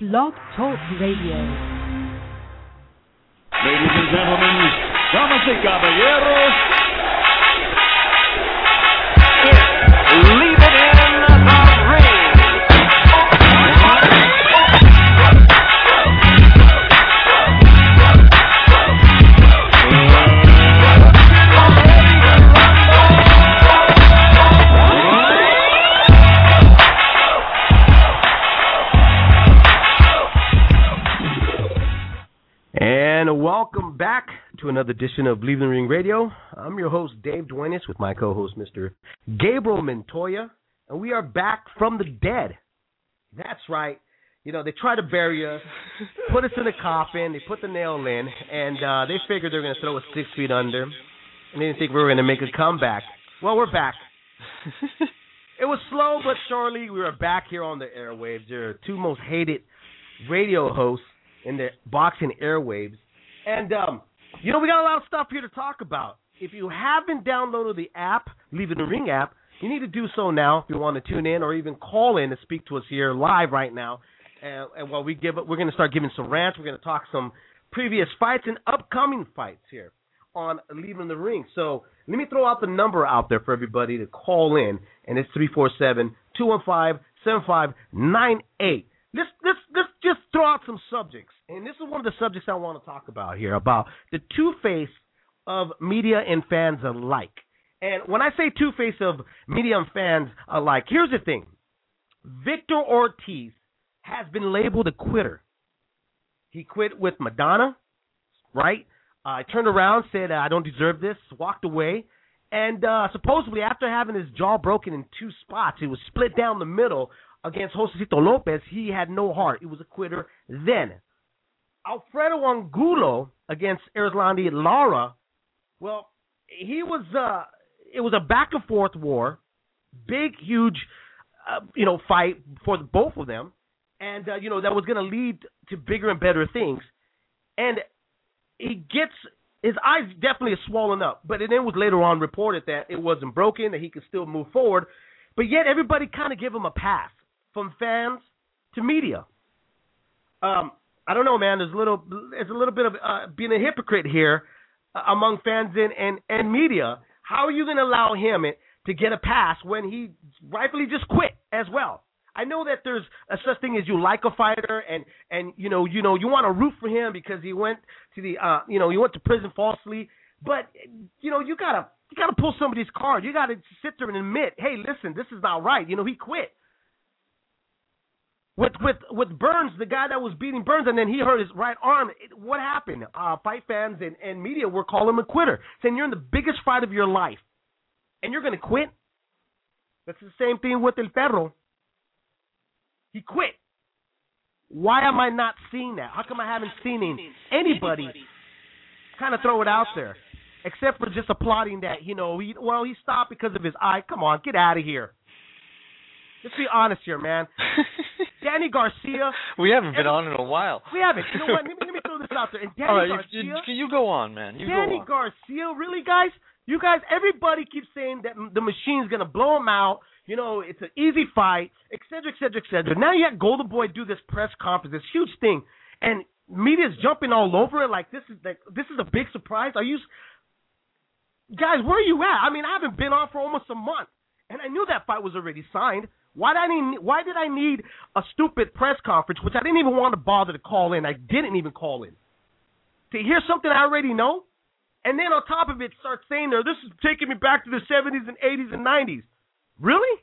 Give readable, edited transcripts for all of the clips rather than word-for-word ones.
Blog Talk Radio. Ladies and gentlemen, damas y caballeros, leave it in the ring. And welcome back to another edition of Leave the Ring Radio. I'm your host, Dave Duenas, with my co-host, Mr. Gabriel Montoya. And we are back from the dead. That's right. You know, they try to bury us, put us in a coffin, they put the nail in, and they figured they were going to throw us 6 feet under. And they didn't think we were going to make a comeback. Well, we're back. It was slow, but surely we were back here on the airwaves. They're two most hated radio hosts in the boxing airwaves. And, you know, we got a lot of stuff here to talk about. If you haven't downloaded the app, Leave It in the Ring app, you need to do so now if you want to tune in or even call in and speak to us here live right now. And while we're going to start giving some rants, we're going to talk some previous fights and upcoming fights here on Leave It in the Ring. So let me throw out the number out there for everybody to call in, and it's 347-215-7598. Let's just throw out some subjects. And this is one of the subjects I want to talk about here, about the two-face of media and fans alike. And when I say two-face of media and fans alike, here's the thing. Victor Ortiz has been labeled a quitter. He quit with Madonna, right? Turned around, said, I don't deserve this, walked away. And supposedly after having his jaw broken in two spots, it was split down the middle against Josecito Lopez, he had no heart. He was a quitter then. Alfredo Angulo against Erislandy Lara, well, it was a back-and-forth war, big, huge, fight for both of them, and, that was going to lead to bigger and better things. And his eyes definitely are swollen up, but it then was later on reported that it wasn't broken, that he could still move forward, but yet everybody kind of gave him a pass, from fans to media. I don't know, man. There's a little bit of being a hypocrite here among fans and media. How are you going to allow him to get a pass when he rightfully just quit as well? I know that there's a such thing as you like a fighter and you want to root for him because he went to he went to prison falsely, but you gotta pull somebody's card. You gotta sit there and admit, hey, listen, this is not right. He quit. With Burns, the guy that was beating Burns, and then he hurt his right arm. What happened? Fight fans and media were calling him a quitter, saying you're in the biggest fight of your life, and you're going to quit? That's the same thing with El Perro. He quit. Why am I not seeing that? How come I haven't seen anybody kind of throw it out there, except for just applauding that, he stopped because of his eye. Come on, get out of here. Let's be honest here, man. Danny Garcia. We haven't been on in a while. We haven't. You know what? Let me throw this out there. And Danny Garcia. You go on, man. Danny Garcia, really, guys? You guys, everybody keeps saying that the machine's going to blow him out. It's an easy fight, et cetera, et cetera, et cetera. Now you had Golden Boy do this press conference, this huge thing, and media's jumping all over it like this is a big surprise. Guys, where are you at? I mean, I haven't been on for almost a month, and I knew that fight was already signed. Why did I need a stupid press conference, which I didn't even want to bother to call in? I didn't even call in. To hear something I already know? And then on top of it, start saying this is taking me back to the 70s and 80s and 90s. Really?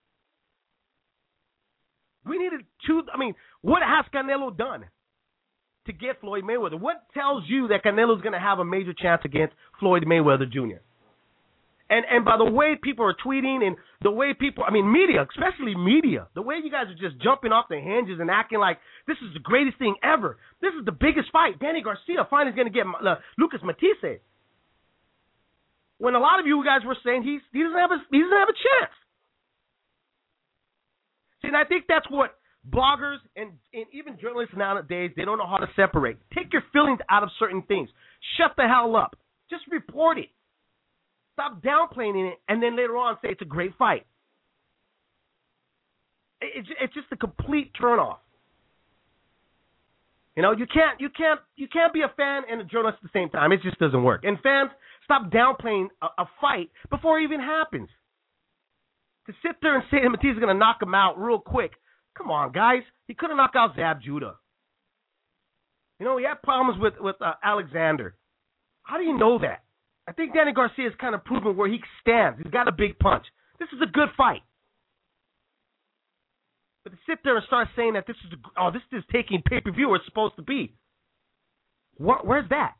We needed what has Canelo done to get Floyd Mayweather? What tells you that Canelo's going to have a major chance against Floyd Mayweather Jr.? And by the way people are tweeting and the way media, especially media, the way you guys are just jumping off the hinges and acting like this is the greatest thing ever. This is the biggest fight. Danny Garcia finally is going to get Lucas Matisse. When a lot of you guys were saying he doesn't have a chance. See, and I think that's what bloggers and even journalists nowadays, they don't know how to separate. Take your feelings out of certain things. Shut the hell up. Just report it. Stop downplaying it, and then later on say it's a great fight. It's just a complete turnoff. You know, you can't be a fan and a journalist at the same time. It just doesn't work. And fans, stop downplaying a fight before it even happens. To sit there and say that Matiz is going to knock him out real quick. Come on, guys. He could have knocked out Zab Judah. You know, he had problems with Alexander. How do you know that? I think Danny Garcia has kind of proven where he stands. He's got a big punch. This is a good fight. But to sit there and start saying that this is taking pay-per-view where it's supposed to be. Where's that?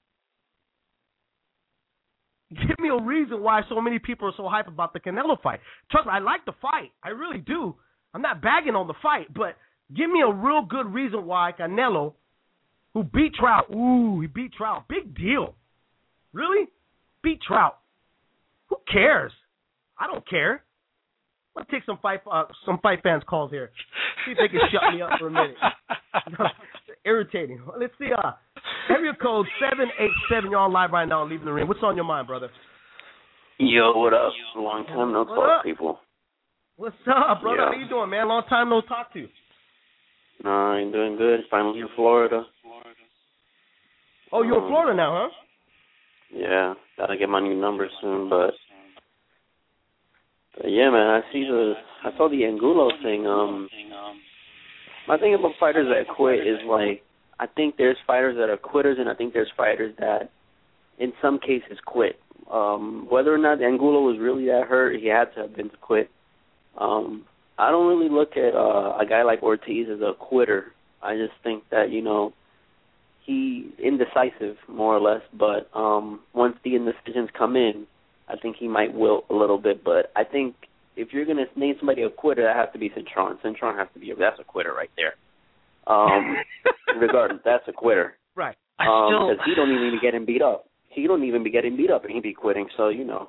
Give me a reason why so many people are so hyped about the Canelo fight. Trust me, I like the fight. I really do. I'm not bagging on the fight, but give me a real good reason why Canelo, who beat Trout, he beat Trout. Big deal. Really? Beat Trout. Who cares? I don't care. I'm going to take some fight fans calls here. See if they can shut me up for a minute. Irritating. Let's see. Area code 787. You're on live right now. Leaving the ring. What's on your mind, brother? Yo, what up? Long time no talk, people. What's up, brother? How you doing, man? Long time no talk to you. No, I'm doing good. Finally in Florida. Oh, you're in Florida now, huh? Yeah, gotta get my new number soon, but yeah, man, I saw the Angulo thing. My thing about fighters that quit is like, I think there's fighters that are quitters, and I think there's fighters that, in some cases, quit. Whether or not Angulo was really that hurt, he had to have been to quit. I don't really look at a guy like Ortiz as a quitter. I just think that, you know, he indecisive, more or less, but once the indecisions come in, I think he might wilt a little bit. But I think if you're going to name somebody a quitter, that has to be Cintron. Cintron has to be that's a quitter right there. Regardless, that's a quitter. Right. Because he don't even be getting beat up. He don't even be getting beat up, and he be quitting. So, you know,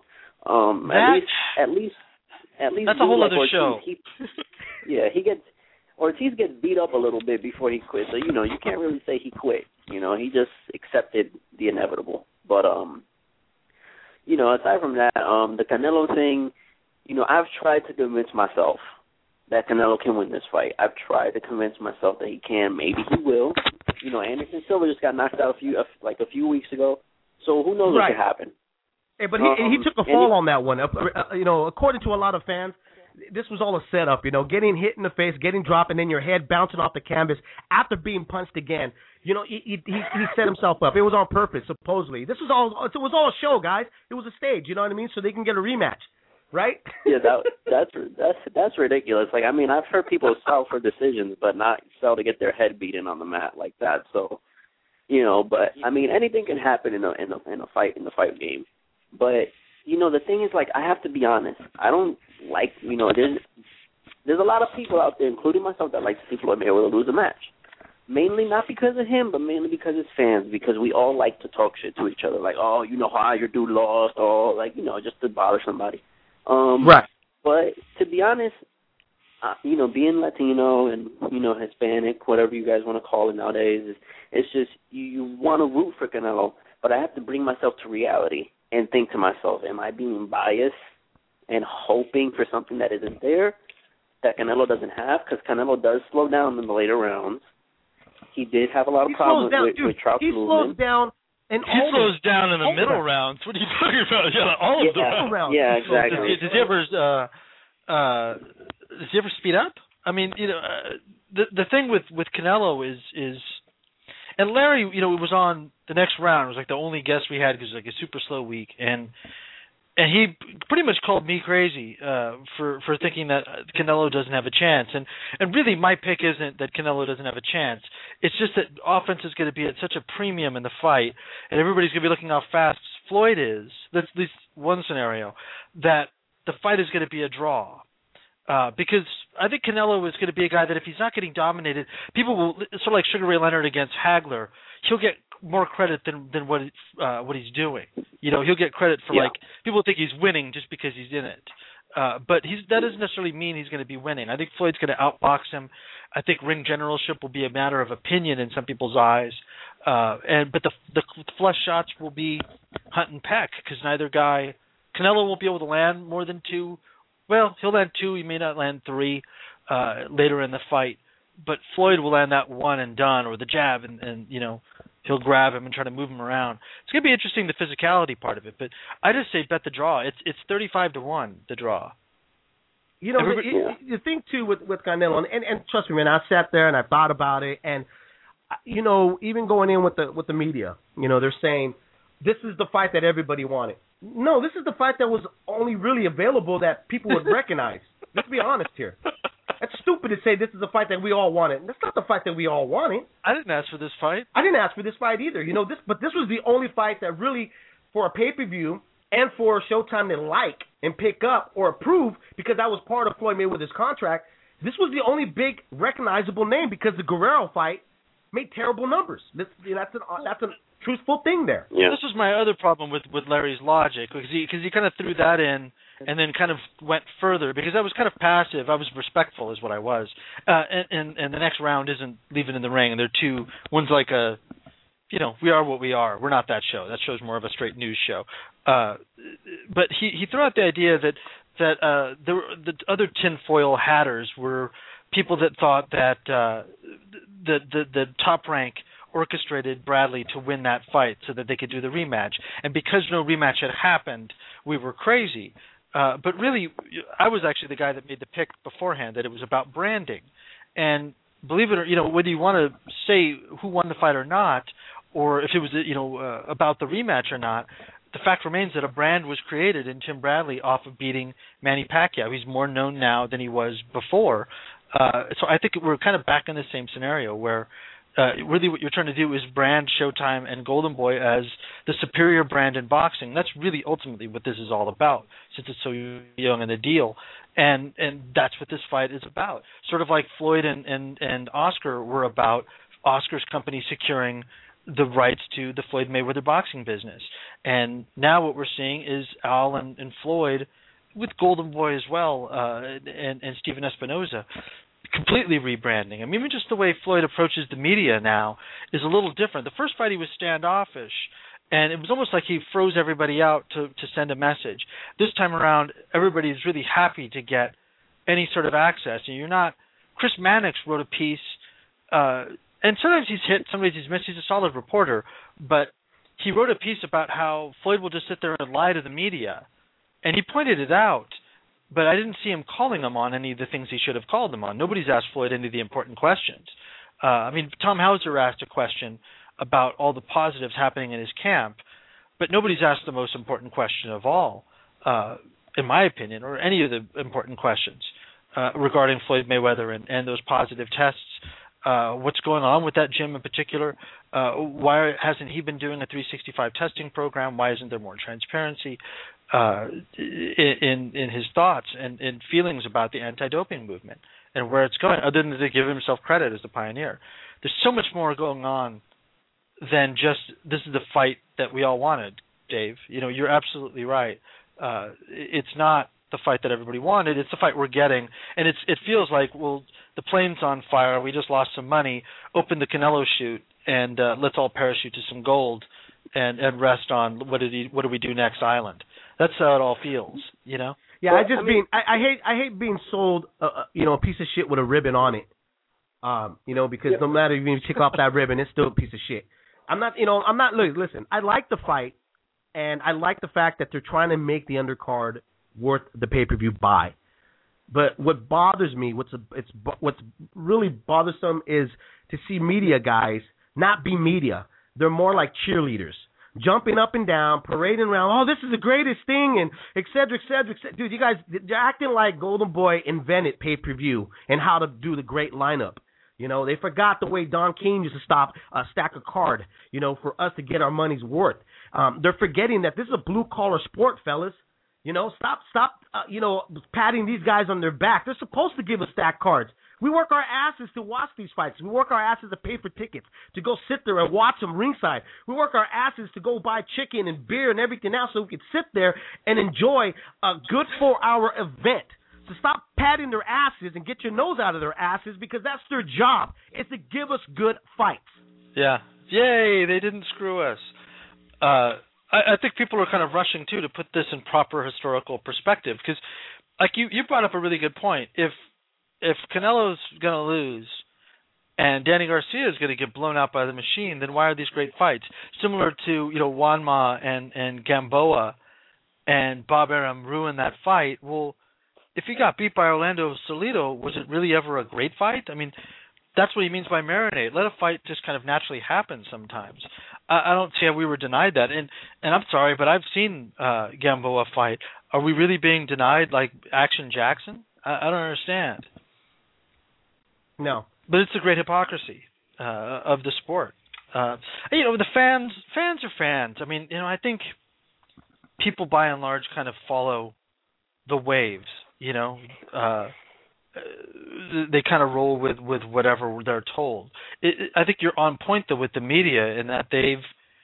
at least that's a whole like other Ortiz, show. Ortiz gets beat up a little bit before he quit. So, you know, you can't really say he quit. You know, he just accepted the inevitable. But, you know, aside from that, the Canelo thing, you know, I've tried to convince myself that Canelo can win this fight. I've tried to convince myself that he can. Maybe he will. You know, Anderson Silva just got knocked out a few weeks ago. So who knows what could happen. Hey, but he took a fall on that one. You know, according to a lot of fans, this was all a setup. You know, getting hit in the face, getting dropped, and then your head bouncing off the canvas after being punched again. You know, he set himself up. It was on purpose, supposedly. It was all a show, guys. It was a stage. You know what I mean? So they can get a rematch, right? Yeah, that's ridiculous. Like, I mean, I've heard people sell for decisions, but not sell to get their head beaten on the mat like that. So, you know, but I mean, anything can happen in a fight game. But you know, the thing is, like, I have to be honest. I don't like, you know, there's a lot of people out there, including myself, that like to see Floyd Mayweather lose a match. Mainly not because of him, but mainly because it's fans. Because we all like to talk shit to each other, like, oh, you know how your dude lost, or like, you know, just to bother somebody. Right. But to be honest, you know, being Latino and, you know, Hispanic, whatever you guys want to call it nowadays, it's just you want to root for Canelo, but I have to bring myself to reality and think to myself, am I being biased and hoping for something that isn't there, that Canelo doesn't have? Because Canelo does slow down in the later rounds. He did have a lot of problems with Trout's movement. He slows down. He slows down in the middle rounds. What are you talking about? Yeah, all of the rounds. Yeah, exactly. Does he ever speed up? I mean, you know, the thing with Canelo is, and Larry, you know, was on the next round. It was like the only guest we had because it was like a super slow week, and he pretty much called me crazy for thinking that Canelo doesn't have a chance. And really, my pick isn't that Canelo doesn't have a chance. It's just that offense is going to be at such a premium in the fight, and everybody's going to be looking how fast Floyd is. That's at least one scenario, that the fight is going to be a draw. Because I think Canelo is going to be a guy that if he's not getting dominated, people will, sort of like Sugar Ray Leonard against Hagler, he'll get more credit than what he's doing. You know, he'll get credit for, like, people think he's winning just because he's in it. But that doesn't necessarily mean he's going to be winning. I think Floyd's going to outbox him. I think ring generalship will be a matter of opinion in some people's eyes. But the flush shots will be hunt and peck, because neither guy, Canelo won't be able to land more than two. Well, he'll land two. He may not land three later in the fight. but Floyd will land that one and done, or the jab, and he'll grab him and try to move him around. It's going to be interesting, the physicality part of it. But I just say bet the draw. It's 35-1, the draw. The thing too with Canelo, and trust me, man, I sat there and I thought about it, and even going in with the media, they're saying this is the fight that everybody wanted. No, this is the fight that was only really available that people would recognize. Let's be honest here. It's stupid to say this is a fight that we all wanted. That's not the fight that we all wanted. I didn't ask for this fight. I didn't ask for this fight either. But this was the only fight that really, for a pay-per-view and for Showtime to like and pick up or approve, because that was part of Floyd Mayweather's contract, this was the only big recognizable name, because the Guerrero fight made terrible numbers. That's a truthful thing there. Yeah. This was my other problem with Larry's logic, because he kind of threw that in and then kind of went further, because I was kind of passive. I was respectful is what I was. And the next round isn't leaving in the ring, and they're two. One's like we are what we are. We're not that show. That show's more of a straight news show. But he threw out the idea that the other tinfoil hatters were people that thought that the Top Rank orchestrated Bradley to win that fight so that they could do the rematch. And because no rematch had happened, we were crazy. But really, I was actually the guy that made the pick beforehand that it was about branding. And believe it or whether you want to say who won the fight or not, or if it was about the rematch or not, the fact remains that a brand was created in Tim Bradley off of beating Manny Pacquiao. He's more known now than he was before. So I think we're kind of back in the same scenario where really what you're trying to do is brand Showtime and Golden Boy as the superior brand in boxing. That's really ultimately what this is all about, since it's so young in the deal. And that's what this fight is about. Sort of like Floyd and Oscar were about Oscar's company securing the rights to the Floyd Mayweather boxing business. And now what we're seeing is Al and Floyd, with Golden Boy as well, and Steven Espinoza, completely rebranding. I mean, even just the way Floyd approaches the media now is a little different. The first fight he was standoffish, and it was almost like he froze everybody out to send a message. This time around, everybody's really happy to get any sort of access. And you're not... Chris Mannix wrote a piece, and sometimes he's hit, sometimes he's missed. He's a solid reporter, but he wrote a piece about how Floyd will just sit there and lie to the media. And he pointed it out, but I didn't see him calling him on any of the things he should have called him on. Nobody's asked Floyd any of the important questions. Tom Hauser asked a question about all the positives happening in his camp, but nobody's asked the most important question of all, in my opinion, or any of the important questions regarding Floyd Mayweather and those positive tests. What's going on with that gym in particular? Why hasn't he been doing a 365 testing program? Why isn't there more transparency in his thoughts and feelings about the anti-doping movement and where it's going, other than to give himself credit as the pioneer? There's so much more going on than just this is the fight that we all wanted, Dave. You're absolutely right. It's not the fight that everybody wanted. It's the fight we're getting, and it feels like, well, the plane's on fire. We just lost some money. Open the Canelo chute and let's all parachute to some gold and rest on what do we do next island. That's how it all feels, Yeah, well, I hate being sold a piece of shit with a ribbon on it. Because no matter if you take off that ribbon, it's still a piece of shit. Listen, I like the fight, and I like the fact that they're trying to make the undercard worth the pay-per-view buy. But what bothers me, what's really bothersome is to see media guys not be media. They're more like cheerleaders, jumping up and down, parading around. Oh, this is the greatest thing, and et cetera, et cetera, et cetera. Dude, you guys, they're acting like Golden Boy invented pay-per-view and how to do the great lineup. They forgot the way Don King used to stack a card, for us to get our money's worth. They're forgetting that this is a blue-collar sport, fellas. Stop, patting these guys on their back. They're supposed to give us stack cards. We work our asses to watch these fights. We work our asses to pay for tickets, to go sit there and watch them ringside. We work our asses to go buy chicken and beer and everything else so we can sit there and enjoy a good 4-hour event. So stop patting their asses and get your nose out of their asses, because that's their job. It's to give us good fights. Yeah. Yay, they didn't screw us. I think people are kind of rushing, too, to put this in proper historical perspective, because like you brought up a really good point. If Canelo's going to lose, and Danny Garcia is going to get blown out by the machine, then why are these great fights? Similar to, Juan Ma and Gamboa and Bob Arum ruined that fight. Well, if he got beat by Orlando Salido, was it really ever a great fight? I mean, that's what he means by marinate. Let a fight just kind of naturally happen sometimes. I don't see how we were denied that. And I'm sorry, but I've seen Gamboa fight. Are we really being denied like Action Jackson? I don't understand. No. But it's a great hypocrisy of the sport. The fans are fans. I mean, I think people by and large kind of follow the waves, they kind of roll with whatever they're told. I think you're on point though with the media in that they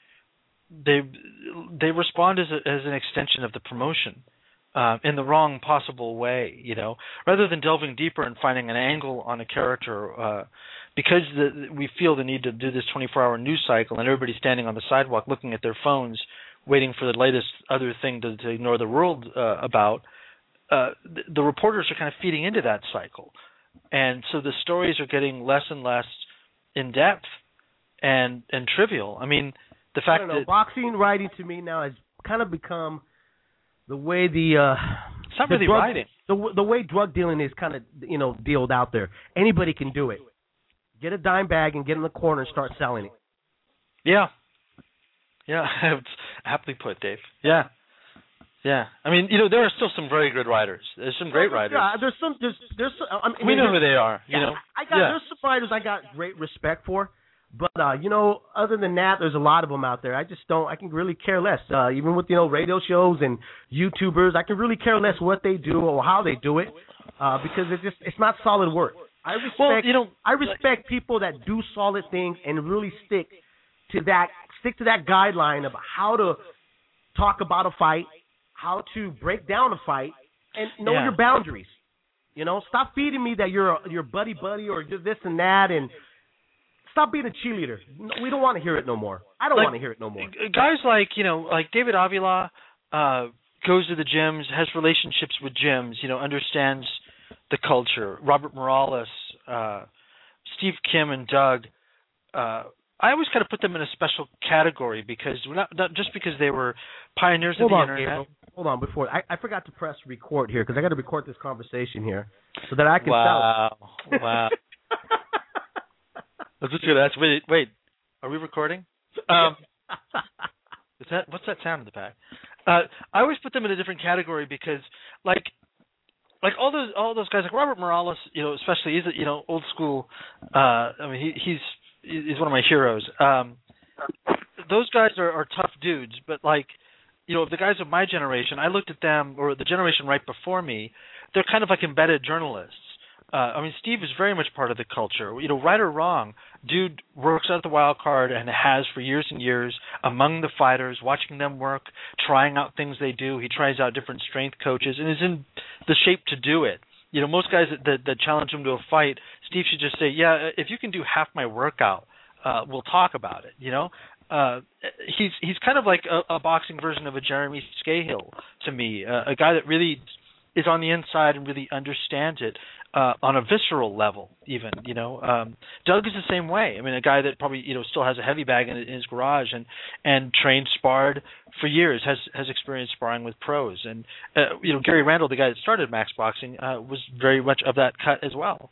respond as an extension of the promotion in the wrong possible way. Rather than delving deeper and finding an angle on a character, because we feel the need to do this 24-hour news cycle and everybody's standing on the sidewalk looking at their phones, waiting for the latest other thing to ignore the world about. The reporters are kind of feeding into that cycle, and so the stories are getting less and less in depth and trivial. I mean, the fact that boxing writing to me now has kind of become the way it's not really writing. The way drug dealing is kind of dealed out there. Anybody can do it. Get a dime bag and get in the corner and start selling it. Yeah, it's aptly put, Dave. Yeah. I mean, there are still some very good writers. There's some great writers. Yeah, there's some. I mean, we know who they are. There's some writers I got great respect for, but other than that, there's a lot of them out there. I just don't. I can really care less. Even with radio shows and YouTubers, I can really care less what they do or how they do it, because it's not solid work. I respect people that do solid things and really stick to that guideline of how to talk about a fight, how to break down a fight, and know your boundaries. Stop feeding me that you're buddy or you're this and that, and stop being a cheerleader. We don't want to hear it no more. I don't want to hear it no more. Guys like David Avila goes to the gyms, has relationships with gyms, understands the culture. Robert Morales, Steve Kim, and Doug. I always kind of put them in a special category because not just because they were pioneers of the internet. Gabriel. Hold on, before I forgot to press record here because I got to record this conversation here so that I can sell. Wow. Let's just do that. Wait. Are we recording? What's that sound in the back? I always put them in a different category because like all those guys like Robert Morales, especially he's old school. I mean he's one of my heroes. Those guys are tough dudes, but the guys of my generation, I looked at them, or the generation right before me, they're kind of like embedded journalists. Steve is very much part of the culture. Right or wrong, dude works out the wild card and has for years and years among the fighters, watching them work, trying out things they do. He tries out different strength coaches and is in the shape to do it. Most guys that challenge him to a fight, Steve should just say, yeah, if you can do half my workout, we'll talk about it, He's kind of like a boxing version of a Jeremy Scahill to me, a guy that really is on the inside and really understands it on a visceral level even, Doug is the same way. I mean, a guy that probably, still has a heavy bag in his garage and trained, sparred for years, has experience sparring with pros. And, Gary Randall, the guy that started Max Boxing, was very much of that cut as well.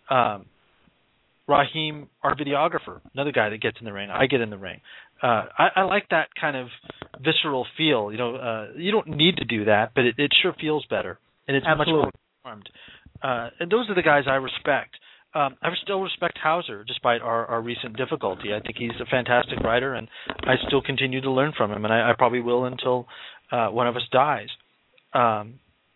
Raheem, our videographer, another guy that gets in the ring. I get in the ring. I like that kind of visceral feel. You don't need to do that, but it sure feels better, and it's much more informed. And those are the guys I respect. I still respect Hauser, despite our recent difficulty. I think he's a fantastic writer, and I still continue to learn from him, and I probably will until one of us dies. But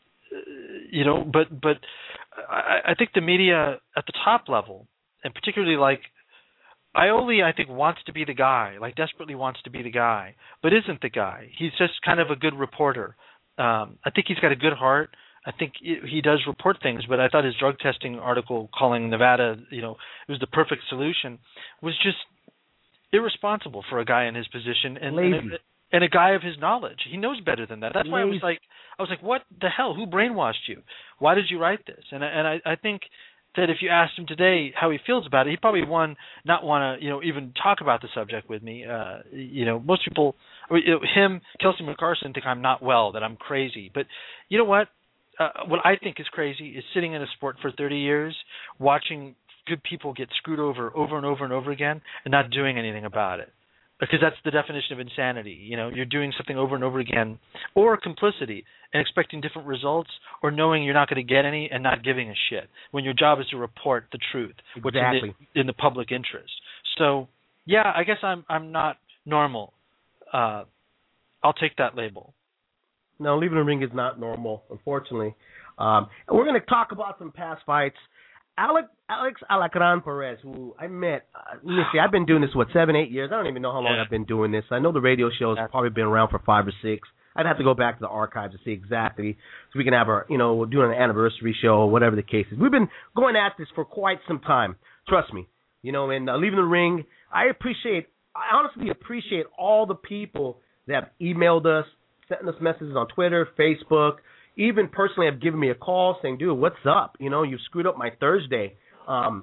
I think the media at the top level, and particularly Aioli, I think, wants to be the guy, desperately wants to be the guy, but isn't the guy. He's just kind of a good reporter. I think he's got a good heart. I think he does report things, but I thought his drug testing article calling Nevada, it was the perfect solution, was just irresponsible for a guy in his position and a guy of his knowledge. He knows better than that. That's why I was like, what the hell? Who brainwashed you? Why did you write this? And I think that if you asked him today how he feels about it, he'd probably not want to even talk about the subject with me. Most people, him, Kelsey McCarson, think I'm not well, that I'm crazy. But you know what? What I think is crazy is sitting in a sport for 30 years, watching good people get screwed over and over and over again, and not doing anything about it. Because that's the definition of insanity. You're doing something over and over again, or complicity, and expecting different results, or knowing you're not going to get any and not giving a shit, when your job is to report the truth, exactly. what's in the public interest. So, yeah, I guess I'm not normal. I'll take that label. No, Leaving the Ring is not normal, unfortunately. And we're going to talk about some past fights. Alex Alacran Perez, who I met, I've been doing this, 7-8 years? I don't even know how long I've been doing this. I know the radio show has probably been around for 5 or 6. I'd have to go back to the archives to see exactly, so we can have we're doing an anniversary show or whatever the case is. We've been going at this for quite some time, trust me. And Leaving the Ring, I honestly appreciate all the people that have emailed us, sending us messages on Twitter, Facebook, even personally have given me a call saying, dude, what's up? You screwed up my Thursday. And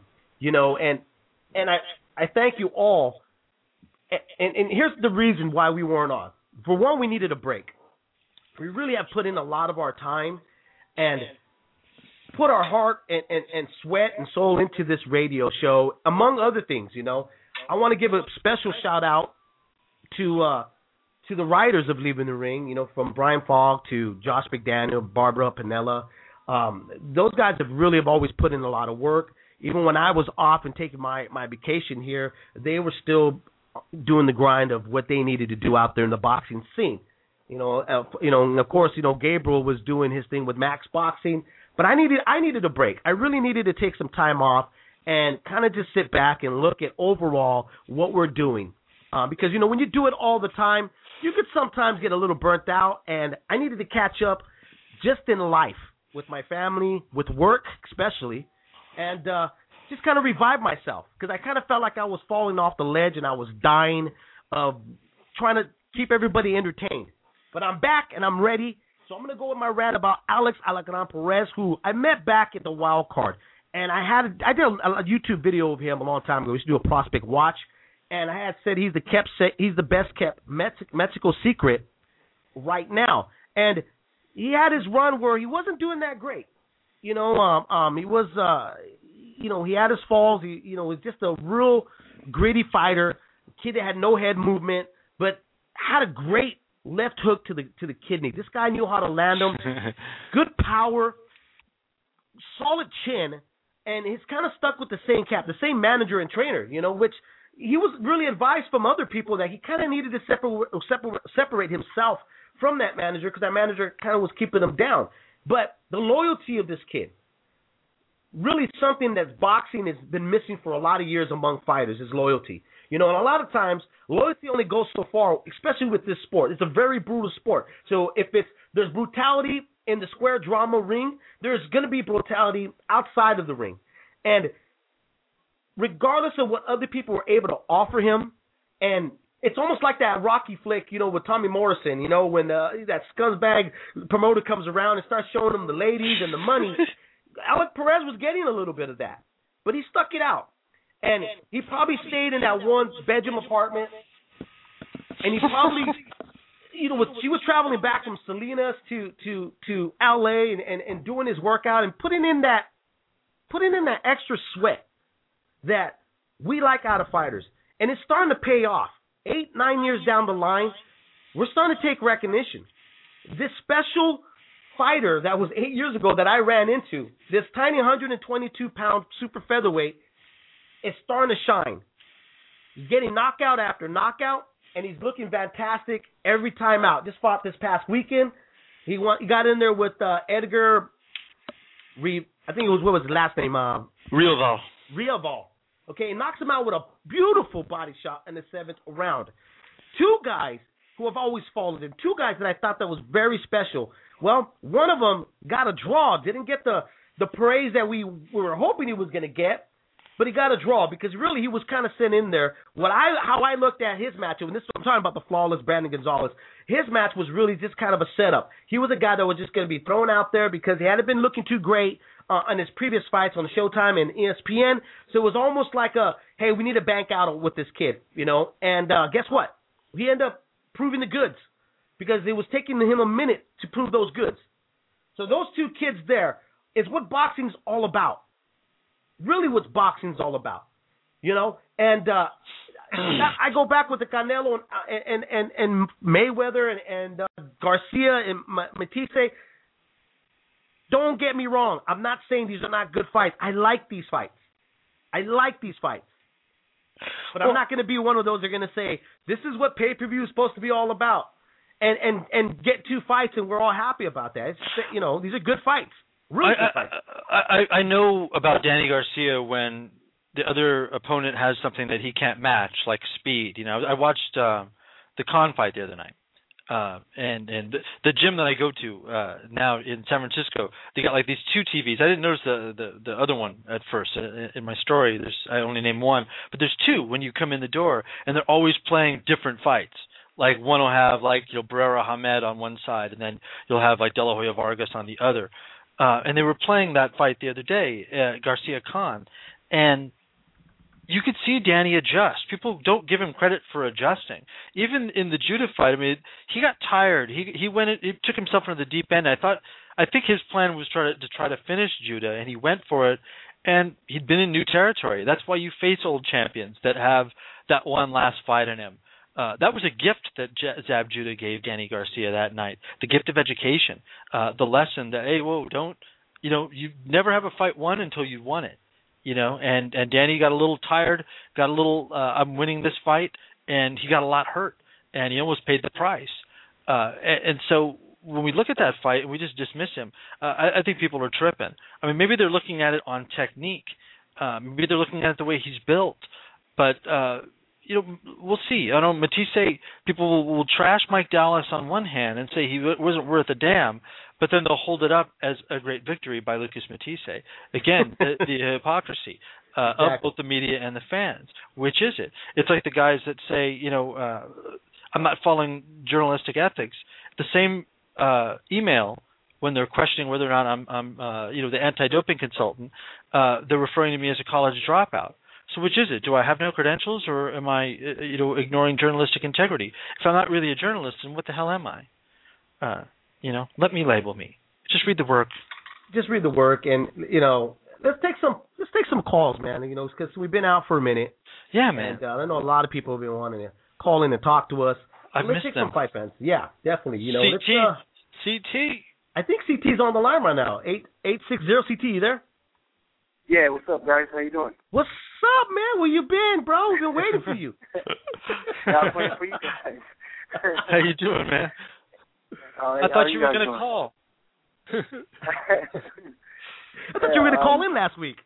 I thank you all. And here's the reason why we weren't on. For one, we needed a break. We really have put in a lot of our time and put our heart and sweat and soul into this radio show, among other things, I want to give a special shout out to the writers of Leaving the Ring, from Brian Fogg to Josh McDaniel, Barbara Pinella. Those guys have always put in a lot of work. Even when I was off and taking my vacation here, they were still doing the grind of what they needed to do out there in the boxing scene. And of course, Gabriel was doing his thing with Max Boxing, but I needed a break. I really needed to take some time off and kind of just sit back and look at overall what we're doing. Because, when you do it all the time, you could sometimes get a little burnt out, and I needed to catch up just in life, with my family, with work especially, and just kind of revive myself, because I kind of felt like I was falling off the ledge and I was dying of trying to keep everybody entertained. But I'm back and I'm ready, so I'm going to go with my rant about Alex Alacran Perez, who I met back at the Wild Card, and I did a YouTube video of him a long time ago. We used to do a prospect watch. And I had said he's the best kept Mexico secret right now. And he had his run where he wasn't doing that great. He was, he had his falls. He, was just a real gritty fighter, kid that had no head movement, but had a great left hook to the kidney. This guy knew how to land him. Good power, solid chin, and he's kind of stuck with the same manager and trainer, which he was really advised from other people that he kind of needed to separate himself from that manager, because that manager kind of was keeping him down. But the loyalty of this kid, really something that boxing has been missing for a lot of years among fighters, is loyalty. And a lot of times, loyalty only goes so far, especially with this sport. It's a very brutal sport. So if there's brutality in the square drama ring, there's going to be brutality outside of the ring. And regardless of what other people were able to offer him, and it's almost like that Rocky flick, with Tommy Morrison, when that scumbag promoter comes around and starts showing him the ladies and the money. Alex Perez was getting a little bit of that, but he stuck it out. And he probably stayed in that one-bedroom apartment, and he probably, she was traveling back from Salinas to L.A. and doing his workout and putting in that extra sweat that we like out of fighters. And it's starting to pay off. 8-9 years down the line, we're starting to take recognition. This special fighter that was 8 years ago that I ran into, this tiny 122-pound super featherweight, is starting to shine. He's getting knockout after knockout, and he's looking fantastic every time out. Just fought this past weekend. He got in there with Edgar Reeve. I think it was, what was his last name? Riaval. Okay, he knocks him out with a beautiful body shot in the 7th round. Two guys who have always followed him. Two guys that I thought that was very special. Well, one of them got a draw, didn't get the praise that we were hoping he was going to get, but he got a draw because really he was kind of sent in there. How I looked at his matchup, and this is what I'm talking about, the flawless Brandon Gonzalez, his match was really just kind of a setup. He was a guy that was just going to be thrown out there because he hadn't been looking too great on his previous fights on Showtime and ESPN. So it was almost like hey, we need to bank out with this kid, you know. And guess what? He ended up proving the goods because it was taking him a minute to prove those goods. So those two kids there is what boxing's all about. Really what boxing's all about, you know. And I go back with the Canelo and Mayweather and Garcia and Matisse. Don't get me wrong. I'm not saying these are not good fights. I like these fights. But I'm not going to be one of those that are going to say, this is what pay-per-view is supposed to be all about. And get two fights and we're all happy about that. It's just, you know, these are good fights. Really good fights. I know about Danny Garcia when the other opponent has something that he can't match, like speed. You know, I watched the Khan fight the other night. And the gym that I go to now in San Francisco, they got like these two TVs. I didn't notice the other one at first. In my story, I only named one, but there's two when you come in the door, and they're always playing different fights. Like one will have like Barrera Hamed on one side, and then you'll have like De La Hoya Vargas on the other. And they were playing that fight the other day, Garcia Khan, and you could see Danny adjust. People don't give him credit for adjusting. Even in the Judah fight, I mean, he got tired. He took himself into the deep end. I think his plan was to try to finish Judah, and he went for it. And he'd been in new territory. That's why you face old champions that have that one last fight in him. That was a gift that Zab Judah gave Danny Garcia that night. The gift of education, the lesson that you never have a fight won until you won it. You know, and Danny got a little tired, I'm winning this fight, and he got a lot hurt, and he almost paid the price. And so when we look at that fight and we just dismiss him, I think people are tripping. I mean, maybe they're looking at it on technique. Maybe they're looking at it the way he's built. But, we'll see. I know Matisse, people will trash Mike Dallas on one hand and say he wasn't worth a damn, but then they'll hold it up as a great victory by Lucas Matisse. Again, the hypocrisy of both the media and the fans. Which is it? It's like the guys that say, I'm not following journalistic ethics. The same email, when they're questioning whether or not I'm the anti-doping consultant, they're referring to me as a college dropout. So which is it? Do I have no credentials, or am I, ignoring journalistic integrity? If I'm not really a journalist, then what the hell am I? Let me label me. Just read the work. Just read the work, and let's take some calls, man. Because we've been out for a minute. Yeah, man. And I know a lot of people have been wanting to call in and talk to us. I've let's missed take some fight fans. Yeah, definitely. CT. I think CT's on the line right now. 8860 CT. You there? Yeah, what's up, guys? How you doing? What's up, man? Where you been, bro? We've been waiting for you. I was waiting for you guys. How you doing, man? I thought you were going to call. I thought you were going to call in last week.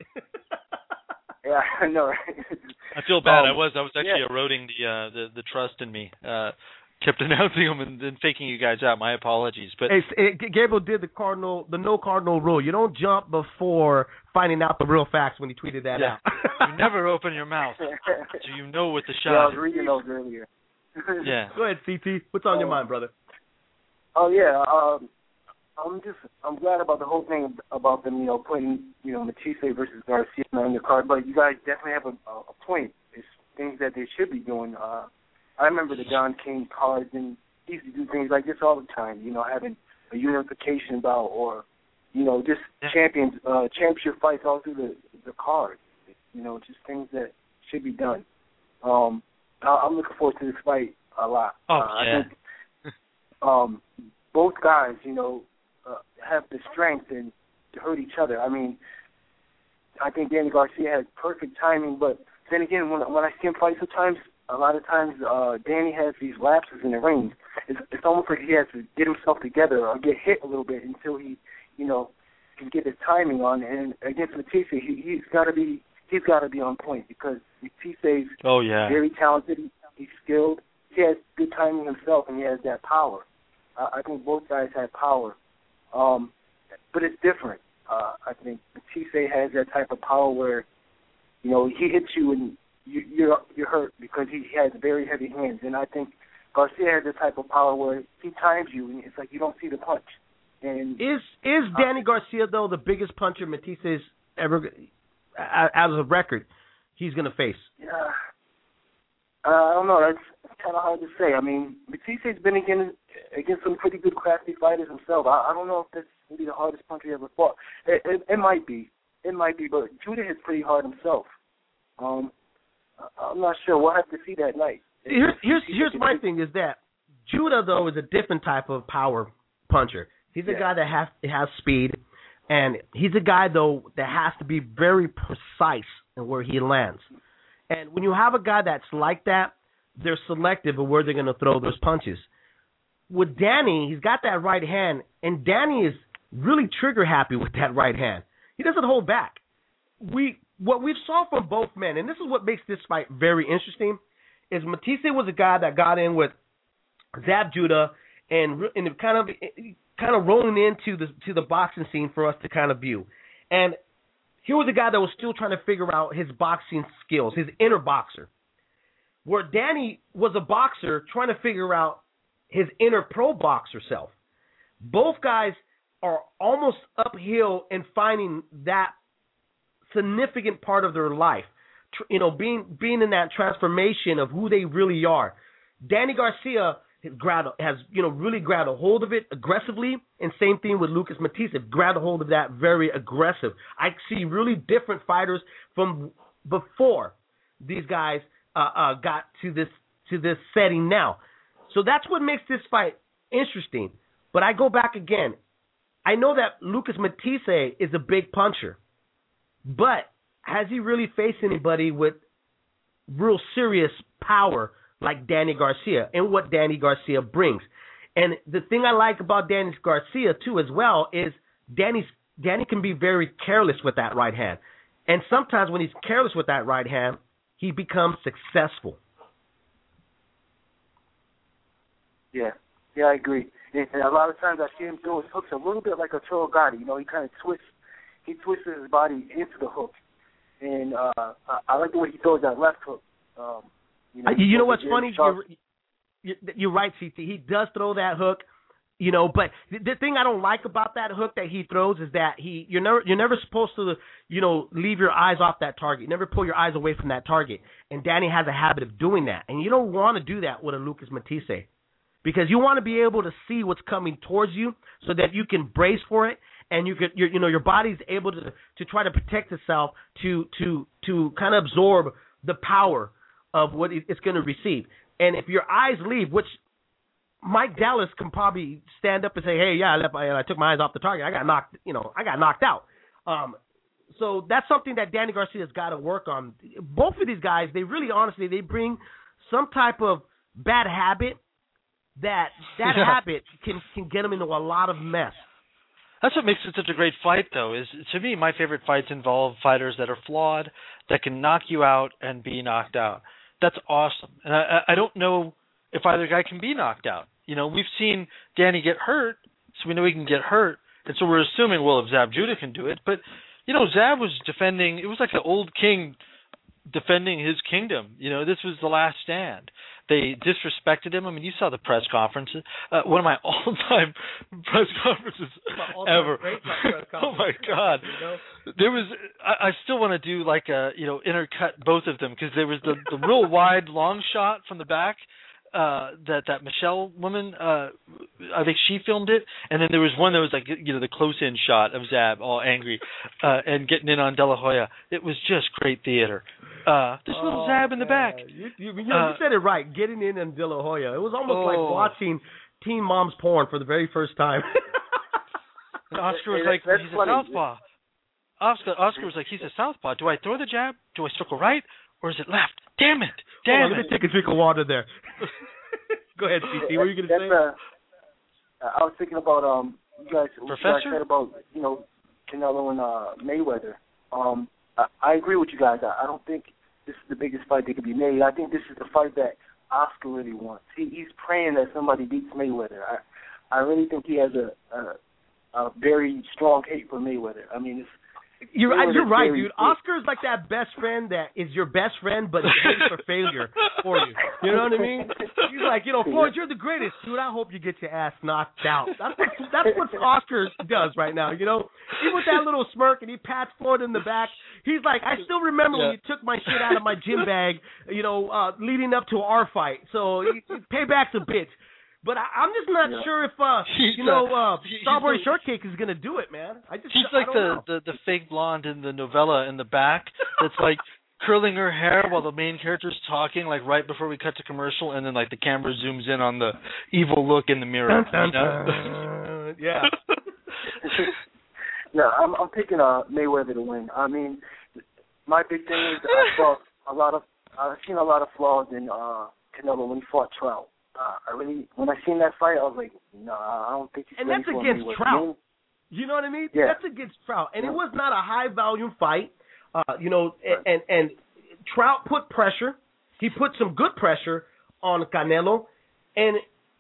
Yeah, I know, right? I feel bad. I was actually eroding the trust in me. Kept announcing them and then faking you guys out. My apologies. But hey, Gabriel did the no cardinal rule. You don't jump before finding out the real facts when he tweeted that out. You never open your mouth, so you know what the shot is. I was reading those earlier. Yeah. Go ahead, CT. What's on your mind, brother? Oh yeah. I'm glad about the whole thing about them, putting, Matisse versus Garcia on the card. But you guys definitely have a point. It's things that they should be doing. I remember the Don King cards, and he used to do things like this all the time. Having a unification bout, or just championship fights all through the card. Just things that should be done. I'm looking forward to this fight a lot. I think both guys, have the strength and to hurt each other. I mean, I think Danny Garcia has perfect timing, but then again, when I see him fight, a lot of times, Danny has these lapses in the ring. It's almost like he has to get himself together or get hit a little bit until he, can get his timing on. And against Matisse, he's got to be on point, because Matisse's very talented. He's skilled. He has good timing himself, and he has that power. I think both guys have power, but it's different. I think Matisse has that type of power where, he hits you and you're hurt because he has very heavy hands. And I think Garcia has the type of power where he times you, and it's like you don't see the punch. And is Danny Garcia though the biggest puncher Matise's ever, out of the record, he's going to face? Yeah, I don't know. That's kind of hard to say. I mean, Batista's been against some pretty good, crafty fighters himself. I don't know if that's maybe the hardest puncher he ever fought. It might be. It might be, but Judah hits pretty hard himself. I'm not sure. We'll have to see that night. Here's my thing is that Judah, though, is a different type of power puncher. He's a guy that has speed, and he's a guy, though, that has to be very precise in where he lands. And when you have a guy that's like that, they're selective of where they're going to throw those punches. With Danny, he's got that right hand, and Danny is really trigger happy with that right hand. He doesn't hold back. What we saw from both men, and this is what makes this fight very interesting, is Matthysse was a guy that got in with Zab Judah and kind of rolling into the boxing scene for us to kind of view. And he was a guy that was still trying to figure out his boxing skills, his inner boxer. Where Danny was a boxer trying to figure out his inner pro boxer self. Both guys are almost uphill in finding that significant part of their life, being in that transformation of who they really are. Danny Garcia has really grabbed a hold of it aggressively, and same thing with Lucas Matthysse, grabbed a hold of that very aggressive. I see really different fighters from before these guys got to this setting now. So that's what makes this fight interesting. But I go back again. I know that Lucas Matthysse is a big puncher, but has he really faced anybody with real serious power like Danny Garcia and what Danny Garcia brings? And the thing I like about Danny Garcia, too, as well, is Danny can be very careless with that right hand. And sometimes when he's careless with that right hand, he becomes successful. Yeah, I agree. And a lot of times I see him throw his hooks a little bit like Arturo Gatti. He kind of twists his body into the hook. And I like the way he throws that left hook. You know what's funny? You're right, CT. He does throw that hook, but the thing I don't like about that hook that he throws is that you're never supposed to, leave your eyes off that target. You never pull your eyes away from that target. And Danny has a habit of doing that. And you don't want to do that with a Lucas Matthysse, because you want to be able to see what's coming towards you so that you can brace for it, and your body's able to try to protect itself to kind of absorb the power of what it's going to receive. And if your eyes leave, which Mike Dallas can probably stand up and say, "Hey, yeah, I took my eyes off the target. I got knocked out." So that's something that Danny Garcia's got to work on. Both of these guys, they really, honestly, they bring some type of bad habit. That habit can get them into a lot of mess. That's what makes it such a great fight, though, is, to me, my favorite fights involve fighters that are flawed, that can knock you out and be knocked out. That's awesome. And I don't know if either guy can be knocked out. We've seen Danny get hurt, so we know he can get hurt. And so we're assuming, well, if Zab Judah can do it. But, Zab was defending, it was like the old king defending his kingdom. This was the last stand. They disrespected him. I mean, you saw the press conferences. One of my all-time press conferences ever. Oh my God! There was. I still want to do like a intercut both of them, because there was the real wide long shot from the back. That Michelle woman, I think she filmed it, and then there was one that was like the close-in shot of Zab all angry and getting in on De La Hoya. It was just great theater. This little Zab in the back. You said it right. Getting in on De La Hoya. It was almost like watching Teen Mom's porn for the very first time. Oscar was like, he's a southpaw. Oscar was like, he's a southpaw. Do I throw the jab? Do I circle right? Or is it left? Damn it. Let me take a drink of water there. Go ahead, CC. What are you going to say? I was thinking about you guys said about Canelo and Mayweather. I agree with you guys. I don't think this is the biggest fight that could be made. I think this is the fight that Oscar really wants. He's praying that somebody beats Mayweather. I really think he has a very strong hate for Mayweather. I mean, You're right, dude. Oscar's like that best friend that is your best friend, but hates for failure for you. You know what I mean? He's like, Floyd, you're the greatest, dude. I hope you get your ass knocked out. That's what Oscar does right now. Even with that little smirk, and he pats Floyd in the back. He's like, I still remember when you took my shit out of my gym bag, leading up to our fight. So payback's a bitch. But I'm just not sure if Strawberry Shortcake is gonna do it, man. She's like the fake blonde in the novella in the back that's like curling her hair while the main character's talking, like right before we cut to commercial, and then like the camera zooms in on the evil look in the mirror. Yeah. No, I'm picking Mayweather to win. I mean, my big thing is I've seen a lot of flaws in Canelo when he fought Trout. When I seen that fight, I was like, no, I don't think he's ready for me. And that's against Trout. You know what I mean? Yeah. That's against Trout. And it was not a high-volume fight, and Trout put pressure. He put some good pressure on Canelo. And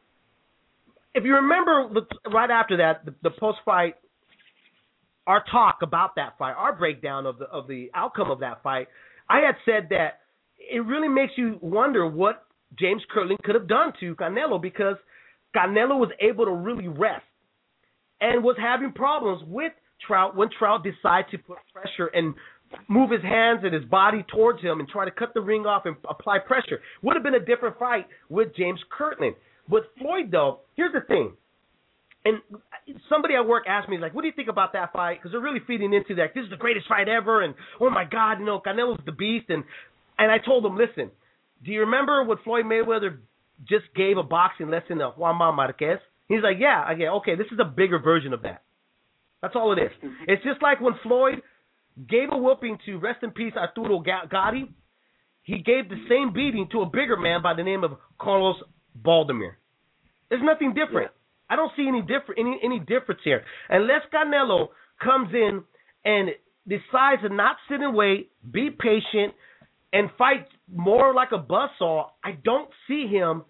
if you remember right after that, the post-fight, our talk about that fight, our breakdown of the outcome of that fight, I had said that it really makes you wonder what James Kirtland could have done to Canelo, because Canelo was able to really rest and was having problems with Trout when Trout decided to put pressure and move his hands and his body towards him and try to cut the ring off and apply pressure. Would have been a different fight with James Kirtland. With Floyd, though, here's the thing. And somebody at work asked me, like, what do you think about that fight? Because they're really feeding into that. This is the greatest fight ever, and, oh, my God, Canelo's the beast. And I told them, listen, do you remember what Floyd Mayweather just gave a boxing lesson to Juan Marquez? He's like, yeah, okay, this is a bigger version of that. That's all it is. It's just like when Floyd gave a whooping to, rest in peace, Arturo Gatti. He gave the same beating to a bigger man by the name of Carlos Baldomir. There's nothing different. I don't see any difference here. Unless Canelo comes in and decides to not sit and wait, be patient, and fight more like a buzzsaw, I don't see him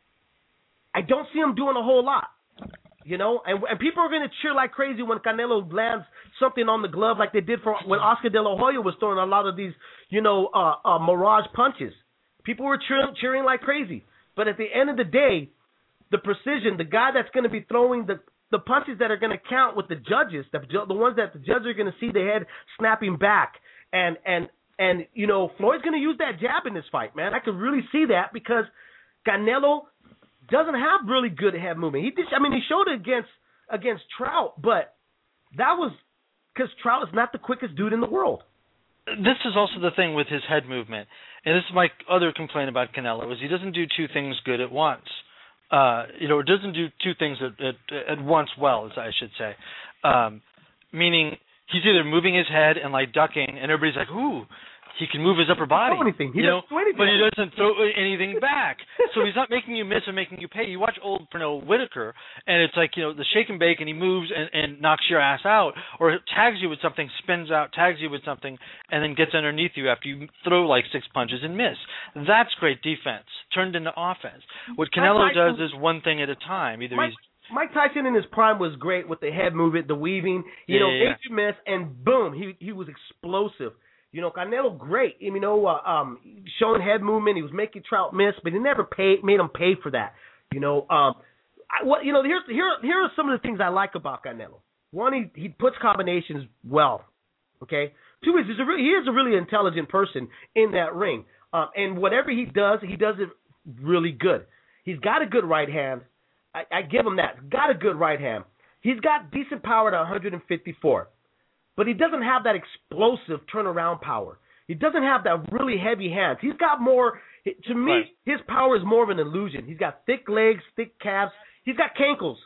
doing a whole lot. And people are going to cheer like crazy when Canelo lands something on the glove like they did when Oscar De La Hoya was throwing a lot of these, mirage punches. People were cheering like crazy. But at the end of the day, the precision, the guy that's going to be throwing the punches that are going to count with the judges, the ones that the judges are going to see the head snapping back, and Floyd's going to use that jab in this fight, man. I could really see that because Canelo doesn't have really good head movement. He showed it against Trout, but that was because Trout is not the quickest dude in the world. This is also the thing with his head movement, and this is my other complaint about Canelo, is he doesn't do two things good at once. It doesn't do two things at once well, as I should say. Meaning he's either moving his head and like ducking, and everybody's like, "Ooh, he can move his upper body." He doesn't throw anything. But he doesn't throw anything back. So he's not making you miss or making you pay. You watch old Pernell Whitaker, and it's like the shake and bake, and he moves and knocks your ass out, or tags you with something, spins out, tags you with something, and then gets underneath you after you throw like 6 punches and miss. That's great defense turned into offense. What Canelo does is one thing at a time. Mike Tyson in his prime was great with the head movement, the weaving. Made you miss, and boom, he was explosive. Canelo great. Showing head movement, he was making Trout miss, but he never made him pay for that. Here are some of the things I like about Canelo. One, he puts combinations well. Okay. Two is he is a really intelligent person in that ring, and whatever he does it really good. He's got a good right hand. I give him that. Got a good right hand. He's got decent power at 154. But he doesn't have that explosive turnaround power. He doesn't have that really heavy hands. He's got more, to me, his power is more of an illusion. He's got thick legs, thick calves. He's got cankles.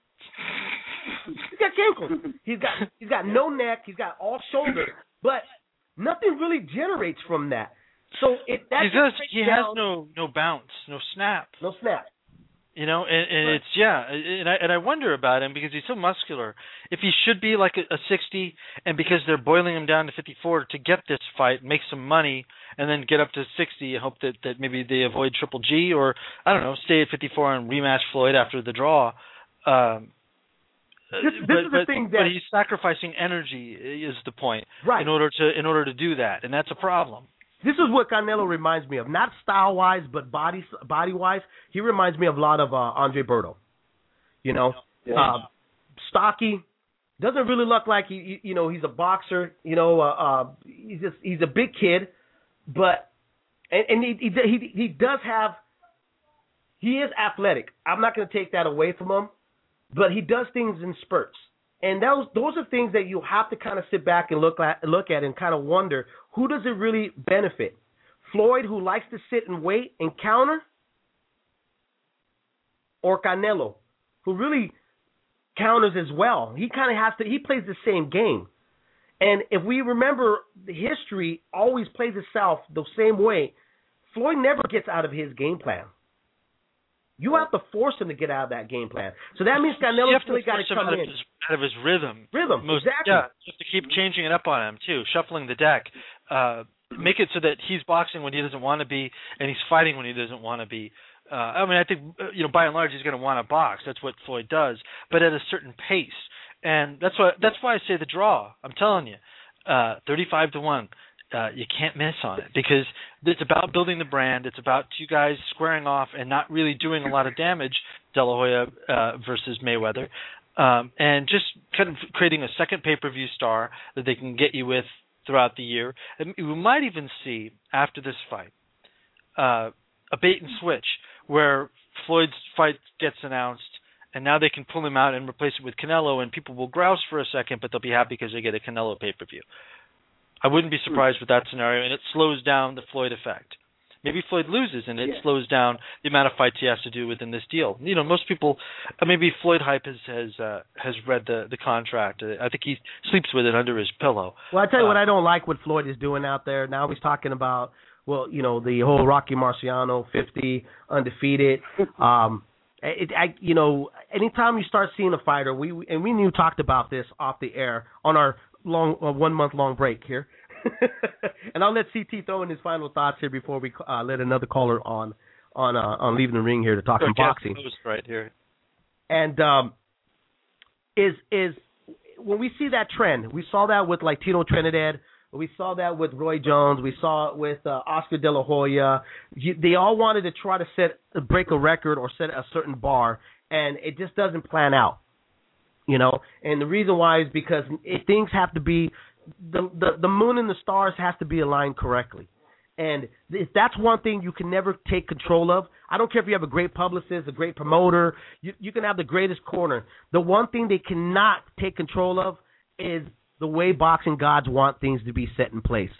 He's got no neck. He's got all shoulder. But nothing really generates from that. So he has no bounce, no snap. No snap. And I wonder about him because he's so muscular. If he should be like a 60, and because they're boiling him down to 54 to get this fight, make some money, and then get up to 60, and hope that maybe they avoid Triple G, or I don't know, stay at 54 and rematch Floyd after the draw. This is the thing that he's sacrificing energy is the point, right? In order to do that, and that's a problem. This is what Canelo reminds me of, not style wise, but body wise. He reminds me of a lot of Andre Berto. You know, stocky, doesn't really look like he's a boxer. You know, he's a big kid, but and he does have. He is athletic. I'm not going to take that away from him, but he does things in spurts. And those are things that you have to kind of sit back and look at and kind of wonder, who does it really benefit? Floyd, who likes to sit and wait and counter, or Canelo, who really counters as well? He kind of has to. He plays the same game. And if we remember, the history always plays itself the same way. Floyd never gets out of his game plan. You have to force him to get out of that game plan. So that means Canelo's really got to come in. Out of his rhythm. Exactly. Yeah, just to keep changing it up on him, too. Shuffling the deck. Make it so that he's boxing when he doesn't want to be, and he's fighting when he doesn't want to be. I mean, I think, by and large, he's going to want to box. That's what Floyd does, but at a certain pace. And that's why I say the draw. I'm telling you, 35-1. You can't miss on it because it's about building the brand. It's about two guys squaring off and not really doing a lot of damage, De La Hoya versus Mayweather, and just kind of creating a second pay-per-view star that they can get you with throughout the year. And we might even see, after this fight, a bait and switch where Floyd's fight gets announced, and now they can pull him out and replace it with Canelo, and people will grouse for a second, but they'll be happy because they get a Canelo pay-per-view. I wouldn't be surprised with that scenario, and it slows down the Floyd effect. Maybe Floyd loses, and it slows down the amount of fights he has to do within this deal. Most people, maybe Floyd Hype has read the contract. I think he sleeps with it under his pillow. Well, I tell you what I don't like what Floyd is doing out there. Now he's talking about, the whole Rocky Marciano 50 undefeated. Anytime you start seeing a fighter, we talked about this off the air on our 1 month long break here, and I'll let CT throw in his final thoughts here before we let another caller on Leaving the Ring here to talk some boxing. Right here, and is when we see that trend, we saw that with like Tito Trinidad, we saw that with Roy Jones, we saw it with Oscar De La Hoya. They all wanted to try to break a record or set a certain bar, and it just doesn't plan out. And the reason why is because things have to be the moon and the stars has to be aligned correctly. And if that's one thing you can never take control of. I don't care if you have a great publicist, a great promoter, you can have the greatest corner. The one thing they cannot take control of is the way boxing gods want things to be set in place.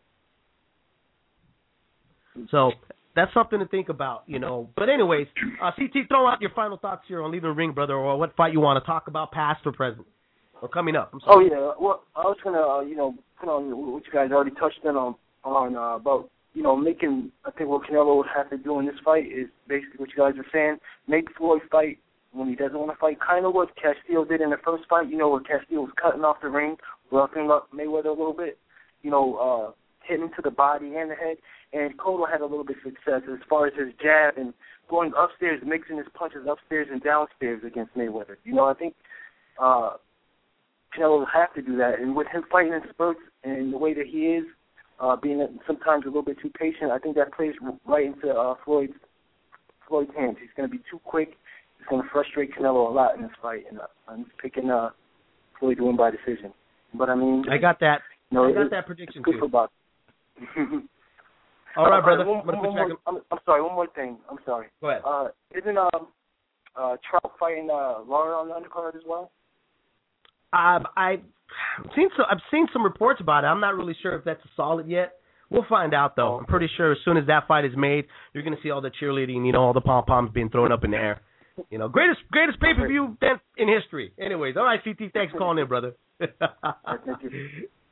So that's something to think about, But anyways, CT, throw out your final thoughts here on Leaving the Ring, brother, or what fight you want to talk about, past or present, or coming up. Oh, yeah. Well, I was going to, put on what you guys already touched on about, making, I think what Canelo would have to do in this fight is basically what you guys are saying, make Floyd fight when he doesn't want to fight, kind of what Castillo did in the first fight, where Castillo was cutting off the ring, roughing up Mayweather a little bit, hitting him to the body and the head. And Cotto had a little bit of success as far as his jab and going upstairs, mixing his punches upstairs and downstairs against Mayweather. I think Canelo will have to do that. And with him fighting in spurts and the way that he is, being sometimes a little bit too patient, I think that plays right into Floyd's hands. He's going to be too quick. He's going to frustrate Canelo a lot in this fight. And I'm picking Floyd to win by decision. But, I got that. I got that prediction, good too. For boxing. All right, brother. I'm sorry. One more thing. I'm sorry. Go ahead. Isn't Trout fighting Lara on the undercard as well? I've seen some reports about it. I'm not really sure if that's solid yet. We'll find out though. I'm pretty sure as soon as that fight is made, you're going to see all the cheerleading, all the pom poms being thrown up in the air. Greatest pay-per-view event in history. Anyways, all right, CT, thanks for calling in, brother. Thank you.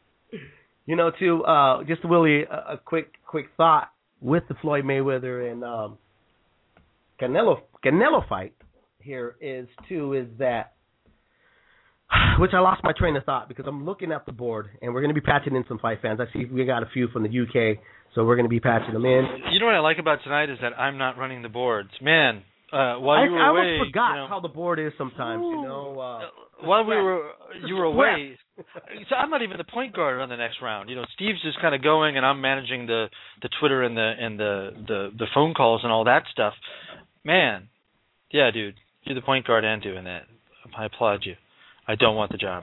Just really a quick thought with the Floyd Mayweather and Canelo fight here is that, which I lost my train of thought because I'm looking at the board and we're going to be patching in some fight fans. I see we got a few from the UK, so we're going to be patching them in. You know what I like about tonight is that I'm not running the boards. Man, while you were I away, almost forgot how the board is sometimes. While you were away, so I'm not even the point guard on the next round. Steve's just kind of going, and I'm managing the Twitter and the phone calls and all that stuff. Man, yeah, dude, you're the point guard and doing that. I applaud you. I don't want the job.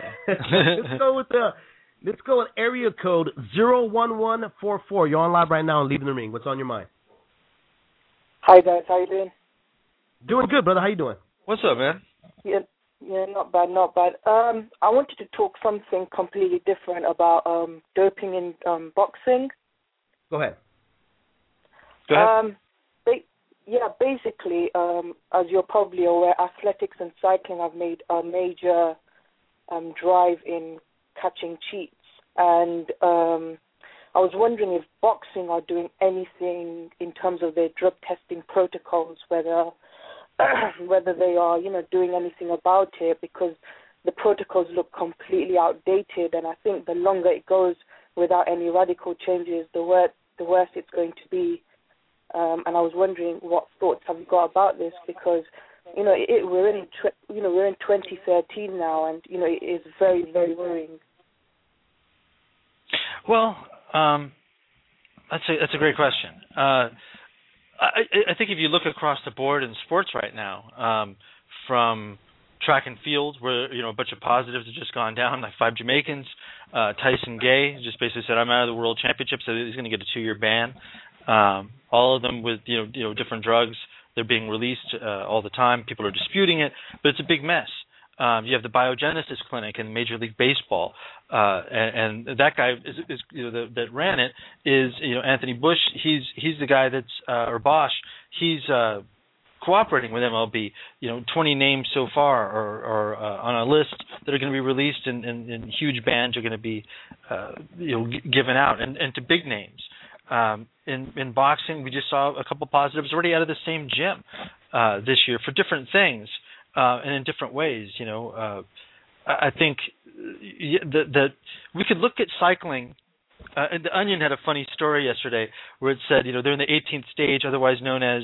Let's go with area code 01144. You're on live right now and Leaving the Ring. What's on your mind? Hi guys, how you doing? Doing good, brother. How you doing? What's up, man? Yeah, not bad. I wanted to talk something completely different about doping in boxing. Go ahead. Basically, as you're probably aware, athletics and cycling have made a major drive in catching cheats, and I was wondering if boxing are doing anything in terms of their drug testing protocols, whether they are, doing anything about it, because the protocols look completely outdated, and I think the longer it goes without any radical changes, the worse it's going to be. And I was wondering what thoughts have you got about this, because we're in 2013 now, and it is very, very worrying. Well, that's a great question. I think if you look across the board in sports right now, from track and field, where a bunch of positives have just gone down, like 5 Jamaicans, Tyson Gay just basically said, "I'm out of the World Championship," so he's going to get a 2-year ban. All of them with different drugs. They're being released all the time. People are disputing it, but it's a big mess. You have the Biogenesis Clinic in Major League Baseball, and that guy that ran it is Anthony Bush. He's the guy that's or Bosch. He's cooperating with MLB. 20 names so far are on a list that are going to be released, and huge bans are going to be given out, and to big names. In boxing, we just saw a couple positives already out of the same gym this year for different things and in different ways. I think that we could look at cycling. And the Onion had a funny story yesterday where it said, they're in the 18th stage, otherwise known as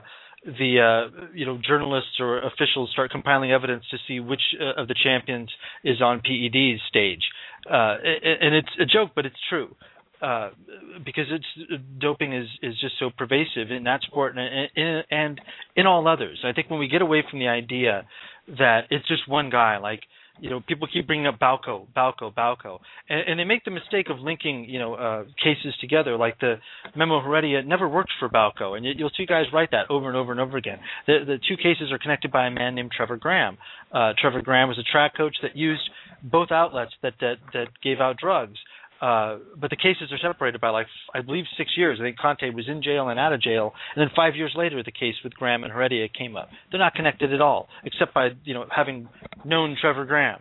journalists or officials start compiling evidence to see which of the champions is on PED's stage, and it's a joke, but it's true. Because doping is just so pervasive in that sport and in all others. I think when we get away from the idea that it's just one guy, like people keep bringing up Balco, and they make the mistake of linking cases together. Like the Memo Heredia never worked for Balco, and you'll see guys write that over and over and over again. The two cases are connected by a man named Trevor Graham. Trevor Graham was a track coach that used both outlets that gave out drugs. But the cases are separated by, I believe, 6 years. I think Conte was in jail and out of jail, and then 5 years later, the case with Graham and Heredia came up. They're not connected at all, except by having known Trevor Graham.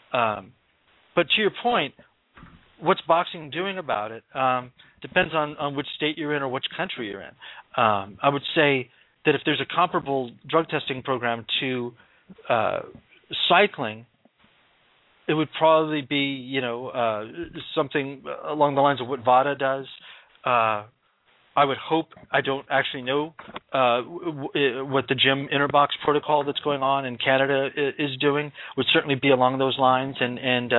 But to your point, what's boxing doing about it depends on which state you're in or which country you're in. I would say that if there's a comparable drug testing program to cycling, it would probably be, something along the lines of what VADA does. I would hope, I don't actually know what the gym interbox protocol that's going on in Canada is doing. Would certainly be along those lines, and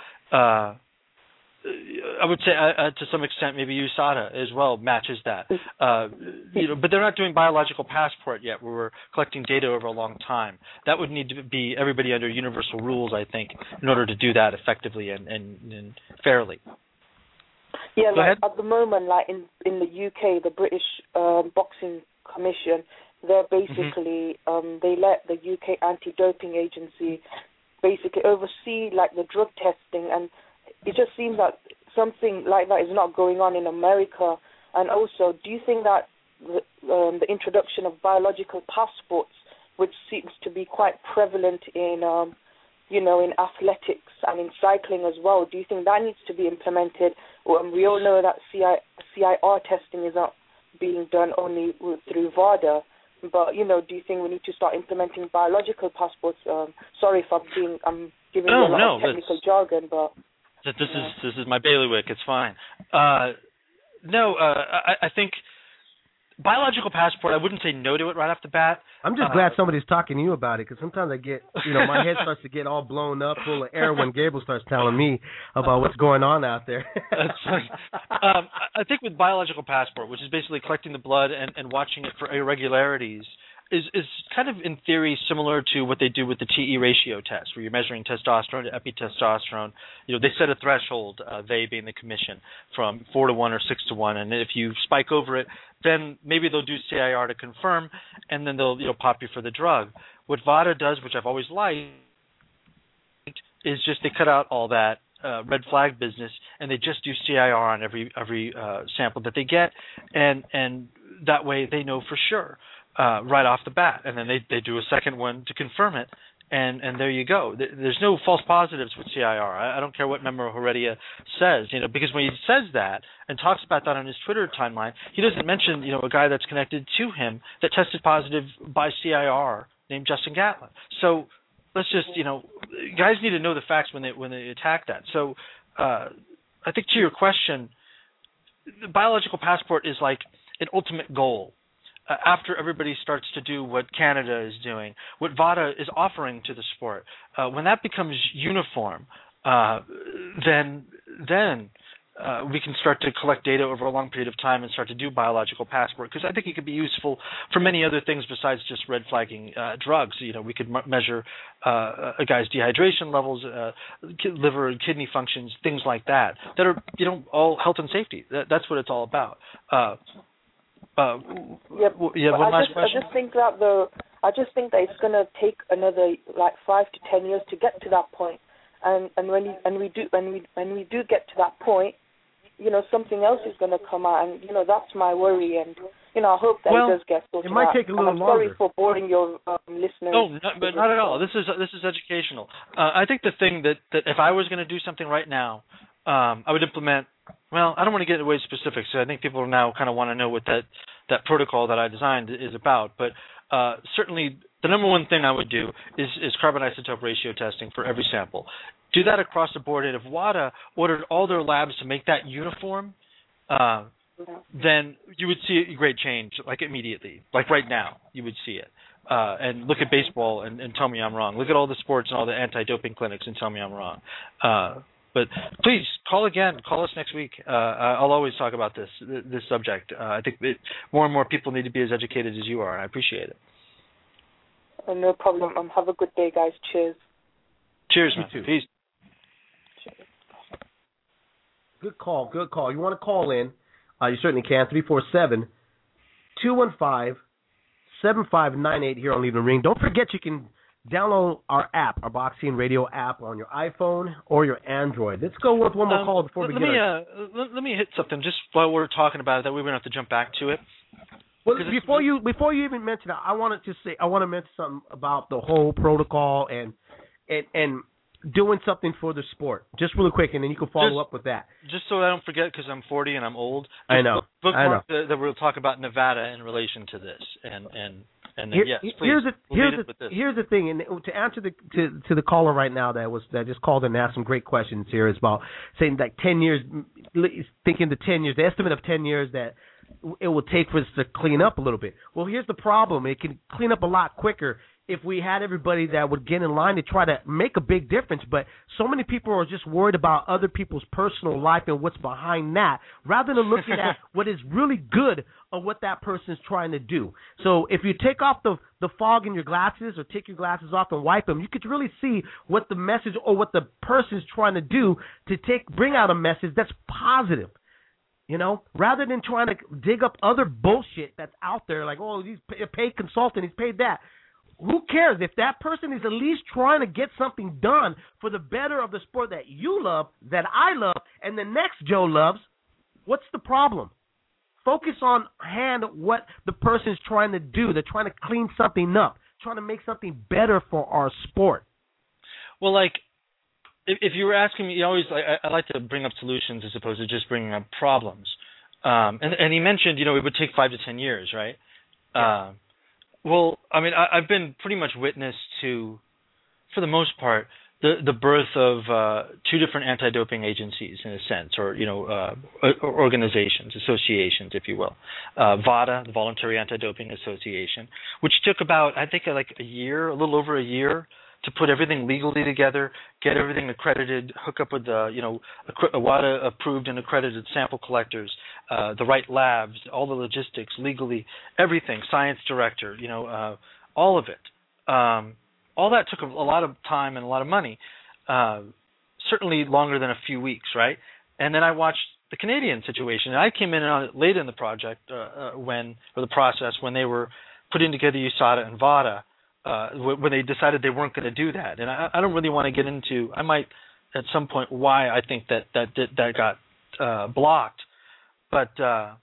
I would say to some extent maybe USADA as well matches that. But they're not doing biological passport yet, where we're collecting data over a long time. That would need to be everybody under universal rules, I think, in order to do that effectively and fairly. Yeah, at the moment, in the UK, the British Boxing Commission, they're basically they let the UK Anti-Doping Agency basically oversee the drug testing, and it just seems that something like that is not going on in America. And also, do you think that the introduction of biological passports, which seems to be quite prevalent in in athletics and in cycling as well, do you think that needs to be implemented? We all know that CIR testing is not being done only through VADA, but do you think we need to start implementing biological passports? Sorry if I'm giving you a lot of technical jargon, but this is my bailiwick. It's fine. I think biological passport, I wouldn't say no to it right off the bat. I'm just glad somebody's talking to you about it, because sometimes I get, my head starts to get all blown up, full of air when Gabriel starts telling me about what's going on out there. That's funny. I think with biological passport, which is basically collecting the blood and watching it for irregularities, is kind of in theory similar to what they do with the TE ratio test, where you're measuring testosterone to epitestosterone. They set a threshold, they being the commission, from 4 to 1 or 6 to 1, and if you spike over it, then maybe they'll do CIR to confirm, and then they'll pop you for the drug. What VADA does, which I've always liked, is just they cut out all that red flag business, and they just do CIR on every sample that they get, and that way they know for sure. Right off the bat, and then they do a second one to confirm it, and there you go. There's no false positives with CIR. I don't care what Member Heredia says, because when he says that and talks about that on his Twitter timeline, he doesn't mention, a guy that's connected to him that tested positive by CIR named Justin Gatlin. So let's just, guys need to know the facts when they attack that. So I think to your question, the biological passport is like an ultimate goal. After everybody starts to do what Canada is doing, what VADA is offering to the sport, when that becomes uniform, then we can start to collect data over a long period of time and start to do biological passport, because I think it could be useful for many other things besides just red flagging drugs. We could measure a guy's dehydration levels, liver and kidney functions, things like that are all health and safety. That's what it's all about. One last question. I just think that it's going to take another 5 to 10 years to get to that point, and when we do get to that point, something else is going to come out, and that's my worry, and I hope that it does get sorted out. It might take a little longer. Sorry for boring your listeners. No, but not at all. This is educational. I think the thing that if I was going to do something right now, I would implement. Well, I don't want to get away specifics. So I think people now kind of want to know what that protocol that I designed is about. But certainly the number one thing I would do is carbon isotope ratio testing for every sample. Do that across the board. And if WADA ordered all their labs to make that uniform, then you would see a great change, immediately. Right now, you would see it. And look at baseball and tell me I'm wrong. Look at all the sports and all the anti-doping clinics and tell me I'm wrong. But please call again. Call us next week. I'll always talk about this subject. I think more and more people need to be as educated as you are, and I appreciate it. No problem. Have a good day, guys. Cheers. Cheers, man. Peace. Cheers. Good call. You want to call in? You certainly can. 347-215-7598 here on Leave the Ring. Don't forget you can download our app, our Boxing Radio app, on your iPhone or your Android. Let's go with one more call before we let me hit something just while we're talking about it, that we won't have to jump back to it. Well, before you even mention that, I want to mention something about the whole protocol and doing something for the sport, just really quick, and then you can follow up with that. Just so I don't forget, because I'm 40 and I'm old. I know. Bookmark that we'll talk about Nevada in relation to this, and then yes, please. Here's the thing, and to answer to the caller right now that just called in and asked some great questions here, is about saying 10 years, thinking the 10 years, the estimate of 10 years that it will take for us to clean up a little bit. Well, here's the problem: it can clean up a lot quicker if we had everybody that would get in line to try to make a big difference. But so many people are just worried about other people's personal life and what's behind that, rather than looking at what is really good of what that person is trying to do. So if you take off the fog in your glasses, or take your glasses off and wipe them, you could really see what the message or what the person is trying to do to bring out a message that's positive. Rather than trying to dig up other bullshit that's out there, like, oh, he's a paid consultant, he's paid that. Who cares? If that person is at least trying to get something done for the better of the sport that you love, that I love, and the next Joe loves, what's the problem? Focus on what the person is trying to do. They're trying to clean something up, trying to make something better for our sport. Well, if you were asking me, I like to bring up solutions as opposed to just bringing up problems. And he mentioned, it would take 5 to 10 years, right? Yeah. Well, I mean, I've been pretty much witness to, for the most part, the birth of two different anti-doping agencies in a sense, or organizations, associations, if you will. VADA, the Voluntary Anti-Doping Association, which took about, I think, like a little over a year to put everything legally together, get everything accredited, hook up with the WADA approved and accredited sample collectors, the right labs, all the logistics, legally, everything, science director, all of it. All that took a lot of time and a lot of money, certainly longer than a few weeks, right? And then I watched the Canadian situation, and I came in on it late in the project when they were putting together USADA and VADA, when they decided they weren't going to do that. And I don't really want to get into, I might at some point, why I think that got blocked, but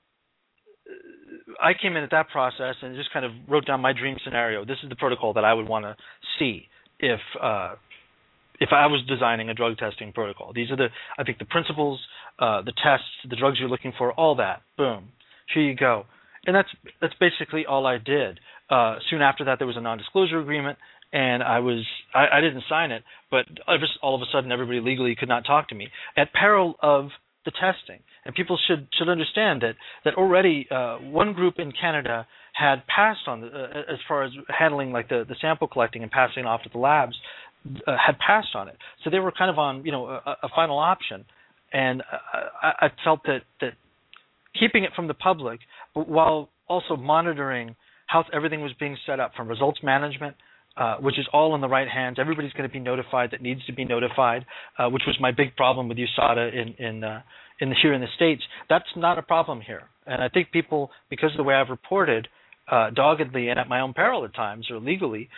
I came in at that process and just kind of wrote down my dream scenario. This is the protocol that I would want to see if I was designing a drug testing protocol. These are the principles, the tests, the drugs you're looking for, all that. Boom, here you go. And that's basically all I did. Soon after that, there was a non-disclosure agreement, and I didn't sign it, but all of a sudden, everybody legally could not talk to me at peril of the testing. And people should understand that already one group in Canada had passed on as far as handling like the sample collecting and passing it off to the labs, had passed on it. So they were kind of on a final option. And I felt that keeping it from the public, but while also monitoring how everything was being set up from results management, which is all in the right hands. Everybody's going to be notified that needs to be notified, which was my big problem with USADA here in the States. That's not a problem here. And I think people, because of the way I've reported doggedly and at my own peril at times or legally,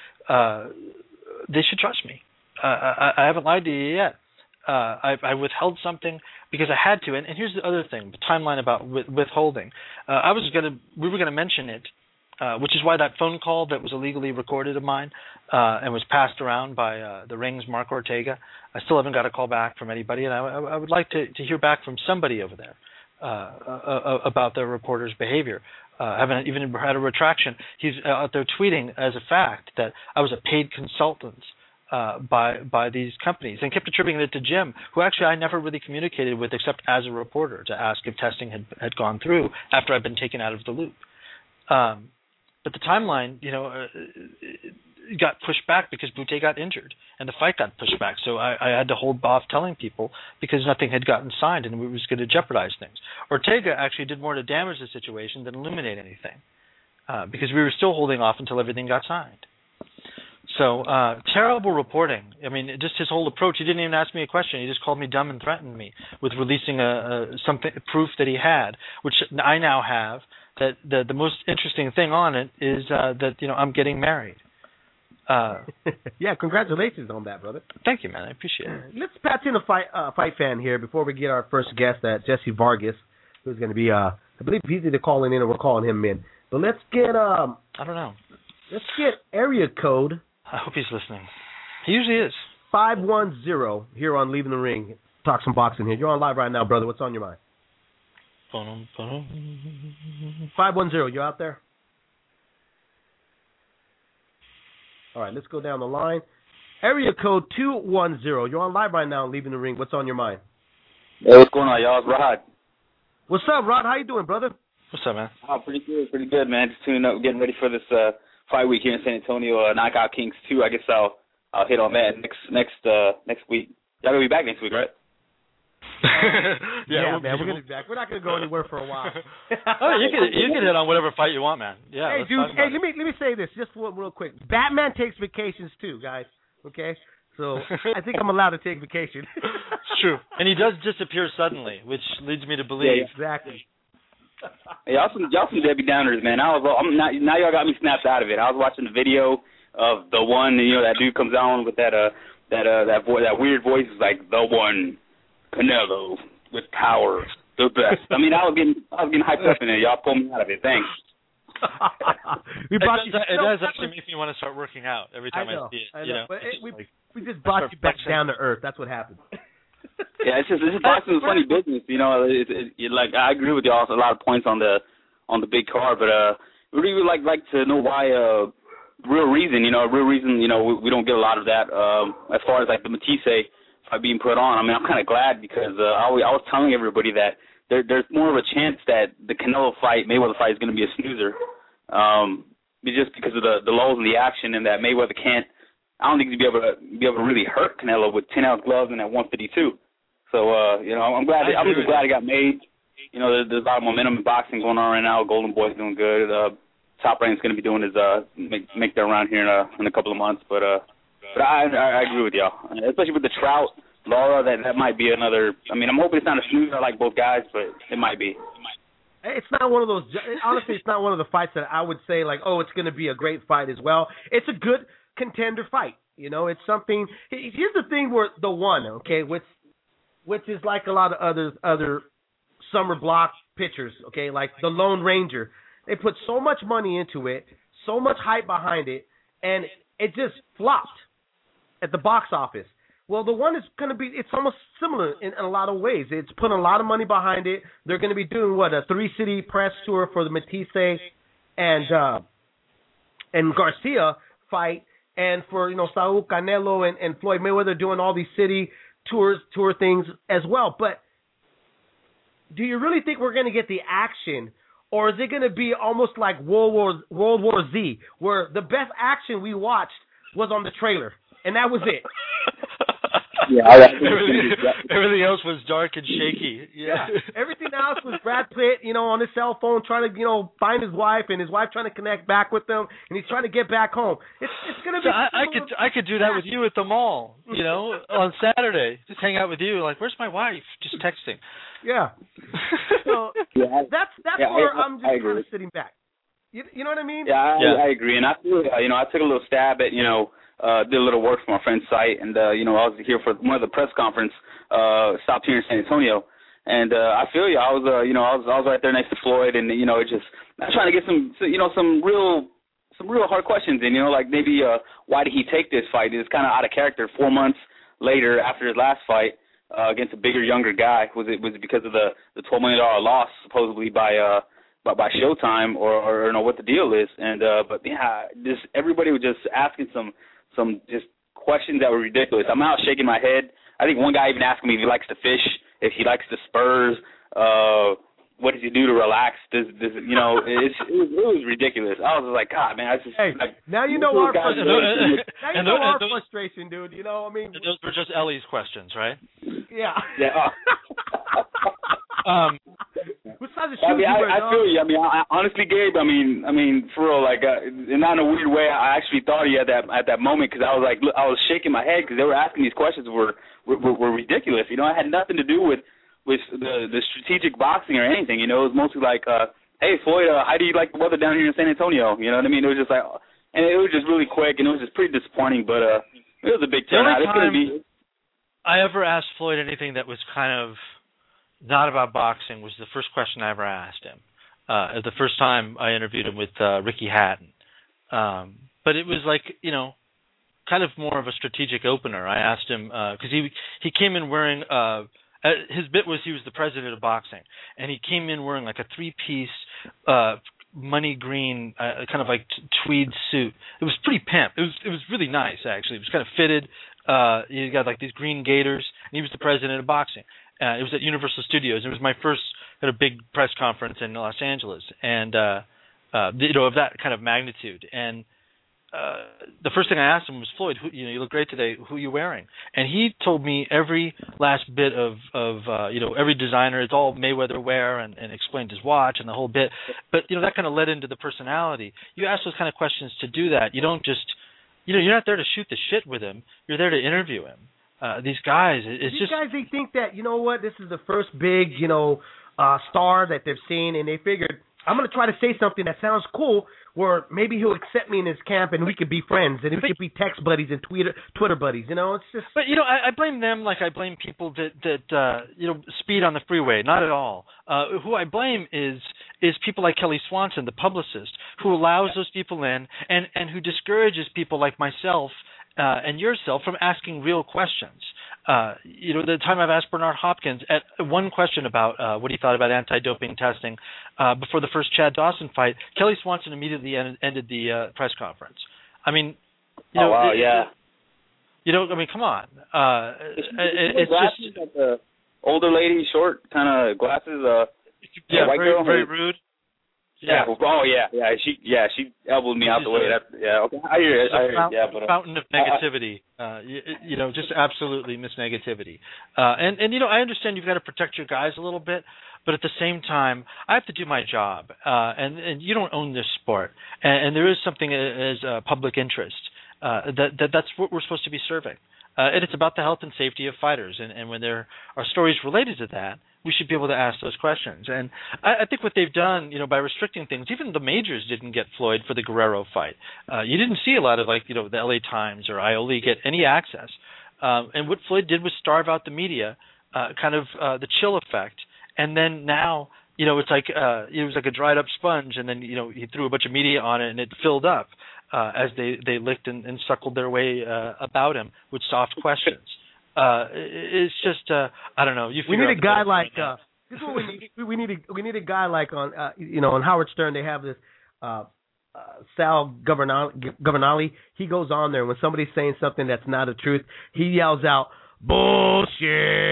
they should trust me. I haven't lied to you yet. I withheld something because I had to. And here's the other thing, the timeline about withholding. We were going to mention it, which is why that phone call that was illegally recorded of mine and was passed around by the Rings, Mark Ortega. I still haven't got a call back from anybody, and I would like to hear back from somebody over there about the reporter's behavior. I haven't even had a retraction. He's out there tweeting as a fact that I was a paid consultant by these companies, and kept attributing it to Jim, who actually I never really communicated with except as a reporter to ask if testing had gone through after I'd been taken out of the loop. But the timeline, got pushed back because Boutte got injured, and the fight got pushed back. So I had to hold off telling people because nothing had gotten signed, and it was going to jeopardize things. Ortega actually did more to damage the situation than illuminate anything, because we were still holding off until everything got signed. So terrible reporting. I mean, just his whole approach. He didn't even ask me a question. He just called me dumb and threatened me with releasing proof that he had, which I now have. That the most interesting thing on it is that I'm getting married. Yeah, congratulations on that, brother. Thank you, man. I appreciate it. Let's patch in a fight fan here before we get our first guest, Jesse Vargas, who's going to be, I believe he's either calling in or we're calling him in. But let's get, I don't know. Let's get area code. I hope he's listening. He usually is. 510 here on Leaving the Ring. Talk some boxing here. You're on live right now, brother. What's on your mind? 510, you out there? All right, let's go down the line. Area code 210. You're on live right now, Leaving the Ring. What's on your mind? Hey, what's going on, y'all? It's Rod. What's up, Rod? How you doing, brother? What's up, man? Oh, pretty good, man. Just tuning up, getting ready for this fight week here in San Antonio, Knockout Kings 2. I guess I'll hit on that next week. Y'all gonna be back next week, right? Yeah, man, we're gonna be back. We're not gonna go anywhere for a while. You can hit on whatever fight you want, man. Yeah. Hey, dude. Hey, let me say this just real quick. Batman takes vacations too, guys. Okay, so I think I'm allowed to take vacation. It's true, and he does disappear suddenly, which leads me to believe. Yeah, exactly. Hey, y'all some Debbie Downers, man. Now y'all got me snapped out of it. I was watching the video of the one, that dude comes on with that weird voice, is like the one. Canelo with power, the best. I mean, I was getting hyped up in there. Y'all pulled me out of it. Thanks. It does actually make me want to start working out every time I see it. I know. But we just brought you back down to earth. That's what happened. Yeah, it's just boxing is funny business. Like I agree with y'all. A lot of points on the big card, but we really like to know why real reason, we don't get a lot of that as far as like the Matisse fight being put on. I mean, I'm kind of glad because I was telling everybody that there's more of a chance that the Canelo fight, Mayweather fight, is going to be a snoozer, just because of the lulls in the action, and that Mayweather can't. I don't think he'd be able to really hurt Canelo with 10-ounce gloves and at 152. So I'm glad. I'm just glad it got made. There's a lot of momentum in boxing going on right now. Golden Boy's doing good. Top Rank's going to be doing his make their round here in a couple of months. But I agree with y'all, especially with the Trout, Lara. That might be another. I mean, I'm hoping it's not a snoozer. I like both guys, but it might be. It's not one of those. Honestly, it's not one of the fights that I would say like, oh, it's going to be a great fight as well. It's a good contender fight. It's something. Here's the thing where the one, okay, which is like a lot of other summer block pitchers, okay, like the Lone Ranger. They put so much money into it, so much hype behind it, and it just flopped at the box office. Well, the one is going to be, it's almost similar in a lot of ways. It's put a lot of money behind it. They're going to be doing, a 3-city press tour for the Matisse and Garcia fight, and for, Saul Canelo and Floyd Mayweather doing all these city tour things as well. But do you really think we're going to get the action, or is it going to be almost like World War Z, where the best action we watched was on the trailer, and that was it? Yeah, everything else was dark and shaky. Yeah, everything else was Brad Pitt, on his cell phone trying to, find his wife, and his wife trying to connect back with him, and he's trying to get back home. It's gonna be. So I could do that with you at the mall, on Saturday. Just hang out with you, like, where's my wife? Just texting. Yeah. So that's where I'm just kind of sitting back. You know what I mean? Yeah, I agree, and I feel, I took a little stab at, did a little work for my friend's site, and I was here for one of the press conference stopped here in San Antonio, and I feel you. I was right there next to Floyd, and I'm trying to get some real hard questions, and like maybe why did he take this fight? It's kind of out of character. 4 months later, after his last fight against a bigger, younger guy, was it because of the $12 million loss supposedly by Showtime, or what the deal is? And but yeah, just everybody was just asking some just questions that were ridiculous. I'm out shaking my head. I think one guy even asked me if he likes to fish, if he likes the Spurs, what does he do to relax? It was ridiculous. I was like, God, man, now you know our frustration. Now you know our frustration, dude. I mean, those were just Ellie's questions, right? Yeah. Yeah. What size of shoes I feel you. I mean, honestly, Gabe. I mean, for real, like, not in a weird way. I actually thought of you at that moment, because I was like, I was shaking my head because they were asking these questions were ridiculous. It had nothing to do with the strategic boxing or anything. It was mostly like, hey, Floyd, how do you like the weather down here in San Antonio? You know what I mean? It was just like, and it was just really quick, and it was just pretty disappointing. But it was a big turnout. The only time I ever asked Floyd anything that was kind of not about boxing was the first question I ever asked him. The first time I interviewed him with Ricky Hatton. But it was like, kind of more of a strategic opener. I asked him, because he came in wearing, his bit was he was the president of boxing, and he came in wearing like a 3-piece money green kind of like tweed suit. It was pretty pimp. It was really nice, actually. It was kind of fitted. He got like these green gaiters, and he was the president of boxing. It was at Universal Studios. It was my first kind of big press conference in Los Angeles, and of that kind of magnitude. And the first thing I asked him was, Floyd, you look great today. Who are you wearing? And he told me every last bit of every designer. It's all Mayweather wear, and explained his watch and the whole bit. But that kind of led into the personality. You ask those kind of questions to do that. You don't just, you're not there to shoot the shit with him. You're there to interview him. These guys, they think that, this is the first big, star that they've seen, and they figured, I'm going to try to say something that sounds cool, where maybe he'll accept me in his camp, and we could be friends, and we could be text buddies and Twitter buddies. It's just. But I blame them like I blame people that speed on the freeway. Not at all. Who I blame is people like Kelly Swanson, the publicist, who allows those people in, and who discourages people like myself and yourself from asking real questions. The time I've asked Bernard Hopkins at one question about what he thought about anti-doping testing before the first Chad Dawson fight, Kelly Swanson immediately ended the press conference. I mean, you know, oh wow, yeah. You know, I mean, come on. It's just like the older lady, short kind of glasses. Yeah, white very, girl. very rude. Yeah. Oh yeah. She elbowed me out the way. Okay. I hear it. Yeah, but fountain of negativity. You know, just absolutely Miss Negativity. And you know, I understand you've got to protect your guys a little bit, but at the same time, I have to do my job. And you don't own this sport, and there is something as public interest that's what we're supposed to be serving. And it's about the health and safety of fighters. And when there are stories related to that, we should be able to ask those questions. And I think what they've done, you know, by restricting things, even the majors didn't get Floyd for the Guerrero fight. You didn't see a lot of, like, you know, the LA Times or IOLE get any access. And what Floyd did was starve out the media, kind of the chill effect. And then now, you know, it's like it was like a dried up sponge, and then, you know, he threw a bunch of media on it and it filled up as they licked and suckled their way about him with soft questions. It's just I don't know. We need a guy like this is what we need. We need a guy like on you know, on Howard Stern. They have this Sal Governale. He goes on there when somebody's saying something that's not the truth. He yells out bullshit.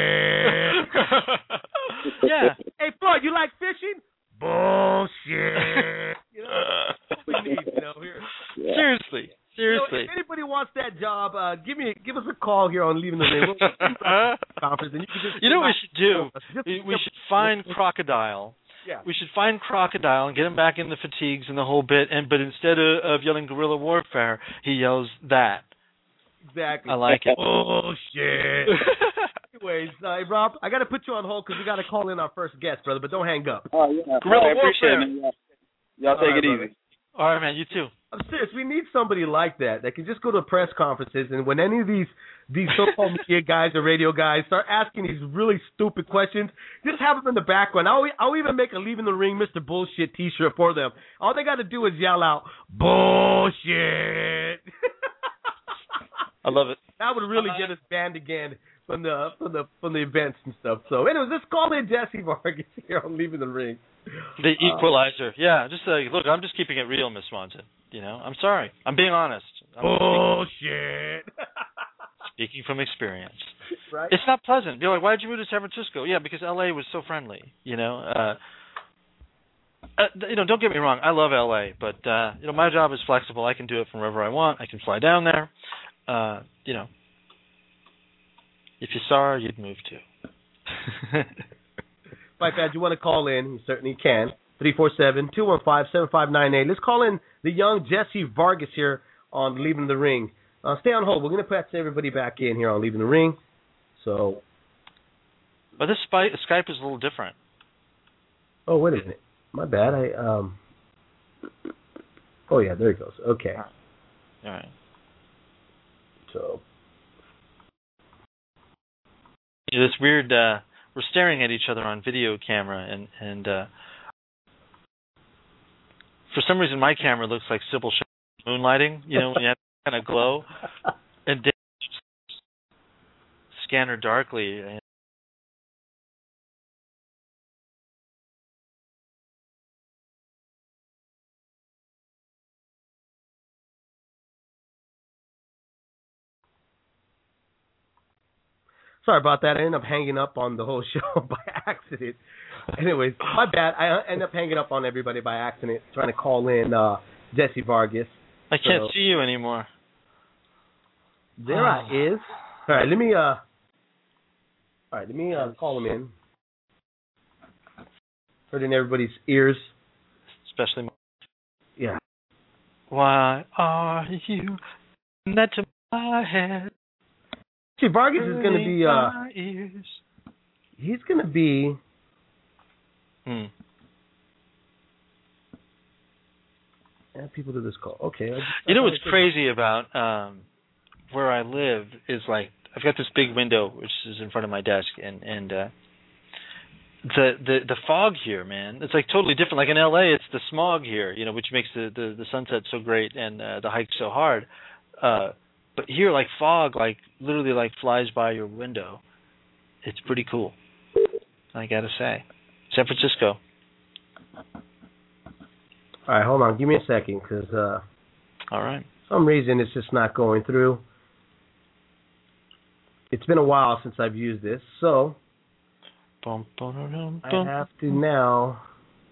Yeah. Hey Floyd, you like fishing? Bullshit. You know, that's what we need. You know, here. Yeah. Seriously. You know, if anybody wants that job, give us a call here on Leaving the Ring. Conference, and you know what we should do? We should find Crocodile. Yeah. We should find Crocodile and get him back in the fatigues and the whole bit. But instead of yelling guerrilla warfare, he yells that. Exactly. I like it. Oh shit. Anyways, Rob, I got to put you on hold because we got to call in our first guest, brother. But don't hang up. Oh yeah. Guerrilla I appreciate it, man. Y'all take it easy. All right, man. You too. I'm serious. We need somebody like that can just go to press conferences, and when any of these so-called media guys or radio guys start asking these really stupid questions, just have them in the background. I'll even make a Leaving the Ring Mr. Bullshit T-shirt for them. All they got to do is yell out bullshit. I love it. That would really get us banned again from the events and stuff. So, anyways, let's call in Jesse Vargas here on Leaving the Ring. The equalizer. Yeah, just look, I'm just keeping it real, Miss Swanson. You know, I'm sorry. I'm being honest. Bullshit. Speaking from experience. Right? It's not pleasant. You're like, why did you move to San Francisco? Yeah, because LA was so friendly. You know, you know, don't get me wrong. I love LA, but you know, my job is flexible. I can do it from wherever I want. I can fly down there. You know, if you saw her, you'd move too. Mike, Dad, you want to call in? You certainly can. 347-215-7598. Let's call in the young Jesse Vargas here on Leaving the Ring. Stay on hold. We're going to put everybody back in here on Leaving the Ring. So, but this Skype is a little different. Oh, wait a minute. My bad. Oh yeah, there it goes. Okay. All right. So, this weird. We're staring at each other on video camera, and for some reason my camera looks like Sybil moonlighting. You know, when you have kind of glow, and scan her darkly. And sorry about that. I ended up hanging up on the whole show by accident. Anyways, my bad. I ended up hanging up on everybody by accident, trying to call in Jesse Vargas. I can't see you anymore. There I is. All right, let me call him in. Heard in everybody's ears. Especially mine. Yeah. Why are you that to my head? See, Vargas is going to be. He's going to be. Add people to this call. Okay. You know what's crazy about where I live is, like, I've got this big window which is in front of my desk, and the fog here, man, it's like totally different. Like in LA, it's the smog here, you know, which makes the sunset so great and the hike so hard. But here, like, fog, like, literally, like, flies by your window. It's pretty cool, I gotta say. San Francisco. All right, hold on. Give me a second, because... All right. some reason it's just not going through. It's been a while since I've used this, so I have to now.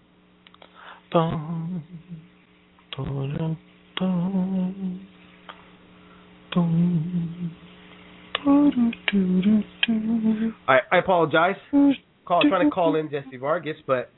I apologize. Trying to call in Jesse Vargas, but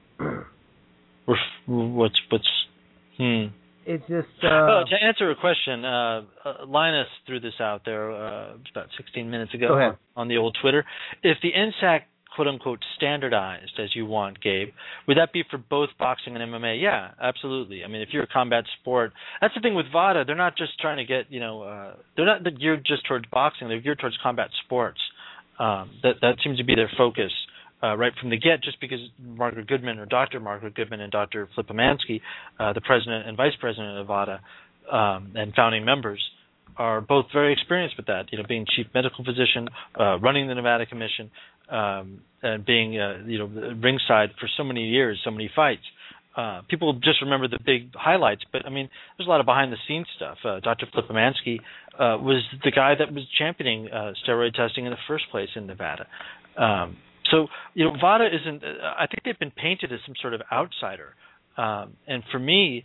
It's just to answer a question, Linus threw this out there about 16 minutes ago on the old Twitter. If the NSAC quote-unquote standardized as you want, Gabe, would that be for both boxing and MMA? Yeah, absolutely. I mean, if you're a combat sport, that's the thing with VADA. They're not just trying to get, they're not geared just towards boxing. They're geared towards combat sports. That seems to be their focus right from the get, just because Margaret Goodman, or Dr. Margaret Goodman, and Dr. Flipomansky, the president and vice president of VADA and founding members, are both very experienced with that, being chief medical physician, running the Nevada Commission, and being, ringside for so many years, so many fights. People just remember the big highlights, but, I mean, there's a lot of behind-the-scenes stuff. Dr. Flipomansky was the guy that was championing steroid testing in the first place in Nevada. So, VADA isn't, I think they've been painted as some sort of outsider. And for me,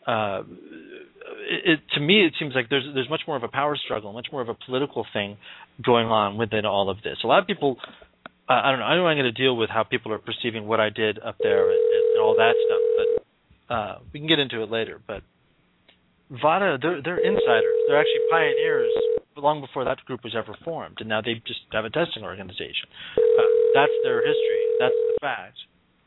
it seems like there's much more of a power struggle, much more of a political thing going on within all of this. A lot of people, I don't know I'm going to deal with how people are perceiving what I did up there and all that stuff, but we can get into it later. But VADA, they're insiders. They're actually pioneers long before that group was ever formed, and now they just have a testing organization. That's their history. That's the fact.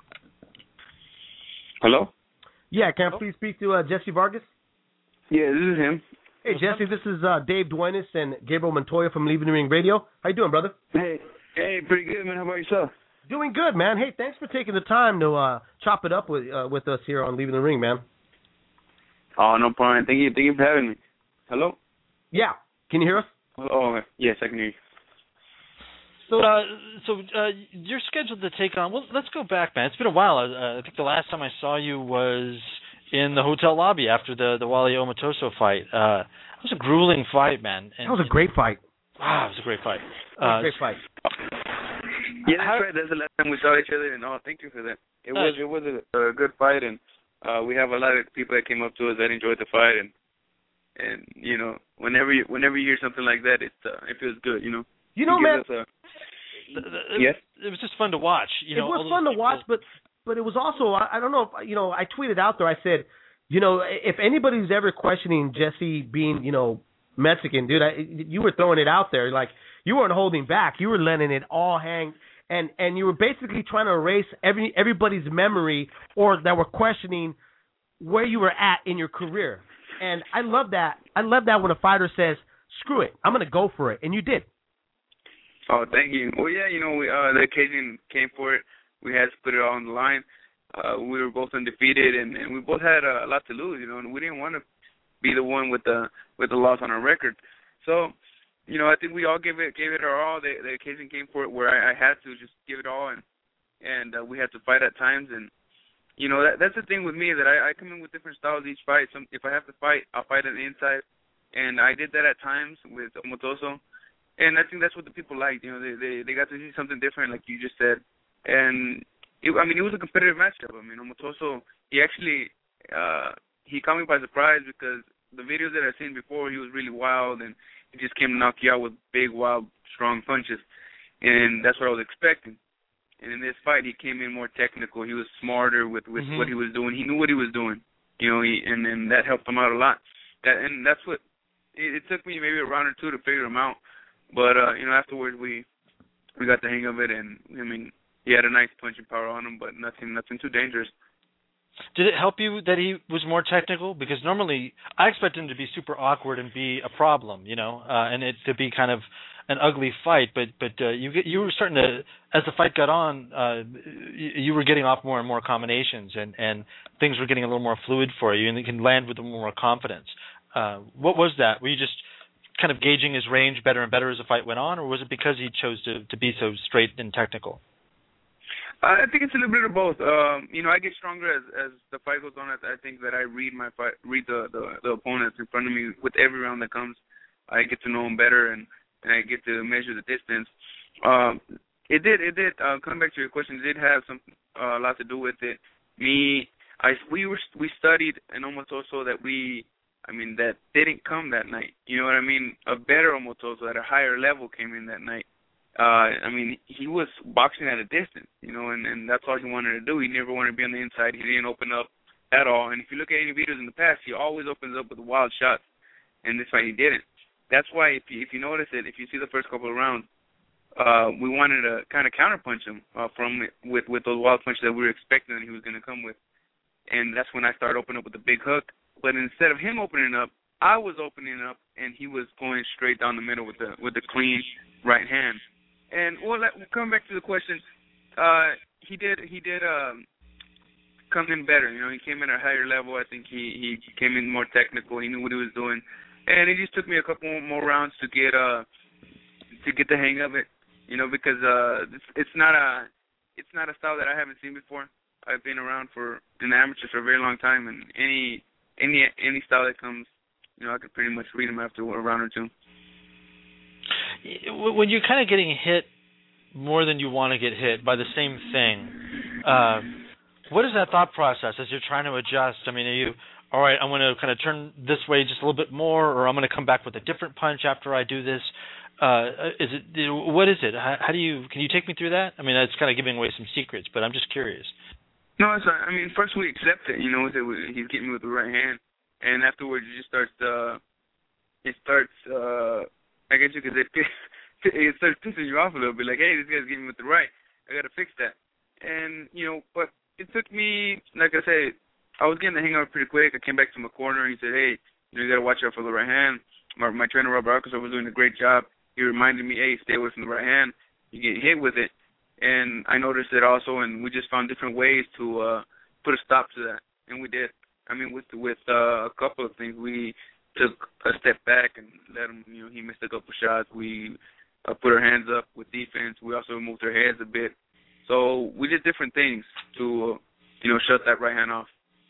Hello? Yeah, can I please speak to Jesse Vargas? Yeah, this is him. Hey, Jesse, this is Dave Duenas and Gabriel Montoya from Leaving the Ring Radio. How you doing, brother? Hey, pretty good, man. How about yourself? Doing good, man. Hey, thanks for taking the time to chop it up with us here on Leaving the Ring, man. Oh, no problem. Thank you for having me. Hello? Yeah. Can you hear us? Oh, yes, I can hear you. So you're scheduled to take on. Well, let's go back, man. It's been a while. I think the last time I saw you was in the hotel lobby after the Wally Omotosho fight. It was a grueling fight, man. And, that was a great fight. Wow, it was a great fight. Great fight. Yeah, that's right. That's the last time we saw each other, and thank you for that. It was a good fight, and we have a lot of people that came up to us that enjoyed the fight, and whenever you hear something like that, it feels good, You know, man. Yes. It was just fun to watch. It was fun to watch, but it was also, I don't know if, I tweeted out there, I said, if anybody's ever questioning Jesse being, Mexican, dude, you were throwing it out there. Like, you weren't holding back. You were letting it all hang, and you were basically trying to erase everybody's memory or that were questioning where you were at in your career. And I love that. I love that when a fighter says, screw it, I'm going to go for it. And you did. Oh, thank you. Well, yeah, the occasion came for it. We had to put it all on the line. We were both undefeated, and we both had a lot to lose, and we didn't want to be the one with the loss on our record. So, I think we all gave it our all. The occasion came for it where I had to just give it all, and we had to fight at times. And, that's the thing with me, that I come in with different styles each fight. If I have to fight, I'll fight on the inside. And I did that at times with Omotosho. And I think that's what the people liked. They got to see something different, like you just said. And, it was a competitive matchup. Omotosho, he actually, he caught me by surprise because the videos that I've seen before, he was really wild, and he just came to knock you out with big, wild, strong punches. And that's what I was expecting. And in this fight, he came in more technical. He was smarter with what he was doing. He knew what he was doing, and that helped him out a lot. And that's what, it took me maybe a round or two to figure him out. But, afterwards we got the hang of it, and, he had a nice punching power on him, but nothing too dangerous. Did it help you that he was more technical? Because normally I expect him to be super awkward and be a problem, and it to be kind of an ugly fight. But you were starting to, as the fight got on, you were getting off more and more combinations, and things were getting a little more fluid for you, and you can land with a little more confidence. What was that? Were you just kind of gauging his range better and better as the fight went on, or was it because he chose to be so straight and technical? I think it's a little bit of both. I get stronger as the fight goes on. I think that I read the opponents in front of me with every round that comes. I get to know them better, and I get to measure the distance. It did. Coming back to your question, it did have a lot to do with it. We studied an Omotoso that that didn't come that night. You know what I mean? A better Omotoso at a higher level came in that night. He was boxing at a distance, and that's all he wanted to do. He never wanted to be on the inside. He didn't open up at all. And if you look at any videos in the past, he always opens up with wild shots. And this fight, he didn't. That's why, if you notice it, if you see the first couple of rounds, we wanted to kind of counterpunch him with those wild punches that we were expecting that he was going to come with. And that's when I started opening up with the big hook. But instead of him opening up, I was opening up, and he was going straight down the middle with the clean right hand. And coming back to the question, he did come in better. He came in at a higher level. I think he came in more technical. He knew what he was doing, and it just took me a couple more rounds to get the hang of it. Because it's not a style that I haven't seen before. I've been around in the amateurs for a very long time, and any style that comes, I could pretty much read them after a round or two. When you're kind of getting hit more than you want to get hit by the same thing, what is that thought process as you're trying to adjust? Are you, all right, I'm going to kind of turn this way just a little bit more, or I'm going to come back with a different punch after I do this? What is it? Can you take me through that? That's kind of giving away some secrets, but I'm just curious. No, it's not. First we accept it. He's getting me with the right hand, and afterwards it just starts. I guess you could say it starts pissing you off a little bit. Like, hey, this guy's getting me with the right. I got to fix that. And but it took me, like I said, I was getting the hang of it pretty quick. I came back to my corner, and he said, hey, you got to watch out for the right hand. My trainer, Robert Arkansas, was doing a great job. He reminded me, hey, stay away from the right hand. You get hit with it. And I noticed it also, and we just found different ways to put a stop to that. And we did. With a couple of things, we took a step back and let him, he missed a couple shots. We put our hands up with defense. We also moved our heads a bit. So we did different things to, shut that right hand off.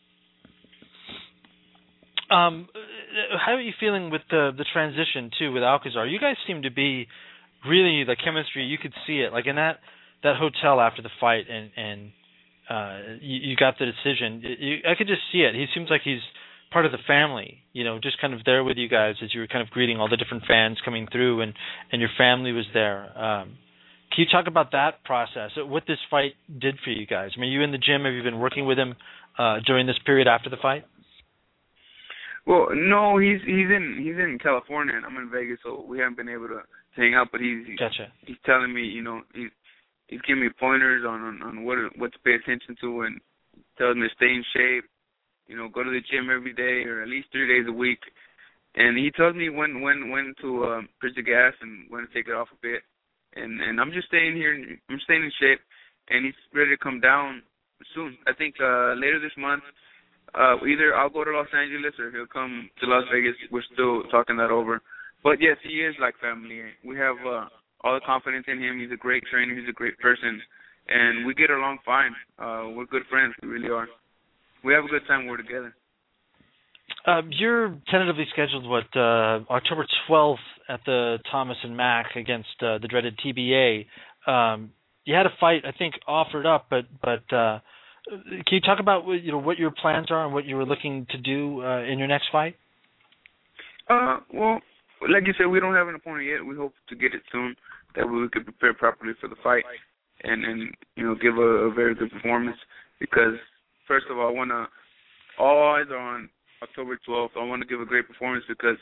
How are you feeling with the transition, too, with Alcazar? You guys seem to be really, the chemistry, you could see it. Like in that hotel after the fight and you got the decision, I could just see it. He seems like he's part of the family, just kind of there with you guys as you were kind of greeting all the different fans coming through, and your family was there. Can you talk about that process, what this fight did for you guys? Are you in the gym? Have you been working with him during this period after the fight? Well, no, he's in California, and I'm in Vegas, so we haven't been able to hang out. But he's telling me, he's giving me pointers on what to pay attention to, and tells me to stay in shape. Go to the gym every day or at least 3 days a week. And he tells me when to push the gas and when to take it off a bit. And I'm just staying here. I'm staying in shape, and he's ready to come down soon. I think later this month, either I'll go to Los Angeles or he'll come to Las Vegas. We're still talking that over. But yes, he is like family. We have all the confidence in him. He's a great trainer. He's a great person, and we get along fine. We're good friends. We really are. We have a good time when we're together. You're tentatively scheduled, October 12th at the Thomas & Mack against the dreaded TBA. You had a fight, I think, offered up, but can you talk about what your plans are and what you were looking to do in your next fight? Well, like you said, we don't have an opponent yet. We hope to get it soon. That way we could prepare properly for the fight and give a very good performance. Because first of all, all eyes are on October 12th. I want to give a great performance because,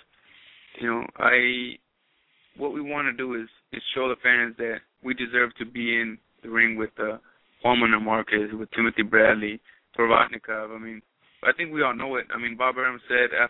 what we want to do is show the fans that we deserve to be in the ring with Juan Manuel Marquez, with Timothy Bradley, Provodnikov. I think we all know it. Bob Arum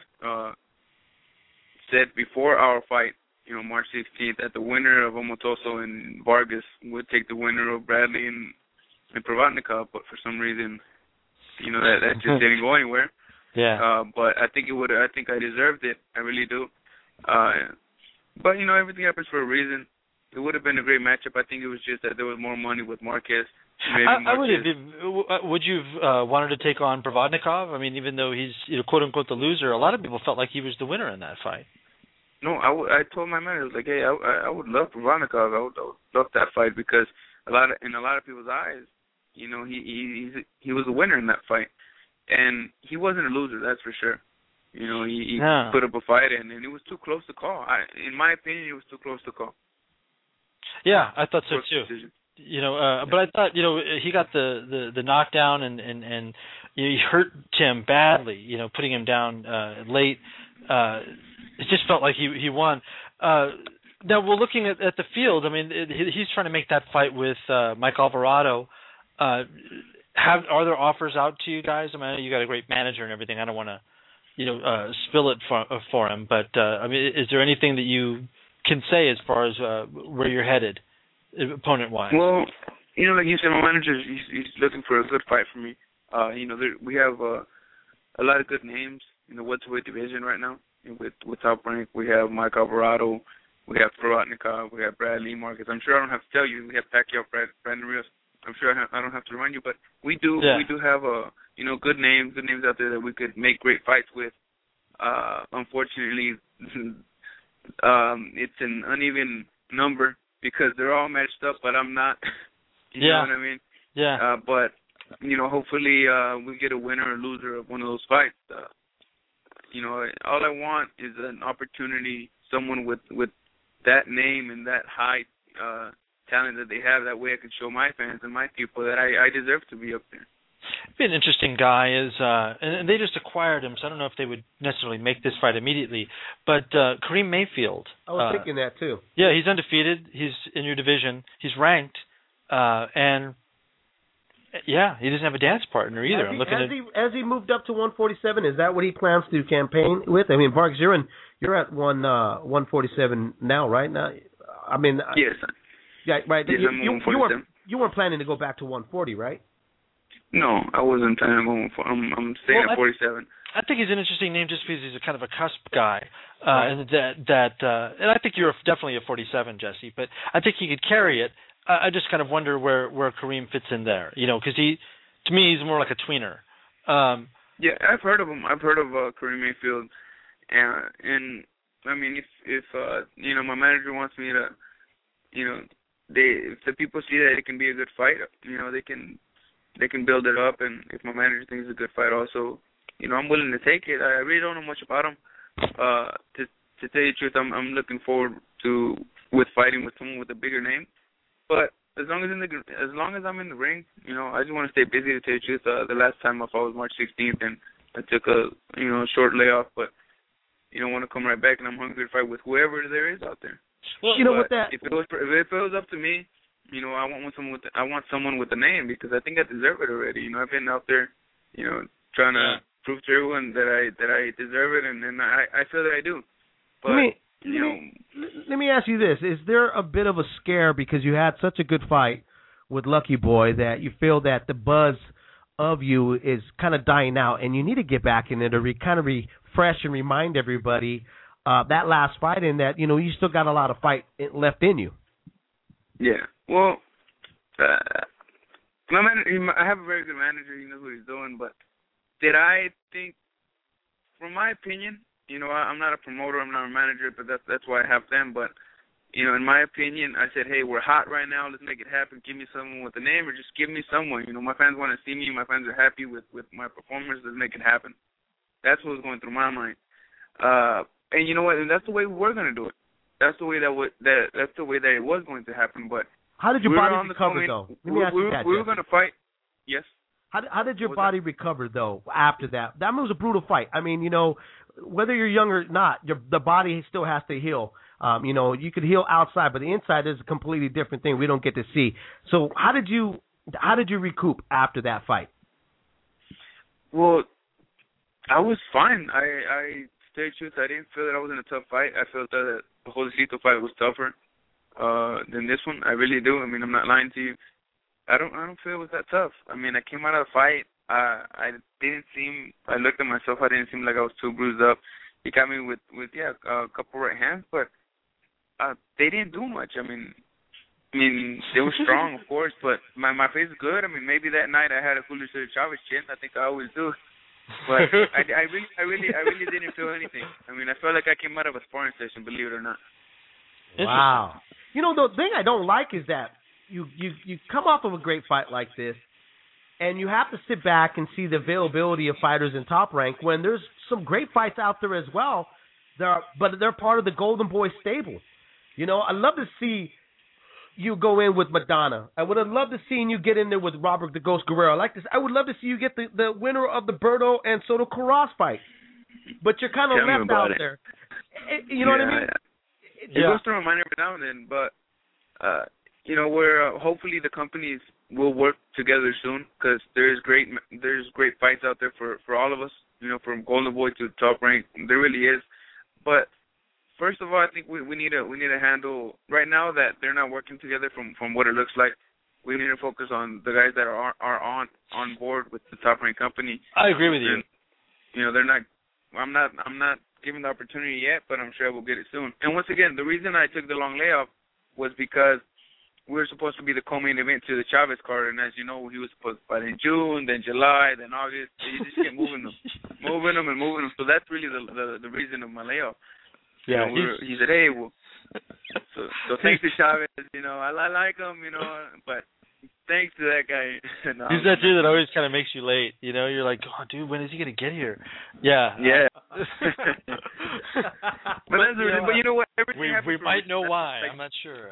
said before our fight, March 16th, that the winner of Omotoso and Vargas would take the winner of Bradley and Provodnikov, but for some reason, that just didn't go anywhere. Yeah. But I think I think I deserved it. I really do. But everything happens for a reason. It would have been a great matchup. I think it was just that there was more money with Marquez. Would you have wanted to take on Provodnikov? I mean, even though he's quote unquote the loser, a lot of people felt like he was the winner in that fight. No, I told my manager, like, hey, I would love Provodnikov. I would love that fight because in a lot of people's eyes, he was a winner in that fight, and he wasn't a loser, that's for sure. He put up a fight, and it was too close to call. In my opinion, it was too close to call. Yeah, I thought so too. Decision. But I thought, he got the knockdown and he hurt Tim badly, putting him down late. It just felt like he won. Now we're looking at the field. I mean, he's trying to make that fight with Mike Alvarado. Are there offers out to you guys? I mean, I know you got a great manager and everything. I don't want to, spill it for him. But I mean, is there anything that you can say as far as where you're headed, opponent-wise? Well, like you said, my manager he's looking for a good fight for me. We have a lot of good names in the welterweight division right now. With Top Rank, we have Mike Alvarado, we have Provodnikov, we have Bradley Marcus. I'm sure I don't have to tell you. We have Pacquiao, Brandon Rios. I'm sure I don't have to remind you, but we do have good names out there that we could make great fights with. Unfortunately, it's an uneven number because they're all matched up, but I'm not. You know what I mean? Yeah. But hopefully we get a winner or loser of one of those fights. All I want is an opportunity, someone with that name and that high talent that they have. That way I can show my fans and my people that I deserve to be up there. Be an interesting guy and they just acquired him, so I don't know if they would necessarily make this fight immediately. But Kareem Mayfield. I was thinking that too. Yeah, he's undefeated. He's in your division. He's ranked, and he doesn't have a dance partner either. Has he moved up to 147? Is that what he plans to campaign with? I mean, Vargas, you're at 147 now, right? Now, I mean, yes. Yeah, right. Yes, you weren't planning to go back to 140, right? No, I wasn't planning on going. I'm staying at 47. I think he's an interesting name just because he's a kind of a cusp guy, and and I think you're definitely a 47, Jesse. But I think he could carry it. I just kind of wonder where Kareem fits in there, because to me he's more like a tweener. Yeah, I've heard of him. I've heard of Kareem Mayfield, and I mean if my manager wants me to, if the people see that it can be a good fight, they can build it up, and if my manager thinks it's a good fight also, I'm willing to take it. I really don't know much about him. To tell you the truth, I'm looking forward with fighting with someone with a bigger name. But as long as I'm in the ring, I just want to stay busy. To tell you the truth, the last time I fought was March 16th, and I took a short layoff. But I want to come right back, and I'm hungry to fight with whoever there is out there. Well, if it was up to me, I want someone with a name because I think I deserve it already. I've been out there, trying to prove to everyone that I deserve it, and I feel that I do. But let me ask you this: is there a bit of a scare because you had such a good fight with Lucky Boy that you feel that the buzz of you is kind of dying out, and you need to get back in it to kind of refresh and remind everybody that last fight, and that you still got a lot of fight left in you? Yeah. Well, my manager, I have a very good manager. He knows what he's doing. But did I think, from my opinion, I'm not a promoter, I'm not a manager, but that's why I have them. But, in my opinion, I said, hey, we're hot right now. Let's make it happen. Give me someone with a name or just give me someone. My fans want to see me. My fans are happy with my performance. Let's make it happen. That's what was going through my mind. And you know what? And that's the way we're going to do it. That's the way that's the way that it was going to happen. But how did your body recover, though? Let me ask you that. We were going to fight. Yes. How did your body recover, though, after that? That was a brutal fight. I mean, whether you're young or not, the body still has to heal. You could heal outside, but the inside is a completely different thing we don't get to see. So how did you recoup after that fight? Well, I was fine. I tell you the truth, I didn't feel that I was in a tough fight. I felt that the Josecito fight was tougher than this one. I really do. I mean, I'm not lying to you. I don't feel it was that tough. I mean, I came out of the fight. I looked at myself. I didn't seem like I was too bruised up. He got me with a couple right hands, but they didn't do much. I mean, I mean, they were strong, of course, but my face is good. I mean, maybe that night I had a Julio Cesar Chavez chin. I think I always do. But I really didn't feel anything. I mean, I felt like I came out of a sparring session, believe it or not. Wow. You know, the thing I don't like is that you come off of a great fight like this, and you have to sit back and see the availability of fighters in Top Rank when there's some great fights out there as well. But they're part of the Golden Boy stable. You know, I'd love to see you go in with Madonna. I would have loved to see you get in there with Robert the Ghost Guerrero. I would love to see you get the winner of the Berto and Soto Karass fight. But you're kind of left out there. You know what I mean? It goes through my mind every now and then, but you know, where hopefully the companies will work together soon, because there's great fights out there for all of us. You know, from Golden Boy to Top Rank, there really is. But first of all, I think we need to handle right now that they're not working together from what it looks like. We need to focus on the guys that are on board with the Top Rank company. I agree with you. And, you know, they're not. I'm not given the opportunity yet, but I'm sure we'll get it soon. And once again, the reason I took the long layoff was because we were supposed to be the co-main event to the Chavez card, and as you know, he was supposed to fight in June, then July, then August. You just kept moving them. So that's really the reason of my layoff. Yeah, you know, he said, hey, well, so thanks to Chavez, you know, I like him, you know, but thanks to that guy. No, he's that dude that always kind of makes you late, you know, you're like, oh, dude, when is he going to get here? Yeah. Yeah. but you know what? We might know why. I'm not sure.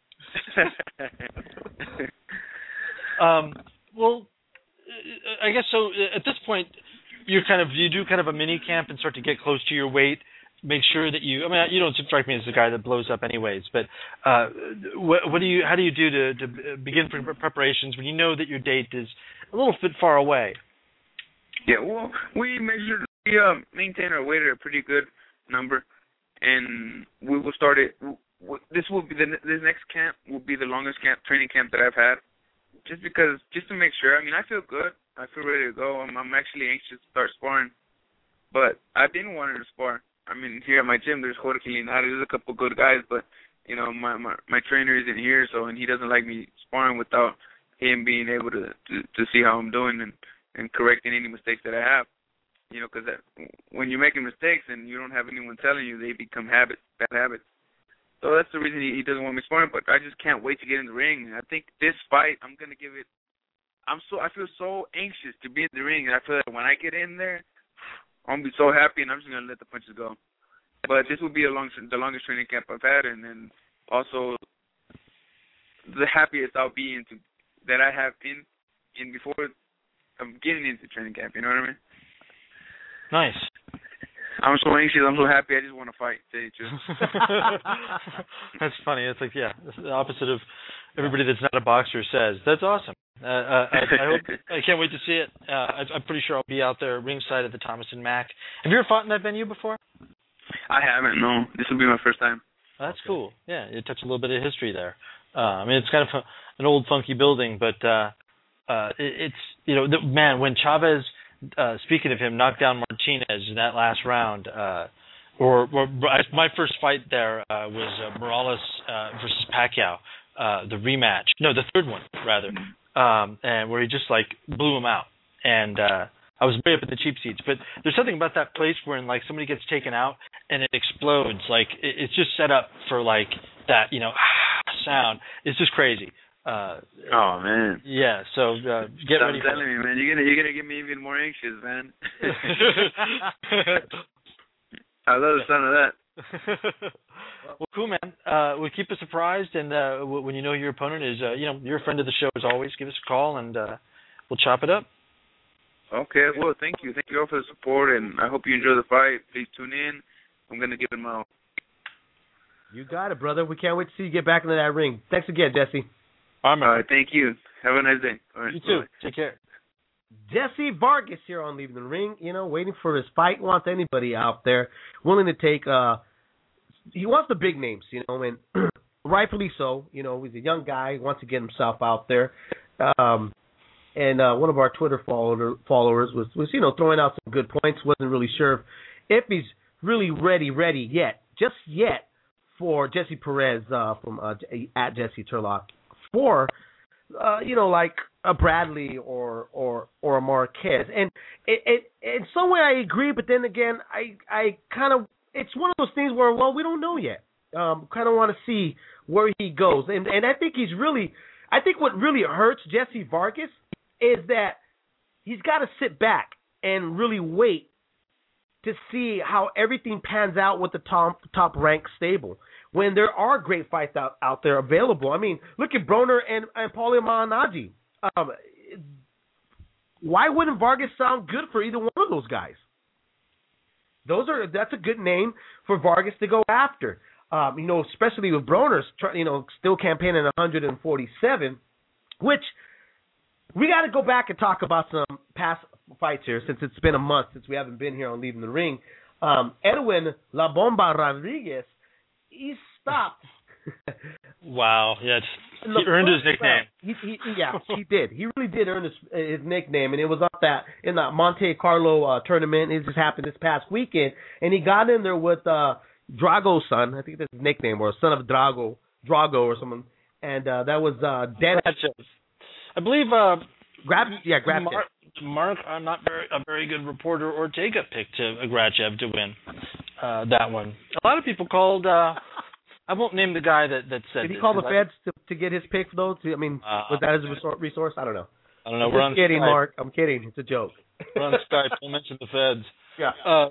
Well, I guess so. At this point, you do kind of a mini camp and start to get close to your weight. Make sure that you don't strike me as the guy that blows up anyways. But how do you do to begin preparations when you know that your date is a little bit far away? Yeah, well, we maintain our weight at a pretty good number, and we will start it. This next camp will be the longest training camp that I've had, just to make sure. I mean, I feel good. I feel ready to go. I'm actually anxious to start sparring, but I've been wanting to spar. I mean, here at my gym, there's Jorge Linares. There's a couple good guys, but you know, my trainer isn't here, and he doesn't like me sparring without him being able to see how I'm doing and correcting any mistakes that I have. You know, because when you're making mistakes and you don't have anyone telling you, they become bad habits. So that's the reason he doesn't want me sparring. But I just can't wait to get in the ring. I think this fight, I'm gonna give it. I feel so anxious to be in the ring, and I feel like when I get in there, I'm gonna be so happy, and I'm just gonna let the punches go. But this will be the longest training camp I've had, and then also the happiest I'll be that I have in before I'm getting into training camp. You know what I mean? Nice. I'm so anxious. I'm so happy. I just want to fight. Tell you the truth. That's funny. It's like, yeah, it's the opposite of everybody that's not a boxer says. That's awesome. I can't wait to see it. I'm pretty sure I'll be out there ringside at the Thomas and Mack. Have you ever fought in that venue before? I haven't. No, this will be my first time. That's cool. Yeah, you touch a little bit of history there. I mean, it's kind of an old funky building, but it's man, when Chavez. Speaking of him, knocked down Martinez in that last round. My first fight there was Morales versus Pacquiao, the rematch. No, the third one rather, and where he just like blew him out. And I was way up at the cheap seats. But there's something about that place where like somebody gets taken out and it explodes. Like it's just set up for like that, sound. It's just crazy. Oh man. Yeah. So get ready. Stop telling me, man. You're gonna get me even more anxious, man. I love the sound of that. Well, cool, man. We'll keep us surprised, and when you know your opponent is, you're a friend of the show as always. Give us a call, and we'll chop it up. Okay. Well, thank you all for the support, and I hope you enjoy the fight. Please tune in. I'm gonna give it my all. You got it, brother. We can't wait to see you get back into that ring. Thanks again, Desi. All right, thank you. Have a nice day. All right, you too. Bye. Take care. Jesse Vargas here on Leaving the Ring, waiting for his fight. Wants anybody out there willing to take. He wants the big names, and rightfully so. He's a young guy. He wants to get himself out there. And one of our Twitter followers was throwing out some good points. Wasn't really sure if he's really ready yet for Jesse Perez from at Jesse Turlock for like a Bradley or a Marquez. And in some way I agree, but then again I kind of, it's one of those things where, well, we don't know yet. Kind of want to see where he goes. And I think I think what really hurts Jesse Vargas is that he's got to sit back and really wait to see how everything pans out with the top ranked stable when there are great fights out there available. I mean, look at Broner and Paulie Malignaggi. Why wouldn't Vargas sound good for either one of those guys? That's a good name for Vargas to go after. Especially with Broner, still campaigning at 147, which we got to go back and talk about some past fights here since it's been a month since we haven't been here on Leaving the Ring. Edwin La Bomba Rodriguez, he stopped. Wow, yeah, he earned his nickname. He did. He really did earn his nickname, and it was up in that Monte Carlo tournament. It just happened this past weekend, and he got in there with Drago's son. I think that's his nickname, or son of Drago or someone. And that was Dennis. I believe Grachev. Mark, I'm not a very good reporter. Ortega picked Grachev to win that one. A lot of people called. I won't name the guy that said. Did he call the feds to get his pick though? Was that as a resource? I don't know. We're on kidding, Skype. Mark. I'm kidding. It's a joke. We're on Skype. Don't mention the feds. Yeah.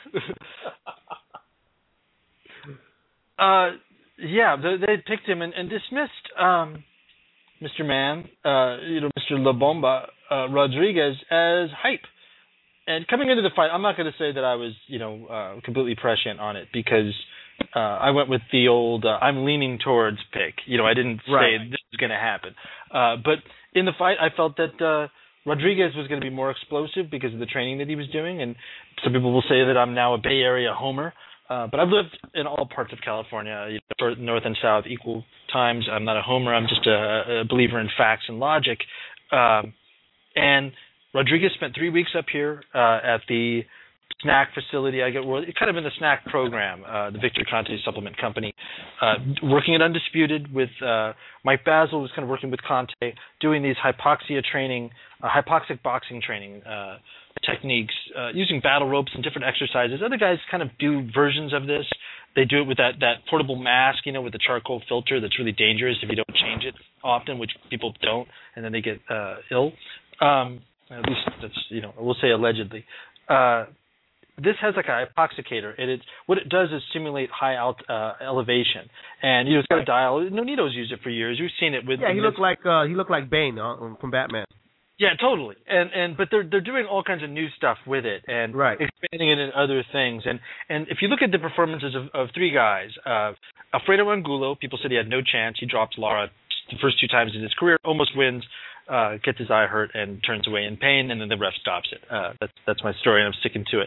They picked him and dismissed Mr. Man, Mr. La Bomba Rodriguez as hype. And coming into the fight, I'm not going to say that I was, completely prescient on it because I went with the old I'm leaning towards pick. I didn't say this is going to happen. But in the fight, I felt that Rodriguez was going to be more explosive because of the training that he was doing. And some people will say that I'm now a Bay Area homer. But I've lived in all parts of California, north and south, equal times. I'm not a homer. I'm just a believer in facts and logic. And Rodriguez spent 3 weeks up here at the snack facility. Kind of in the snack program, the Victor Conte Supplement Company, working at Undisputed with Mike Basil, who's kind of working with Conte, doing these hypoxic boxing training techniques, using battle ropes and different exercises. Other guys kind of do versions of this. They do it with that portable mask, with the charcoal filter that's really dangerous if you don't change it often, which people don't, and then they get ill. At least that's, we'll say allegedly. This has like a hypoxicator, and what it does is simulate high elevation, and it's got a dial. Nonito's used it for years. We've seen it with. Yeah, he looked like Bane from Batman. Yeah, totally. But they're doing all kinds of new stuff with it and expanding it into other things. And if you look at the performances of three guys, Alfredo Angulo, people said he had no chance. He dropped Lara the first 2 times in his career, almost wins, gets his eye hurt and turns away in pain, and then the ref stops it. That's my story, and I'm sticking to it.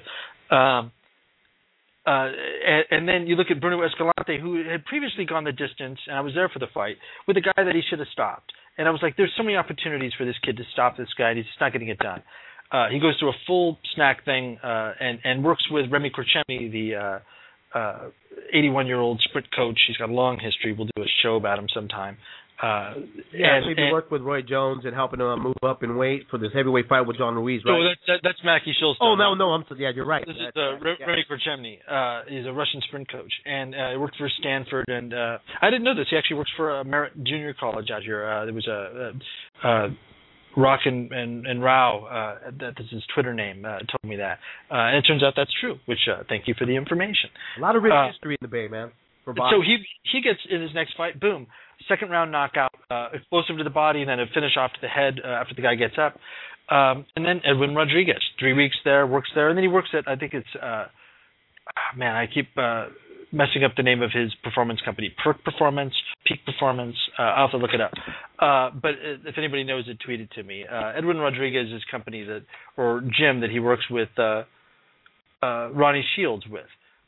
And then you look at Bruno Escalante, who had previously gone the distance, and I was there for the fight, with a guy that he should have stopped. And I was like, there's so many opportunities for this kid to stop this guy, and he's just not getting it done. He goes through a full snack thing and works with Remy Corchemi, the 81-year-old sprint coach. He's got a long history. We'll do a show about him sometime. He worked with Roy Jones and helping him move up in weight for this heavyweight fight with John Ruiz, right? Oh, that's Mackie Shilstone. Oh, no, you're right. This is Remy Korchemny. He's a Russian sprint coach, and he worked for Stanford. And I didn't know this. He actually works for Merritt Junior College out here. There was a Rock and Rao, that's his Twitter name, told me that. And it turns out that's true, which thank you for the information. A lot of rich history in the Bay, man. So he gets in his next fight, boom, second round knockout, explosive to the body, and then a finish off to the head after the guy gets up. And then Edwin Rodriguez, 3 weeks there, works there, and then he works at, I think it's, I keep messing up the name of his performance company, Perk Performance, Peak Performance. I'll have to look it up. But if anybody knows it, tweet it to me. Edwin Rodriguez's company or gym that he works with Ronnie Shields with.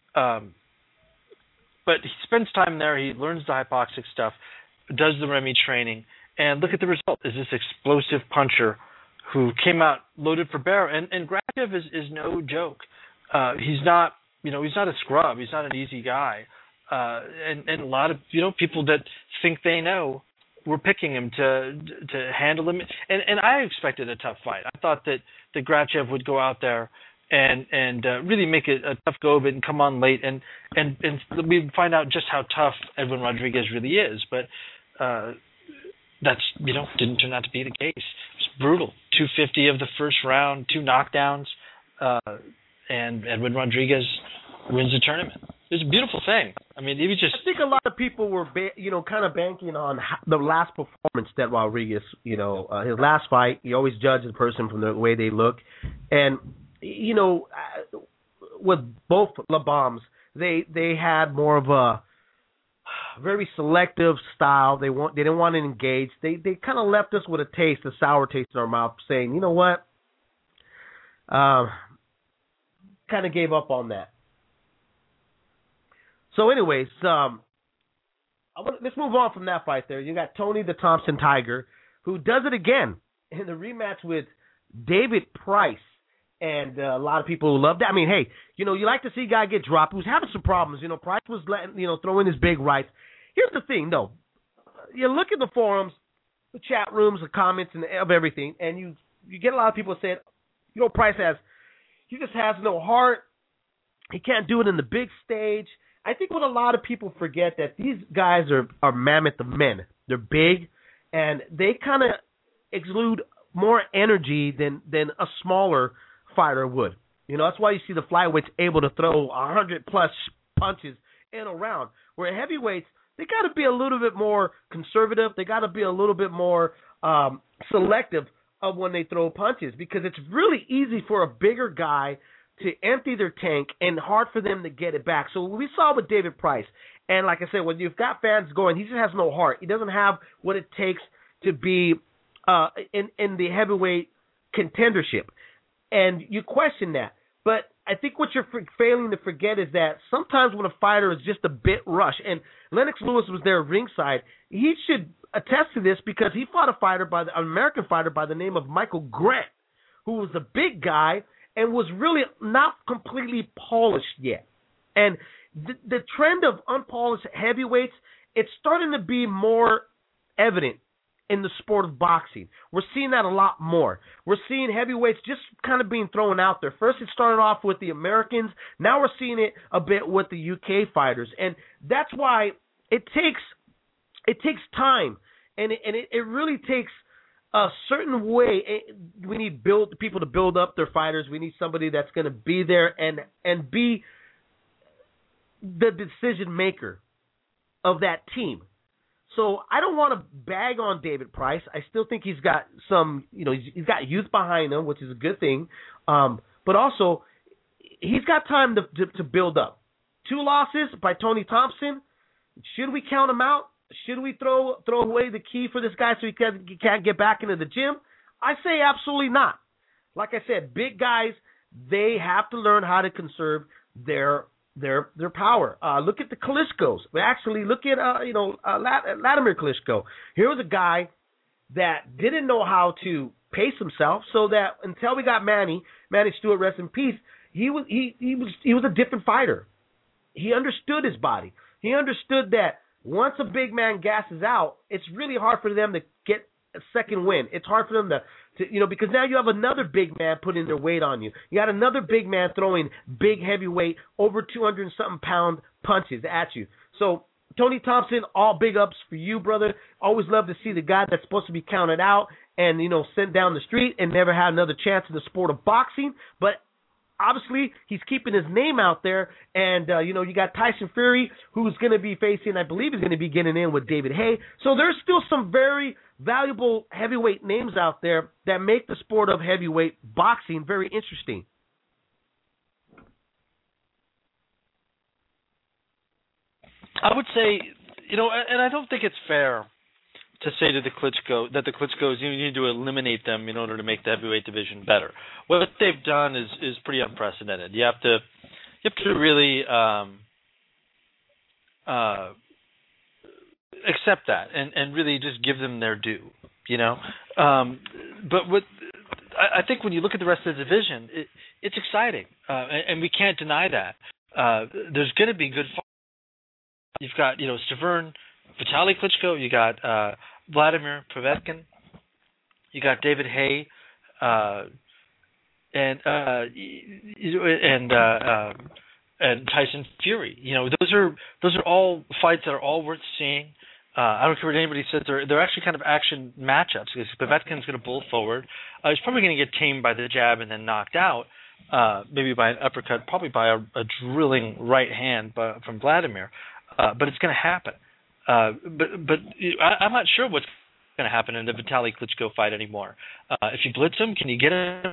But he spends time there. He learns the hypoxic stuff, does the Remy training, and look at the result. Is this explosive puncher who came out loaded for bear? And Grachev is no joke. He's not a scrub. He's not an easy guy. and a lot of people that think they know were picking him to handle him. And I expected a tough fight. I thought that Grachev would go out there and really make it a tough go of it and come on late, and we'd find out just how tough Edwin Rodriguez really is. But that's didn't turn out to be the case. It was brutal. 250 of the first round, 2 knockdowns, and Edwin Rodriguez wins the tournament. It was a beautiful thing. I mean, he was just. I think a lot of people were, kind of banking on the last performance that Rodriguez, his last fight. You always judge a person from the way they look, and with both LeBombs, they had more of a very selective style. They didn't want to engage. They kind of left us with a sour taste in our mouth, saying, you know what, kind of gave up on that. So, anyways, let's move on from that fight there. You got Tony the Thompson Tiger, who does it again in the rematch with David Price. And a lot of people love that. I mean, hey, you like to see a guy get dropped who's having some problems. Price was throwing his big rights. Here's the thing, though. You look at the forums, the chat rooms, the comments, and of everything, and you get a lot of people saying, Price he just has no heart. He can't do it in the big stage. I think what a lot of people forget that these guys are mammoth of men. They're big, and they kind of exude more energy than a smaller fighter would. That's why you see the flyweights able to throw 100-plus punches in a round. Where heavyweights, they got to be a little bit more conservative. They got to be a little bit more selective of when they throw punches, because it's really easy for a bigger guy to empty their tank and hard for them to get it back. So we saw with David Price, and like I said, when you've got fans going, he just has no heart. He doesn't have what it takes to be in the heavyweight contendership. And you question that. But I think what you're failing to forget is that sometimes when a fighter is just a bit rushed, and Lennox Lewis was there ringside, he should attest to this because he fought an American fighter by the name of Michael Grant, who was a big guy and was really not completely polished yet. And the trend of unpolished heavyweights, it's starting to be more evident in the sport of boxing. We're seeing that a lot more. We're seeing heavyweights just kind of being thrown out there. First it started off with the Americans. Now we're seeing it a bit with the UK fighters. And that's why it takes time. And it really takes a certain way. We need people to build up their fighters. We need somebody that's going to be there and be the decision maker of that team. So I don't want to bag on David Price. I still think he's got he's got youth behind him, which is a good thing. But also, he's got time to build up. 2 losses by Tony Thompson. Should we count him out? Should we throw away the key for this guy so he can't get back into the gym? I say absolutely not. Like I said, big guys, they have to learn how to conserve their power. Look at the Klitschko's. Actually, look at Vladimir Klitschko. Here was a guy that didn't know how to pace himself, so that until we got Manny Stewart, rest in peace, he was a different fighter. He understood his body. He understood that once a big man gasses out, it's really hard for them to get a second win. It's hard for them to because now you have another big man putting their weight on you. You got another big man throwing big heavyweight, over 200-something pound punches at you. So Tony Thompson, all big ups for you, brother. Always love to see the guy that's supposed to be counted out and sent down the street and never had another chance in the sport of boxing. But obviously, he's keeping his name out there, and, you got Tyson Fury, who's going to be facing, I believe he's going to be getting in with David Haye. So there's still some very valuable heavyweight names out there that make the sport of heavyweight boxing very interesting. I would say, and I don't think it's fair to say to the Klitschko's, you need to eliminate them in order to make the heavyweight division better. What they've done is pretty unprecedented. You have to really accept that and really just give them their due. But I think when you look at the rest of the division, it's exciting, and we can't deny that. There's going to be good you've got Stiverne, Vitaly Klitschko. You got Vladimir Povetkin. You got David Haye, and Tyson Fury. Those are all fights that are all worth seeing. I don't care what anybody says. They're actually kind of action matchups because Povetkin's going to bull forward. He's probably going to get tamed by the jab and then knocked out, maybe by an uppercut, probably by a drilling right hand from Vladimir. But it's going to happen. But I'm not sure what's going to happen in the Vitaly Klitschko fight anymore. If you blitz him, can you get him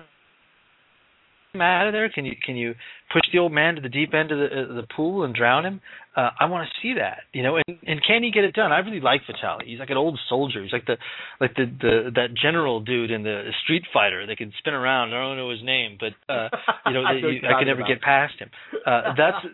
out of there? Can you push the old man to the deep end of the pool and drown him? I want to see that, and can he get it done? I really like Vitaly. He's like an old soldier. He's like that general dude in the Street Fighter that can spin around. I don't know his name, but I can never get past him. That's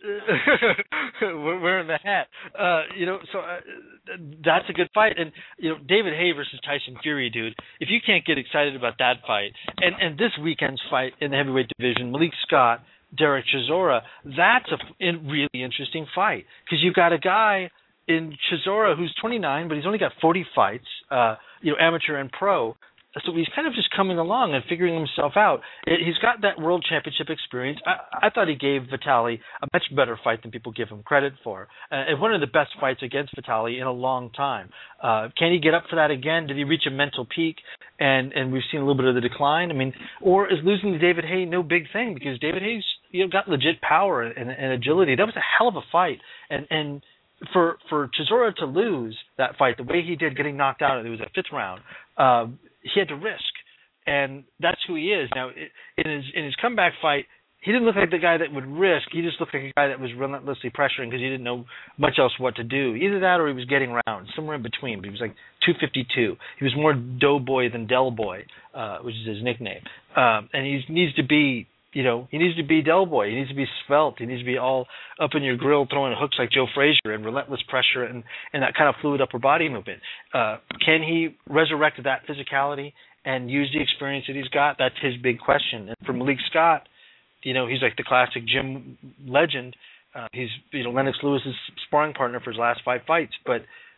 wearing the hat. So that's a good fight. And David Haye versus Tyson Fury, dude. If you can't get excited about that fight, and this weekend's fight in the heavyweight division, Malik Scott, Derek Chisora, that's a really interesting fight because you've got a guy in Chisora who's 29, but he's only got 40 fights, amateur and pro. So he's kind of just coming along and figuring himself out. He's got that world championship experience. I thought he gave Vitaly a much better fight than people give him credit for. And one of the best fights against Vitaly in a long time. Can he get up for that again? Did he reach a mental peak? And we've seen a little bit of the decline. I mean, or is losing to David Haye no big thing? Because David Haye's got legit power and agility. That was a hell of a fight. And for Chisora to lose that fight the way he did, getting knocked out, it was a fifth round. He had to risk, and that's who he is. Now, in his comeback fight, he didn't look like the guy that would risk. He just looked like a guy that was relentlessly pressuring because he didn't know much else what to do. Either that or he was getting round, somewhere in between. But he was like 252. He was more Doughboy than Del Boy, which is his nickname. And he needs to be, he needs to be Del Boy. He needs to be svelte. He needs to be all up in your grill throwing hooks like Joe Frazier and relentless pressure and that kind of fluid upper body movement. Can he resurrect that physicality and use the experience that he's got? That's his big question. And for Malik Scott, he's like the classic gym legend. He's Lennox Lewis's sparring partner for his last 5 fights. But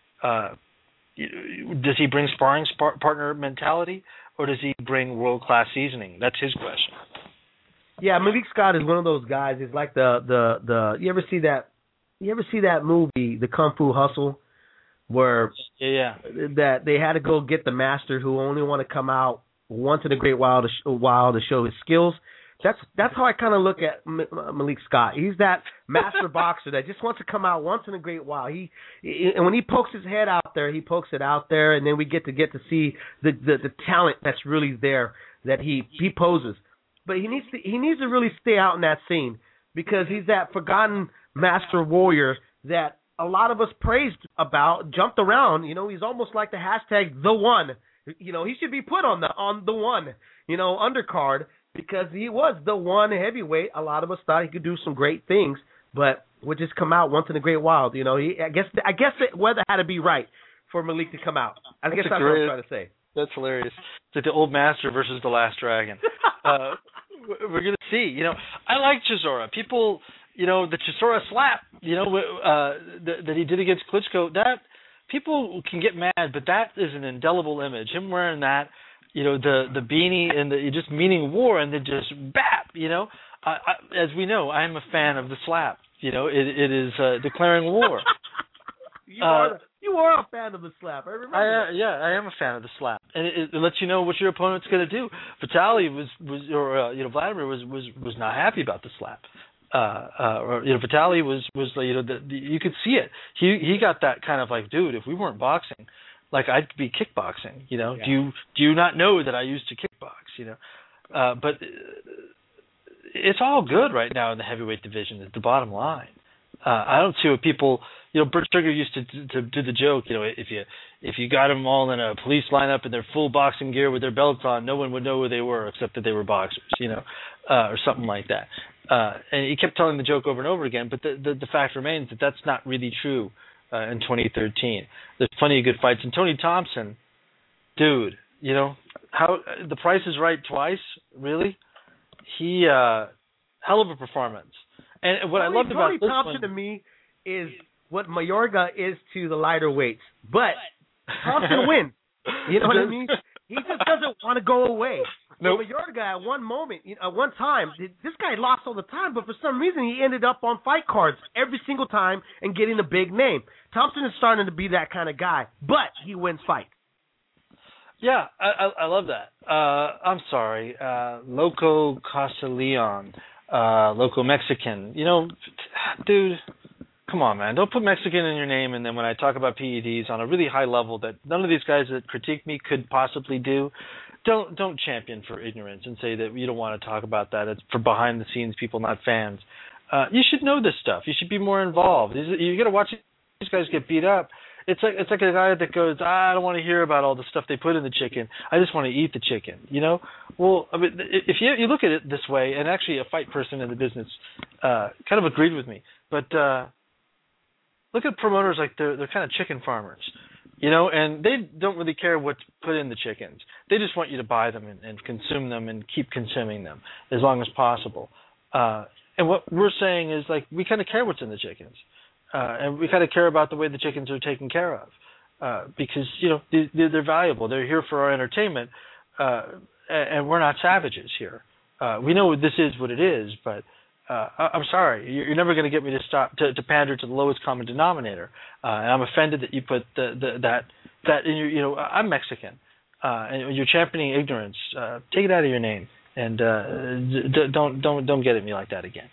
does he bring sparring partner mentality, or does he bring world-class seasoning? That's his question. Yeah, Malik Scott is one of those guys. It's like the you ever see that movie, The Kung Fu Hustle, where that they had to go get the master who only want to come out once in a great while to show his skills. That's how I kind of look at Malik Scott. He's that master boxer that just wants to come out once in a great while. And when he pokes his head out there, he pokes it out there, and then we get to see the talent that's really there that he poses. But he needs to really stay out in that scene because he's that forgotten master warrior that a lot of us praised about, jumped around. He's almost like the hashtag the one. He should be put on the one, undercard because he was the one heavyweight. A lot of us thought he could do some great things, but would just come out once in a great while. I guess the weather had to be right for Malik to come out. I guess that's what I'm trying to say. That's hilarious. It's like the old master versus the last dragon. We're going to see. I like Chisora. People, the Chisora slap, that he did against Klitschko, that people can get mad, but that is an indelible image. Him wearing that, the beanie and just meaning war and then just bap, as we know, I'm a fan of the slap. It is declaring war. You are a fan of the slap. I remember. I am a fan of the slap, and it lets you know what your opponent's going to do. Vitaly Vladimir was not happy about the slap. Vitaly was you could see it. He got that kind of like, dude, if we weren't boxing, like I'd be kickboxing. Yeah. Do you not know that I used to kickbox? But it's all good right now in the heavyweight division. Is the bottom line. I don't see what people. Bert Stricker used to do the joke. If you got them all in a police lineup in their full boxing gear with their belts on, no one would know who they were except that they were boxers. Or something like that. And he kept telling the joke over and over again. But the fact remains that that's not really true in 2013. There's plenty of good fights. And Tony Thompson, dude, how The Price is Right twice. Really, he hell of a performance. And what I loved about Tony this Thompson one, to me is what Mayorga is to the lighter weights. But Thompson wins. You know what I mean? He just doesn't want to go away. Nope. Mayorga, at one moment, at one time, this guy lost all the time, but for some reason he ended up on fight cards every single time and getting a big name. Thompson is starting to be that kind of guy, but he wins fights. Yeah, I love that. I'm sorry, Loco Castellon, Loco Mexican. Dude, come on, man. Don't put Mexican in your name, and then when I talk about PEDs on a really high level that none of these guys that critique me could possibly do, don't champion for ignorance and say that you don't want to talk about that. It's for behind-the-scenes people, not fans. You should know this stuff. You should be more involved. You got to watch these guys get beat up. It's like a guy that goes, I don't want to hear about all the stuff they put in the chicken. I just want to eat the chicken. Well, I mean, if you look at it this way, and actually a fight person in the business kind of agreed with me, but look at promoters like they're kind of chicken farmers, and they don't really care what's put in the chickens. They just want you to buy them and consume them and keep consuming them as long as possible. And what we're saying is, like, we kind of care what's in the chickens. And we kind of care about the way the chickens are taken care of because, they're valuable. They're here for our entertainment, and we're not savages here. We know this is what it is, but I'm sorry. You're never going to get me to stop to pander to the lowest common denominator. And I'm offended that you put that in your, I'm Mexican, and you're championing ignorance. Take it out of your name, and don't get at me like that again.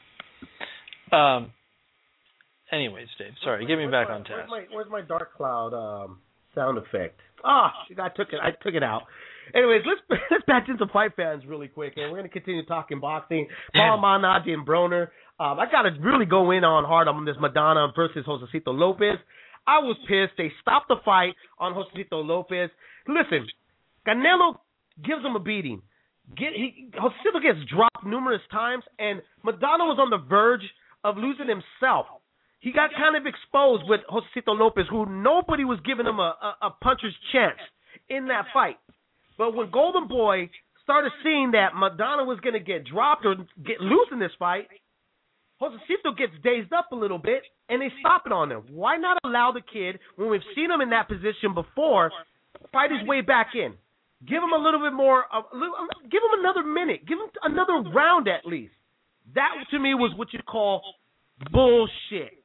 Anyways, Dave, sorry, get me back on task. Where's my Dark Cloud sound effect? I took it out. Anyways, let's patch in some fight fans really quick, and we're going to continue talking boxing. Paul Manaj and Broner. I got to really go in on hard on this Maidana versus Josecito Lopez. I was pissed. They stopped the fight on Josecito Lopez. Listen, Canelo gives him a beating. Josecito gets dropped numerous times, and Maidana was on the verge of losing himself. He got kind of exposed with Josecito Lopez, who nobody was giving him a puncher's chance in that fight. But when Golden Boy started seeing that Maidana was going to get dropped or get loose in this fight, Josecito gets dazed up a little bit, and they stop it on him. Why not allow the kid, when we've seen him in that position before, fight his way back in? Give him a little bit more, give him another minute. Give him another round at least. That, to me, was what you'd call bullshit.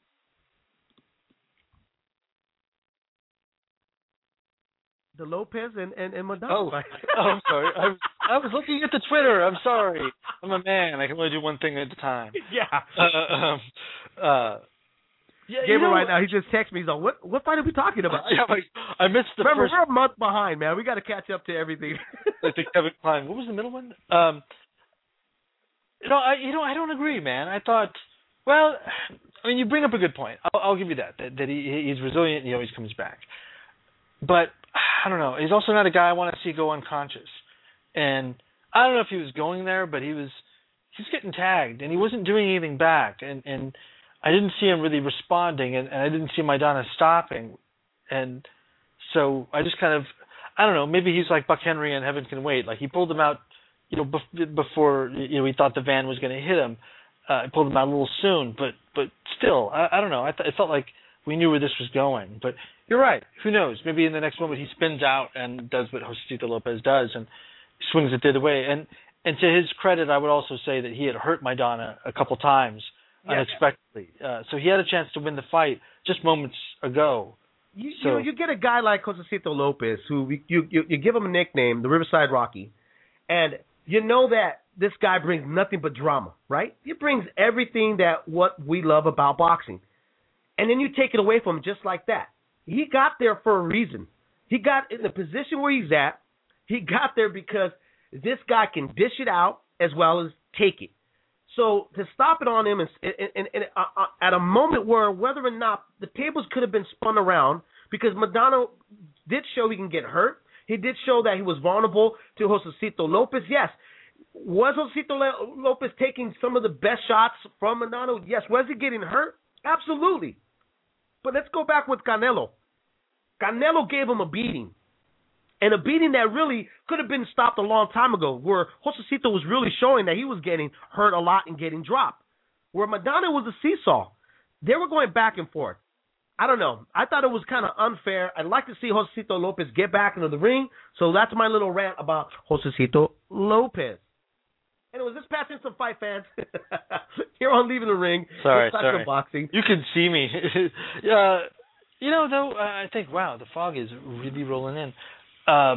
The Lopez and Maidana. Oh, I'm sorry. I was looking at the Twitter. I'm sorry. I'm a man. I can only do one thing at a time. Yeah. Gabriel right now, he just texted me. He's like, what fight are we talking about? Yeah, I missed the Remember, first. we're a month behind, man. We got to catch up to everything. Like the Kevin Klein. What was the middle one? I don't agree, man. I thought, well, I mean, you bring up a good point. I'll give you that he's resilient and he always comes back. But I don't know. He's also not a guy I want to see go unconscious. And I don't know if he was going there, but he's getting tagged, and he wasn't doing anything back. And I didn't see him really responding, and I didn't see Maidana stopping. And so I just kind of, I don't know, maybe he's like Buck Henry and Heaven Can Wait. Like, he pulled him out, before, he thought the van was going to hit him. He pulled him out a little soon, but still, I don't know. It felt like we knew where this was going. But you're right. Who knows? Maybe in the next moment he spins out and does what Josecito Lopez does and swings it the other way. And to his credit, I would also say that he had hurt Maidana a couple times unexpectedly. So he had a chance to win the fight just moments ago. You get a guy like Josecito Lopez, who you give him a nickname, the Riverside Rocky, and you know that this guy brings nothing but drama, right? He brings everything that what we love about boxing. And then you take it away from him just like that. He got there for a reason. He got in the position where he's at. He got there because this guy can dish it out as well as take it. So to stop it on him at a moment where whether or not the tables could have been spun around, because Maidana did show he can get hurt. He did show that he was vulnerable to Josecito Lopez. Yes. Was Josecito Lopez taking some of the best shots from Maidana? Yes. Was he getting hurt? Absolutely. But let's go back with Canelo. Canelo gave him a beating. And a beating that really could have been stopped a long time ago, where Josecito was really showing that he was getting hurt a lot and getting dropped. Where Maidana was a seesaw. They were going back and forth. I don't know. I thought it was kind of unfair. I'd like to see Josecito Lopez get back into the ring. So that's my little rant about Josecito Lopez. Anyways, let's pass in some fight fans. Here on Leaving the Ring. Sorry. Boxing. You can see me. Though, I think, wow, the fog is really rolling in. I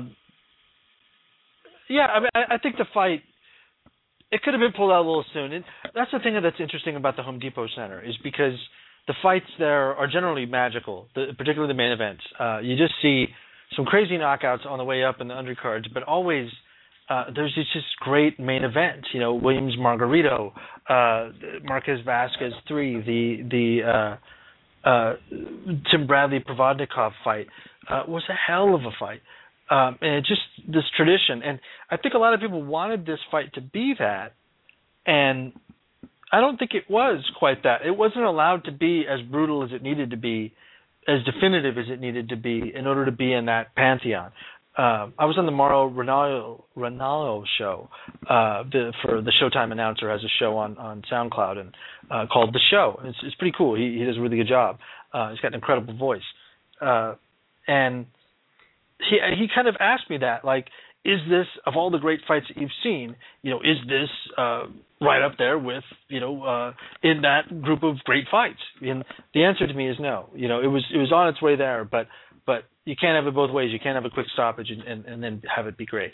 think the fight, it could have been pulled out a little soon. And that's the thing that's interesting about the Home Depot Center is because the fights there are generally magical, particularly the main events. You just see some crazy knockouts on the way up in the undercards, but always there's just great main events. Williams Margarito, Marquez Vasquez 3, the Tim Bradley Provodnikov fight was a hell of a fight. And it's just this tradition. And I think a lot of people wanted this fight to be that, and I don't think it was quite that. It wasn't allowed to be as brutal as it needed to be, as definitive as it needed to be in order to be in that pantheon. I was on the Mauro Ranallo show. For the Showtime announcer has a show on SoundCloud and called The Show. It's pretty cool. He does a really good job. He's got an incredible voice. And he kind of asked me that, like, is this, of all the great fights that you've seen, is this right up there with, in that group of great fights? And the answer to me is no. It was on its way there, but you can't have it both ways. You can't have a quick stoppage and then have it be great.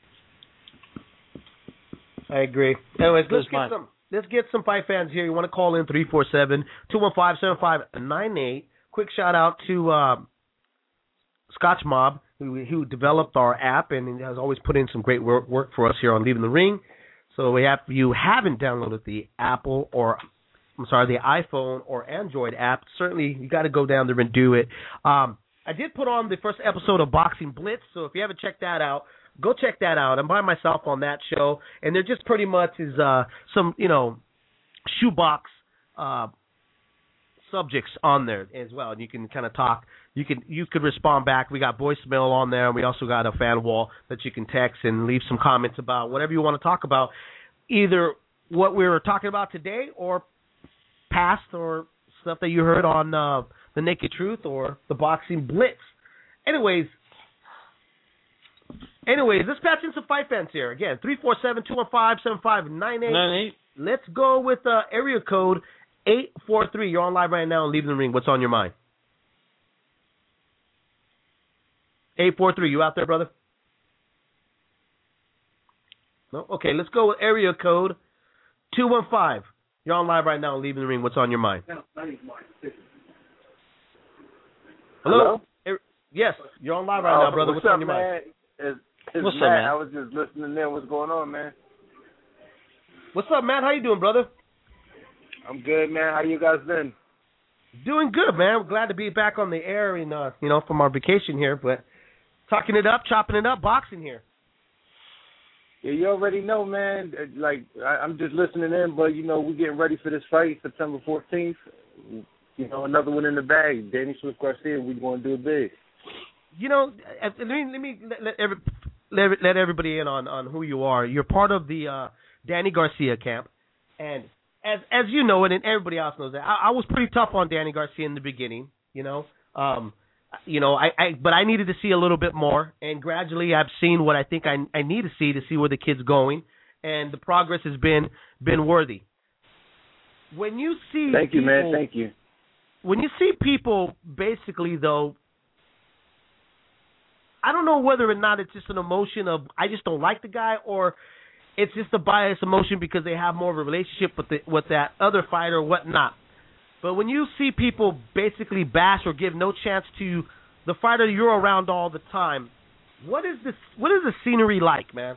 I agree. Anyways, let's get some fight fans here. You want to call in 347-215-7598. Quick shout out to Scotch Mob, who developed our app and has always put in some great work for us here on Leaving the Ring. So if you haven't downloaded the the iPhone or Android app, certainly you got to go down there and do it. I did put on the first episode of Boxing Blitz, so if you haven't checked that out, go check that out. I'm by myself on that show, and there just pretty much is some shoebox subjects on there as well, and you can kind of talk. You could respond back. We got voicemail on there, and we also got a fan wall that you can text and leave some comments about whatever you want to talk about, either what we were talking about today or past or stuff that you heard on The Naked Truth or the Boxing Blitz. Anyways, let's patch in some fight fans here. Again, 347-215-7598. Let's go with area code 843. You're on live right now and Leaving the Ring. What's on your mind? 843. You out there, brother? No? Okay, let's go with area code 215. You're on live right now and Leaving the Ring. What's on your mind? Hello? Yes, you're on live right now, brother. What's on your mind? What's up, man? I was just listening in. What's going on, man? What's up, Matt? How you doing, brother? I'm good, man. How you guys been? Doing good, man. We're glad to be back on the air and from our vacation here, but talking it up, chopping it up, boxing here. Yeah, you already know, man. Like, I'm just listening in, but we're getting ready for this fight, September 14th. Another one in the bag. Danny Swift Garcia. We're going to do it big. Let me let everybody in on who you are. You're part of the Danny Garcia camp, and as you know it, and everybody else knows that, I was pretty tough on Danny Garcia in the beginning. But I needed to see a little bit more, and gradually I've seen what I think I need to see where the kid's going, and the progress has been worthy. When you see Thank you, man. Thank you. When you see people, basically, though, I don't know whether or not it's just an emotion of I just don't like the guy, or it's just a biased emotion because they have more of a relationship with that other fighter or whatnot. But when you see people basically bash or give no chance to the fighter you're around all the time, what is the scenery like, man?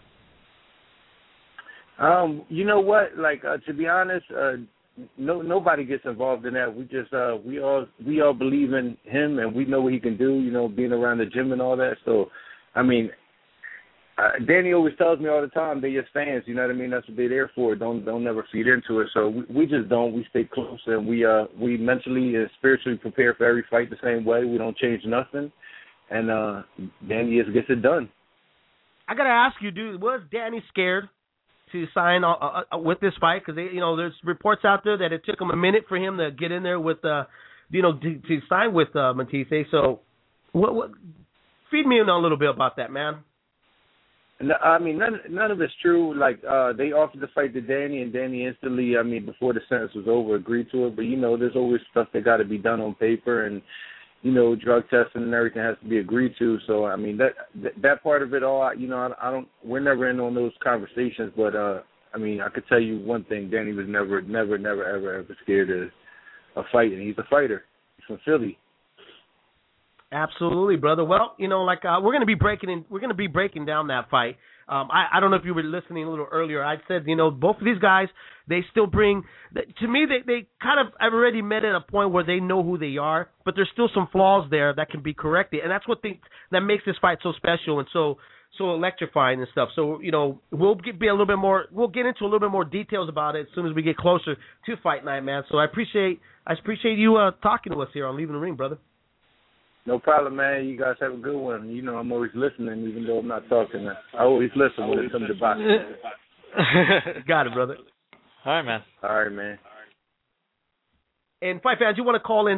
You know what? Like, to be honest, nobody gets involved in that. We just we all believe in him, and we know what he can do. Being around the gym and all that. So, I mean, Danny always tells me all the time, they're just fans. You know what I mean? That's what they're there for. Don't never feed into it. So we just don't. We stay close, and we mentally and spiritually prepare for every fight the same way. We don't change nothing, and Danny just gets it done. I gotta ask you, dude, was Danny scared to sign with this fight? Because there's reports out there that it took him a minute for him to get in there with to sign with Matthysse. So, what? Feed me in a little bit about that, man. No, I mean, none of it's true. Like, they offered to fight to Danny, and Danny instantly, I mean, before the sentence was over, agreed to it. But, there's always stuff that got to be done on paper, and, drug testing and everything has to be agreed to. So, I mean, that part of it all, I don't, we're never in on those conversations. But, I mean, I could tell you one thing. Danny was never, ever scared of fighting. He's a fighter. He's from Philly. Absolutely, brother. Well, we're going to be breaking down that fight. I don't know if you were listening a little earlier. I said, both of these guys, they still bring, to me, they kind of have already met at a point where they know who they are, but there's still some flaws there that can be corrected, and that's what that makes this fight so special and so electrifying and stuff. So, we'll get into a little bit more details about it as soon as we get closer to fight night, man. So I appreciate you talking to us here on Leaving the Ring, brother. No problem, man. You guys have a good one. I'm always listening, even though I'm not talking. I always listen when it comes to boxing. Got it, brother. All right, man. All right, man. And fight fans, you want to call in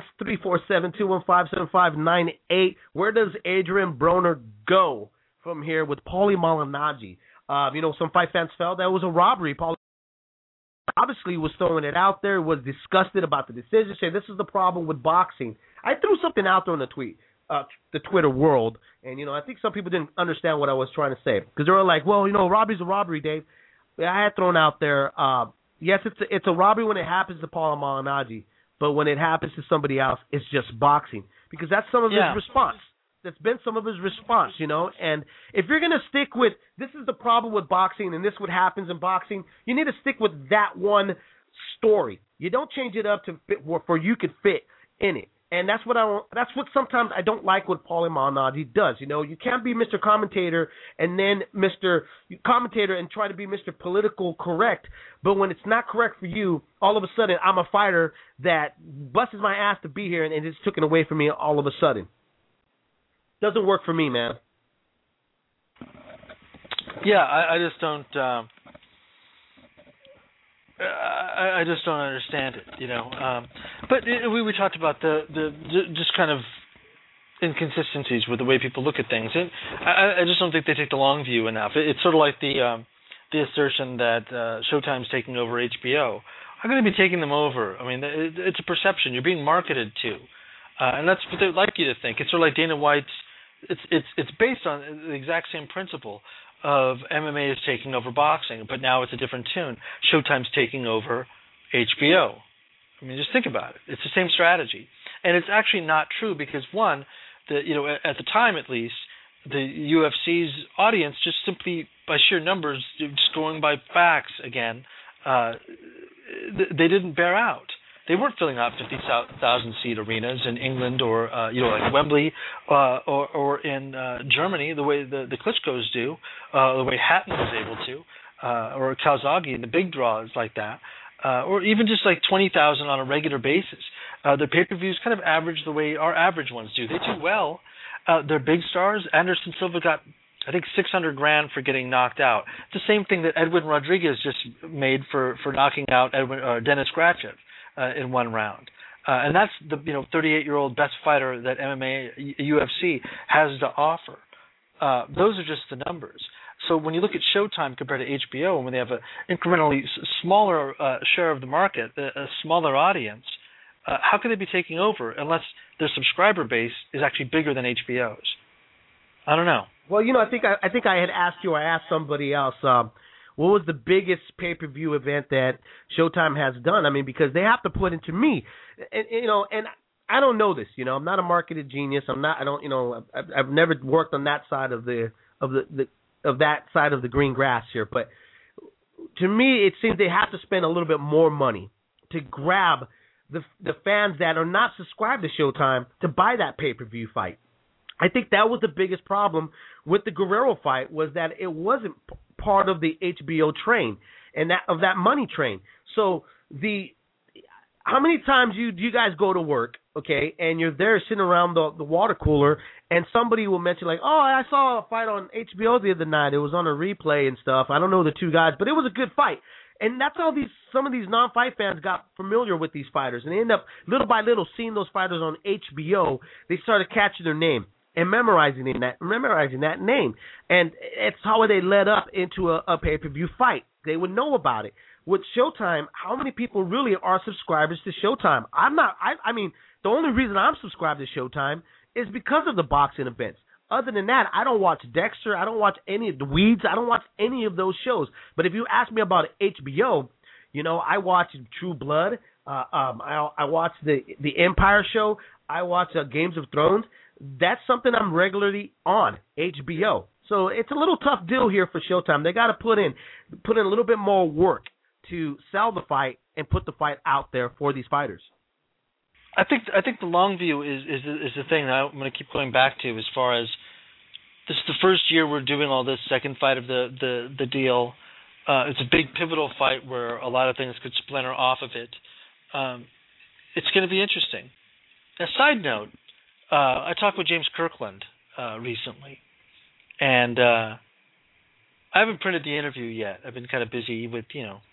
347-215-7598. Where does Adrian Broner go from here with Paulie Malignaggi? Some fight fans felt that was a robbery. Paulie obviously was throwing it out there, was disgusted about the decision, saying this is the problem with boxing. I threw something out there in the Twitter world, and, I think some people didn't understand what I was trying to say, because they were like, well, robbery's a robbery, Dave. I had thrown out there, yes, it's a robbery when it happens to Paulie Malignaggi, but when it happens to somebody else, it's just boxing, because that's some of his response. That's been some of his response, and if you're going to stick with, this is the problem with boxing, and this is what happens in boxing, you need to stick with that one story. You don't change it up to fit for you could fit in it. And that's what sometimes I don't like what Paulie Malignaggi does. You can't be Mr. Commentator and then Mr. Commentator and try to be Mr. Political correct. But when it's not correct for you, all of a sudden I'm a fighter that busts my ass to be here and it's taken away from me all of a sudden. Doesn't work for me, man. Yeah, I just don't. I just don't understand it, But we talked about the just kind of inconsistencies with the way people look at things, and I just don't think they take the long view enough. It's sort of like the assertion that Showtime's taking over HBO. How can they be taking them over? I mean, it's a perception you're being marketed to, and that's what they'd like you to think. It's sort of like Dana White's. It's based on the exact same principle of MMA is taking over boxing, but now it's a different tune. Showtime's taking over HBO. I mean, just think about it. It's the same strategy. And it's actually not true because, one, at the time at least, the UFC's audience just simply, by sheer numbers, just going by facts again, they didn't bear out. They weren't filling out 50,000-seat arenas in England or, like Wembley or in Germany the way the Klitschko's do, the way Hatton was able to, or Calzaghe, the big draws like that, or even just like 20,000 on a regular basis. Their pay-per-views kind of average the way our average ones do. They do well. They're big stars. Anderson Silva got, I think, $600,000 for getting knocked out. It's the same thing that Edwin Rodriguez just made for knocking out Dennis Grachev in one round. And that's the 38-year-old best fighter that MMA, UFC has to offer. Those are just the numbers. So when you look at Showtime compared to HBO, and when they have an incrementally smaller share of the market, a smaller audience, how can they be taking over unless their subscriber base is actually bigger than HBO's? I don't know. Well, I think I had asked you, I asked somebody else, what was the biggest pay-per-view event that Showtime has done? I mean, because they have to put into me, and I don't know this. I'm not a marketed genius. I've never worked on that side of that side of the green grass here. But to me, it seems they have to spend a little bit more money to grab the fans that are not subscribed to Showtime to buy that pay-per-view fight. I think that was the biggest problem with the Guerrero fight, was that it wasn't part of the HBO train and that money train. So how many times do you guys go to work, okay, and you're there sitting around the water cooler, and somebody will mention like, oh, I saw a fight on HBO the other night. It was on a replay and stuff. I don't know the two guys, but it was a good fight. And that's how some of these non-fight fans got familiar with these fighters, and they end up little by little seeing those fighters on HBO. They started catching their name and memorizing that name, and it's how they led up into a pay-per-view fight. They would know about it. With Showtime, how many people really are subscribers to Showtime? I'm not. I mean, the only reason I'm subscribed to Showtime is because of the boxing events. Other than that, I don't watch Dexter. I don't watch any of the Weeds. I don't watch any of those shows. But if you ask me about HBO, I watch True Blood. I watch the Empire show. I watch Games of Thrones. That's something I'm regularly on HBO. So it's a little tough deal here for Showtime. They got to put in a little bit more work to sell the fight and put the fight out there for these fighters. I think the long view is the thing that I'm going to keep going back to, as far as this is the first year we're doing all this second fight of the deal. It's a big pivotal fight where a lot of things could splinter off of it. It's going to be interesting. A side note, I talked with James Kirkland recently, and I haven't printed the interview yet. I've been kind of busy with,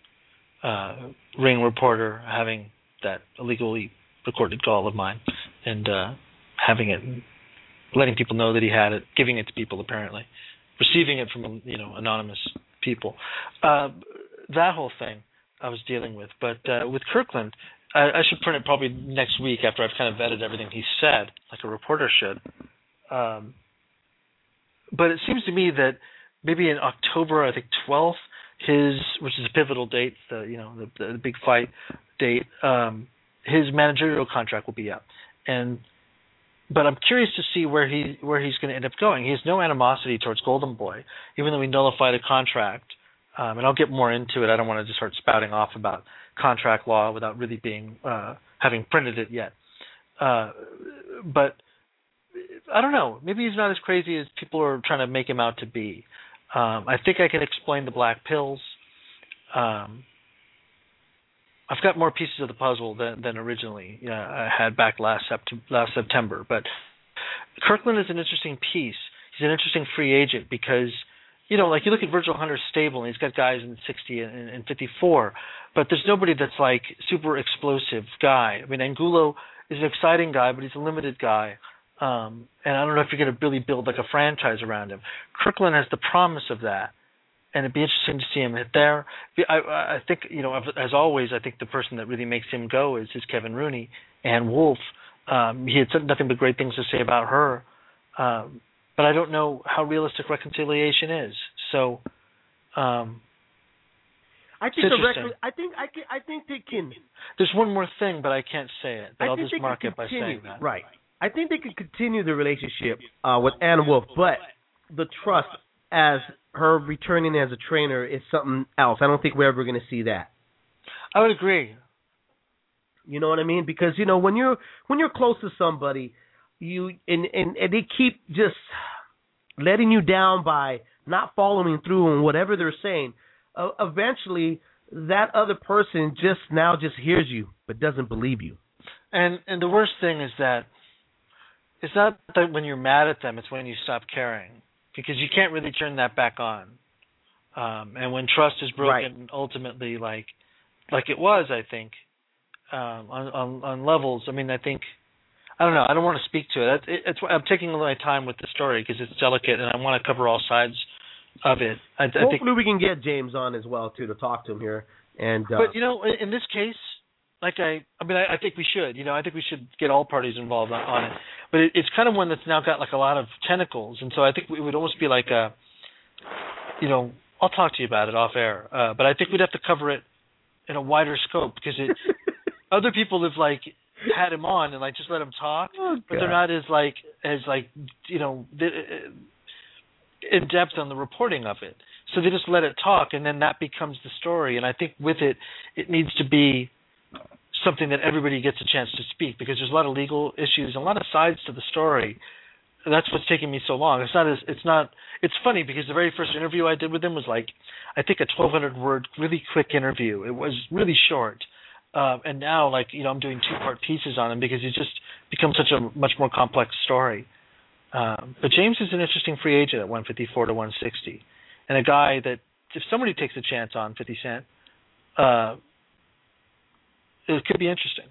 Ring Reporter having that illegally recorded call of mine, and having it, letting people know that he had it, giving it to people apparently, receiving it from anonymous people. That whole thing I was dealing with, but with Kirkland, I should print it probably next week after I've kind of vetted everything he said, like a reporter should. But it seems to me that maybe in October, I think 12th, which is a pivotal date, the big fight date. His managerial contract will be up, but I'm curious to see where he's going to end up going. He has no animosity towards Golden Boy, even though he nullified a contract. And I'll get more into it. I don't want to just start spouting off about contract law without really having printed it yet. But I don't know. Maybe he's not as crazy as people are trying to make him out to be. I think I can explain the black pills. I've got more pieces of the puzzle than originally I had back last September. But Kirkland is an interesting piece. He's an interesting free agent because, like you look at Virgil Hunter's stable, and he's got guys in 60 and 54, but there's nobody that's like super explosive guy. I mean, Angulo is an exciting guy, but he's a limited guy. And I don't know if you're going to really build like a franchise around him. Kirkland has the promise of that. And it'd be interesting to see him hit there. I think, as always, I think the person that really makes him go is Kevin Rooney. And Wolf, he had nothing but great things to say about her. But I don't know how realistic reconciliation is. So, I think they can. There's one more thing, but I can't say it. But I'll just mark it by saying that. Right. I think they can continue the relationship with Anna Wolf, but the trust as her returning as a trainer is something else. I don't think we're ever going to see that. I would agree. You know what I mean? Because when you're close to somebody, and they keep just letting you down by not following through on whatever they're saying, eventually that other person just hears you but doesn't believe you. And the worst thing is that it's not that when you're mad at them, it's when you stop caring. Because you can't really turn that back on. And when trust is broken, ultimately, like it was, I think, on levels. I mean, I don't know. I don't want to speak to it. I'm taking my time with the story because it's delicate, and I want to cover all sides of it. Hopefully, we can get James on as well too to talk to him here. But in this case, I think we should. I think we should get all parties involved on it. But it's kind of one that's now got like a lot of tentacles, and so I think it would almost be like I'll talk to you about it off air. But I think we'd have to cover it in a wider scope because other people have like had him on and like just let him talk, but they're not as in depth on the reporting of it. So they just let it talk, and then that becomes the story. And I think with it needs to be something that everybody gets a chance to speak because there's a lot of legal issues, a lot of sides to the story. That's what's taking me so long. It's funny because the very first interview I did with him was like, I think a 1,200 word, really quick interview. It was really short. And now I'm doing 2-part pieces on him because he's just become such a much more complex story. But James is an interesting free agent at 154 to 160. And a guy that if somebody takes a chance on 50 Cent, it could be interesting.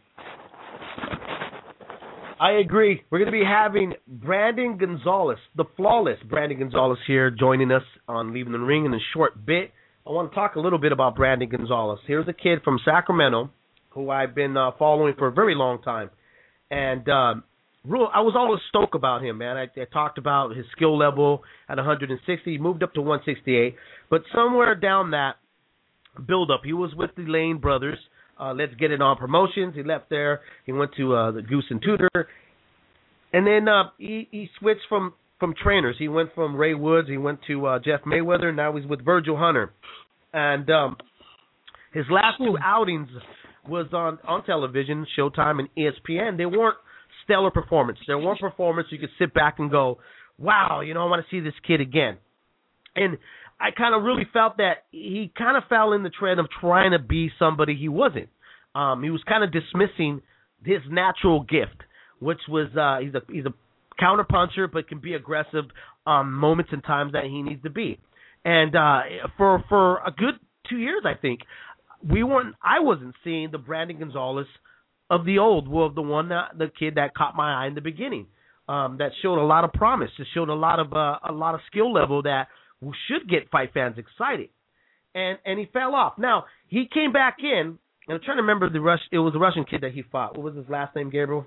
I agree. We're going to be having Brandon Gonzalez, the flawless Brandon Gonzalez here, joining us on Leaving the Ring in a short bit. I want to talk a little bit about Brandon Gonzalez. Here's a kid from Sacramento who I've been following for a very long time. And I was always stoked about him, man. I talked about his skill level at 160. He moved up to 168. But somewhere down that build-up, he was with the Lane brothers. Let's Get It On Promotions. He left there. He went to the Goose and Tudor. And then he switched from trainers. He went from Ray Woods. He went to Jeff Mayweather. Now he's with Virgil Hunter. And his last two outings was on television, Showtime and ESPN. They weren't stellar performance. They weren't performance you could sit back and go, wow, I want to see this kid again. And I kind of really felt that he kind of fell in the trend of trying to be somebody he wasn't. He was kind of dismissing his natural gift, which was he's a counter puncher, but can be aggressive moments and times that he needs to be. And for a good 2 years, I think I wasn't seeing the Brandon Gonzalez of the old, the the kid that caught my eye in the beginning, that showed a lot of promise, that showed a lot of skill level that should get fight fans excited, and he fell off. Now he came back in, and I'm trying to remember it was the Russian kid that he fought. What was his last name, Gabriel?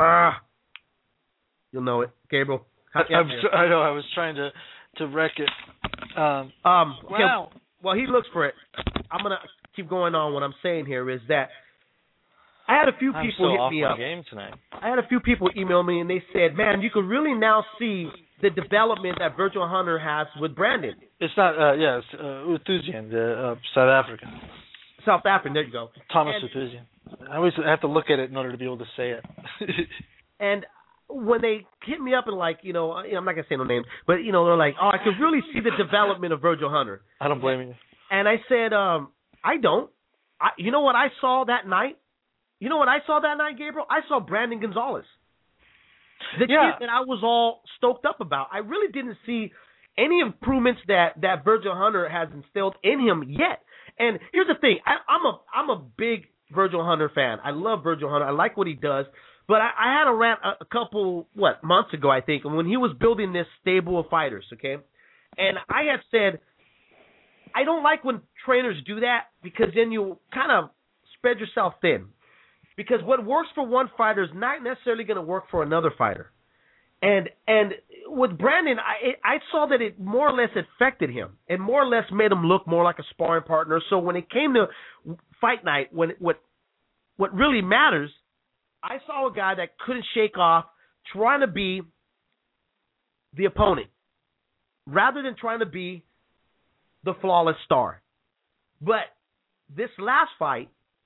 You'll know it, Gabriel. I know. I was trying to wreck it. Wow. Okay, well, he looks for it. I'm gonna keep going on. What I'm saying here is that I had a few people hit me up. Game tonight. I had a few people email me, and they said, "Man, you can really now see the development that Virgil Hunter has with Brandon." It's not, it's Uthusian, South African. South African, there you go. Thomas Uthusian. I always have to look at it in order to be able to say it. And when they hit me up and I'm not going to say no names, but, they're like, oh, I could really see the development of Virgil Hunter. I don't blame you. And I said, I don't. You know what I saw that night? You know what I saw that night, Gabriel? I saw Brandon Gonzalez. The kid that I was all stoked up about. I really didn't see any improvements that Virgil Hunter has instilled in him yet. And here's the thing. I'm a big Virgil Hunter fan. I love Virgil Hunter. I like what he does. But I had a rant a couple, months ago, I think, when he was building this stable of fighters, okay? And I had said, I don't like when trainers do that because then you kind of spread yourself thin. Because what works for one fighter is not necessarily going to work for another fighter. And with Brandon, I saw that it more or less affected him. It more or less made him look more like a sparring partner. So when it came to fight night, what really matters, I saw a guy that couldn't shake off trying to be the opponent rather than trying to be the flawless star. But this last fight,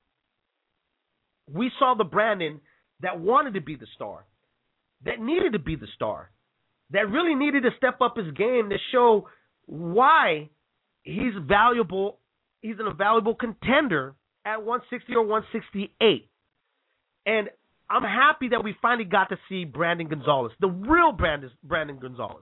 we saw the Brandon that wanted to be the star, that needed to be the star, that really needed to step up his game to show why he's valuable. He's a valuable contender at 160 or 168. And I'm happy that we finally got to see Brandon Gonzalez, the real Brandon Gonzalez.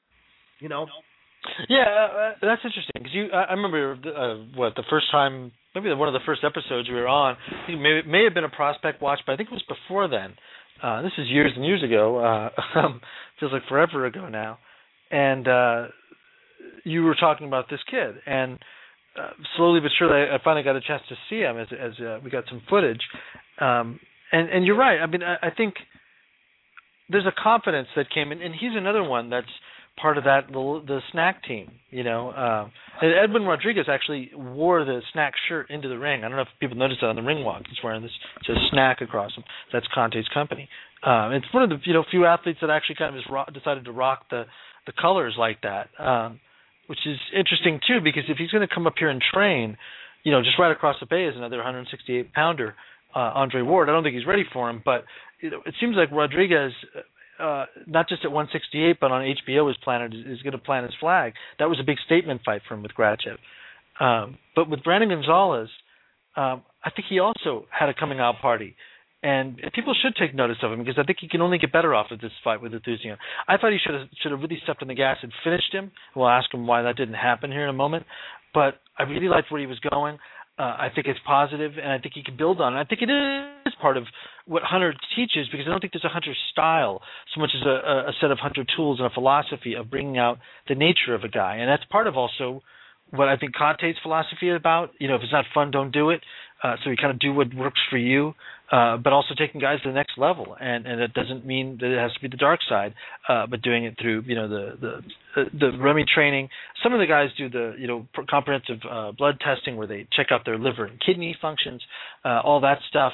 Yeah, that's interesting because I remember the first time, maybe one of the first episodes we were on. I think it may have been a Prospect Watch, but I think it was before then. This is years and years ago. Feels like forever ago now. And you were talking about this kid, and slowly but surely, I finally got a chance to see him as we got some footage. And you're right. I mean, I think there's a confidence that came in, and he's another one that's part of the snack team, And Edwin Rodriguez actually wore the snack shirt into the ring. I don't know if people noticed that on the ring walk. He's wearing this, it says snack across him. That's Conte's company. It's one of the few athletes that actually kind of decided to rock the colors like that, which is interesting too, because if he's going to come up here and train, just right across the bay is another 168-pounder, Andre Ward. I don't think he's ready for him, but it seems like Rodriguez, not just at 168, but on HBO is going to plant his flag. That was a big statement fight for him with Grachev. But with Brandon Gonzalez, I think he also had a coming out party. And people should take notice of him because I think he can only get better off of this fight with Uthusian. I thought he should have really stepped on the gas and finished him. We'll ask him why that didn't happen here in a moment. But I really liked where he was going. I think it's positive, and I think he can build on it. I think it is part of what Hunter teaches, because I don't think there's a Hunter style so much as a set of Hunter tools and a philosophy of bringing out the nature of a guy. And that's part of also what I think Conte's philosophy is about. You know, if it's not fun, don't do it. So you kind of do what works for you, but also taking guys to the next level. And that doesn't mean that it has to be the dark side, but doing it through, you know, the Remy training. Some of the guys do the, you know, comprehensive blood testing where they check out their liver and kidney functions, all that stuff.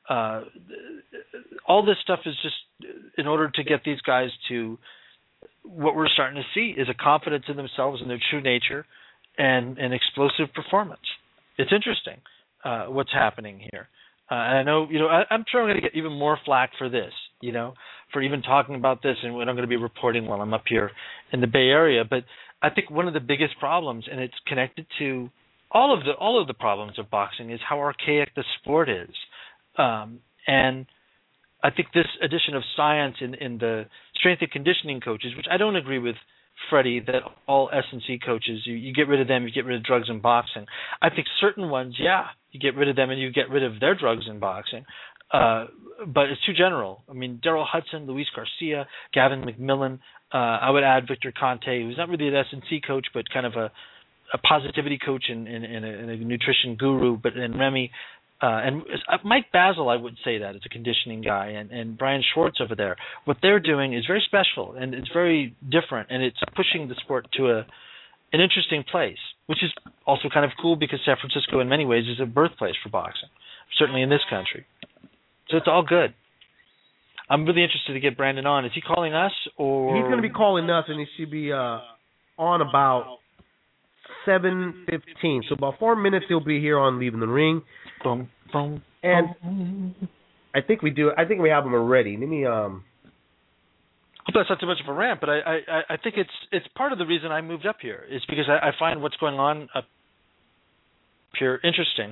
All this stuff is just in order to get these guys to what we're starting to see is a confidence in themselves and their true nature and an explosive performance. It's interesting what's happening here. And I know, you know, I'm sure I'm going to get even more flack for this, you know, for even talking about this and what I'm going to be reporting while I'm up here in the Bay Area. But I think one of the biggest problems, and it's connected to all of the problems of boxing, is how archaic the sport is. And I think this addition of science in the strength and conditioning coaches, which I don't agree with Freddie, that all S&C coaches, you get rid of them, you get rid of drugs in boxing. I think certain ones, yeah, you get rid of them and you get rid of their drugs in boxing. But it's too general. I mean, Daryl Hudson, Luis Garcia, Gavin McMillan, I would add Victor Conte, who's not really an S&C coach, but kind of a positivity coach and a nutrition guru, but in Remy. And Mike Basil, I would say that, is a conditioning guy, and Brian Schwartz over there. What they're doing is very special, and it's very different, and it's pushing the sport to an interesting place, which is also kind of cool because San Francisco, in many ways, is a birthplace for boxing, certainly in this country. So it's all good. I'm really interested to get Brandon on. Is he calling us, or? He's going to be calling us, and he should be on about 7:15. So about 4 minutes he'll be here on Leaving the Ring. Boom, boom, and boom. I think we have him already. Let me I hope that's not too much of a rant, but I think it's part of the reason I moved up here is because I find what's going on up here interesting.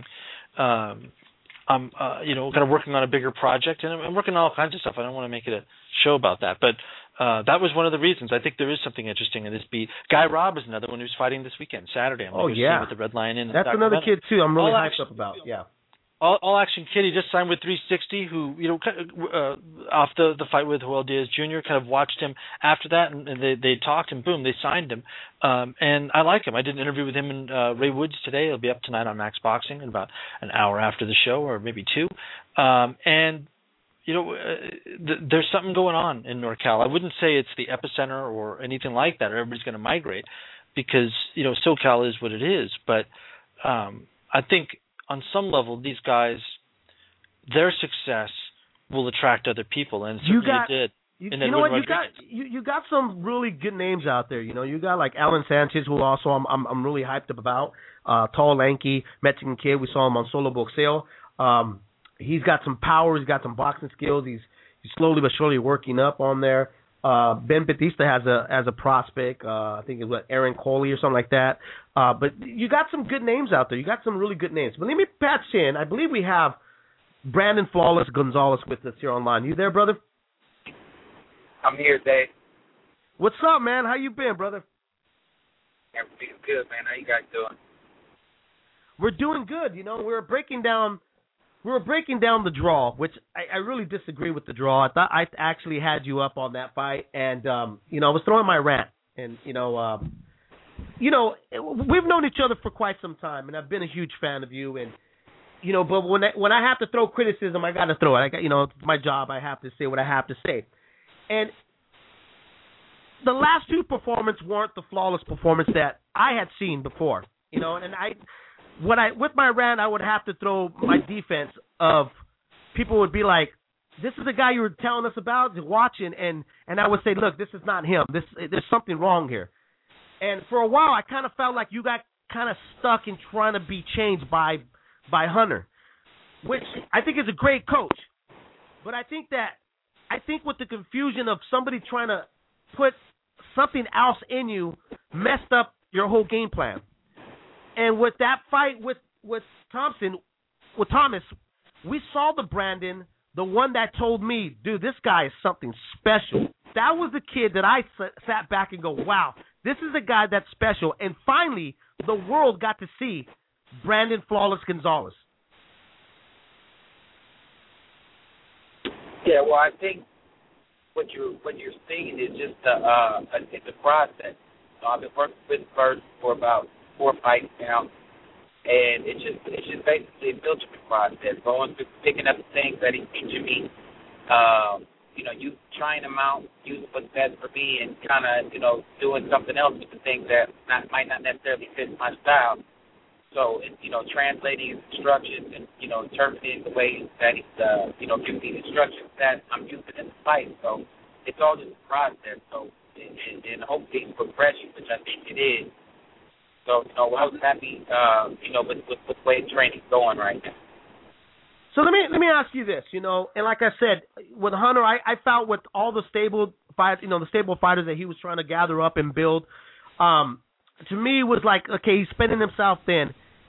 I'm you know, kind of working on a bigger project, and I'm working on all kinds of stuff. I don't want to make it a show about that, but that was one of the reasons. I think there is something interesting in this beat. Guy Robb is another one who's fighting this weekend, Saturday. I'm with the Red Lion Inn. That's another kid too. I'm really hyped up about. Yeah. All Action Kid, he just signed with 360, who, you know, off the fight with Joel Diaz Jr., kind of watched him after that, and they talked, and boom, they signed him. And I like him. I did an interview with him and Ray Woods today. It'll be up tonight on Max Boxing in about an hour after the show, or maybe two. And, you know, there's something going on in NorCal. I wouldn't say it's the epicenter or anything like that, or everybody's going to migrate, because, you know, SoCal is what it is. But I think on some level, these guys, their success will attract other people, and certainly it did. You know what? You got some really good names out there. You know, you got like Alan Sanchez, who also I'm really hyped up about. Tall, lanky Mexican kid. We saw him on Solo Boxeo. He's got some power. He's got some boxing skills. He's slowly but surely working up on there. Ben Batista has a prospect. I think it's Aaron Coley or something like that. But you got some good names out there. You got some really good names. But let me patch in. I believe we have Brandon Flawless Gonzalez with us here online. You there, brother? I'm here, Dave. What's up, man? How you been, brother? Everything's good, man. How you guys doing? We're doing good. You know, we were breaking down the draw, which I really disagree with the draw. I thought I actually had you up on that fight, and you know, I was throwing my rant, and you know, we've known each other for quite some time, and I've been a huge fan of you, and you know, but when I have to throw criticism, I got to throw it. You know, it's my job. I have to say what I have to say, and the last two performances weren't the flawless performance that I had seen before. You know, and with my rant, I would have to throw my defense of people would be like, this is the guy you were telling us about, watching, and I would say, look, this is not him. There's something wrong here. And for a while, I kind of felt like you got kind of stuck in trying to be changed by Hunter, which I think is a great coach. But I think with the confusion of somebody trying to put something else in you messed up your whole game plan. And with that fight with Thomas, we saw the Brandon, the one that told me, dude, this guy is something special. That was the kid that I sat back and go, wow, this is a guy that's special. And finally, the world got to see Brandon Flawless Gonzalez? Yeah, well, I think what you're seeing is just it's a process. So I've been working with Bert for about 4 fights now, and it's just basically a filtering process, going through picking up the things that he's teaching me. You trying them out, using what's best for me, and kind of doing something else with the things that might not necessarily fit my style. So, translating his instructions and, interpreting the way that he's, giving me instructions that I'm using in the fight. So, it's all just a process. So, and hopefully it's progression, which I think it is. So, I was happy, with the way training's going right now. So let me ask you this, and like I said, with Hunter, I felt with all the stable fighters that he was trying to gather up and build, to me it was like, okay, he's spending himself thin.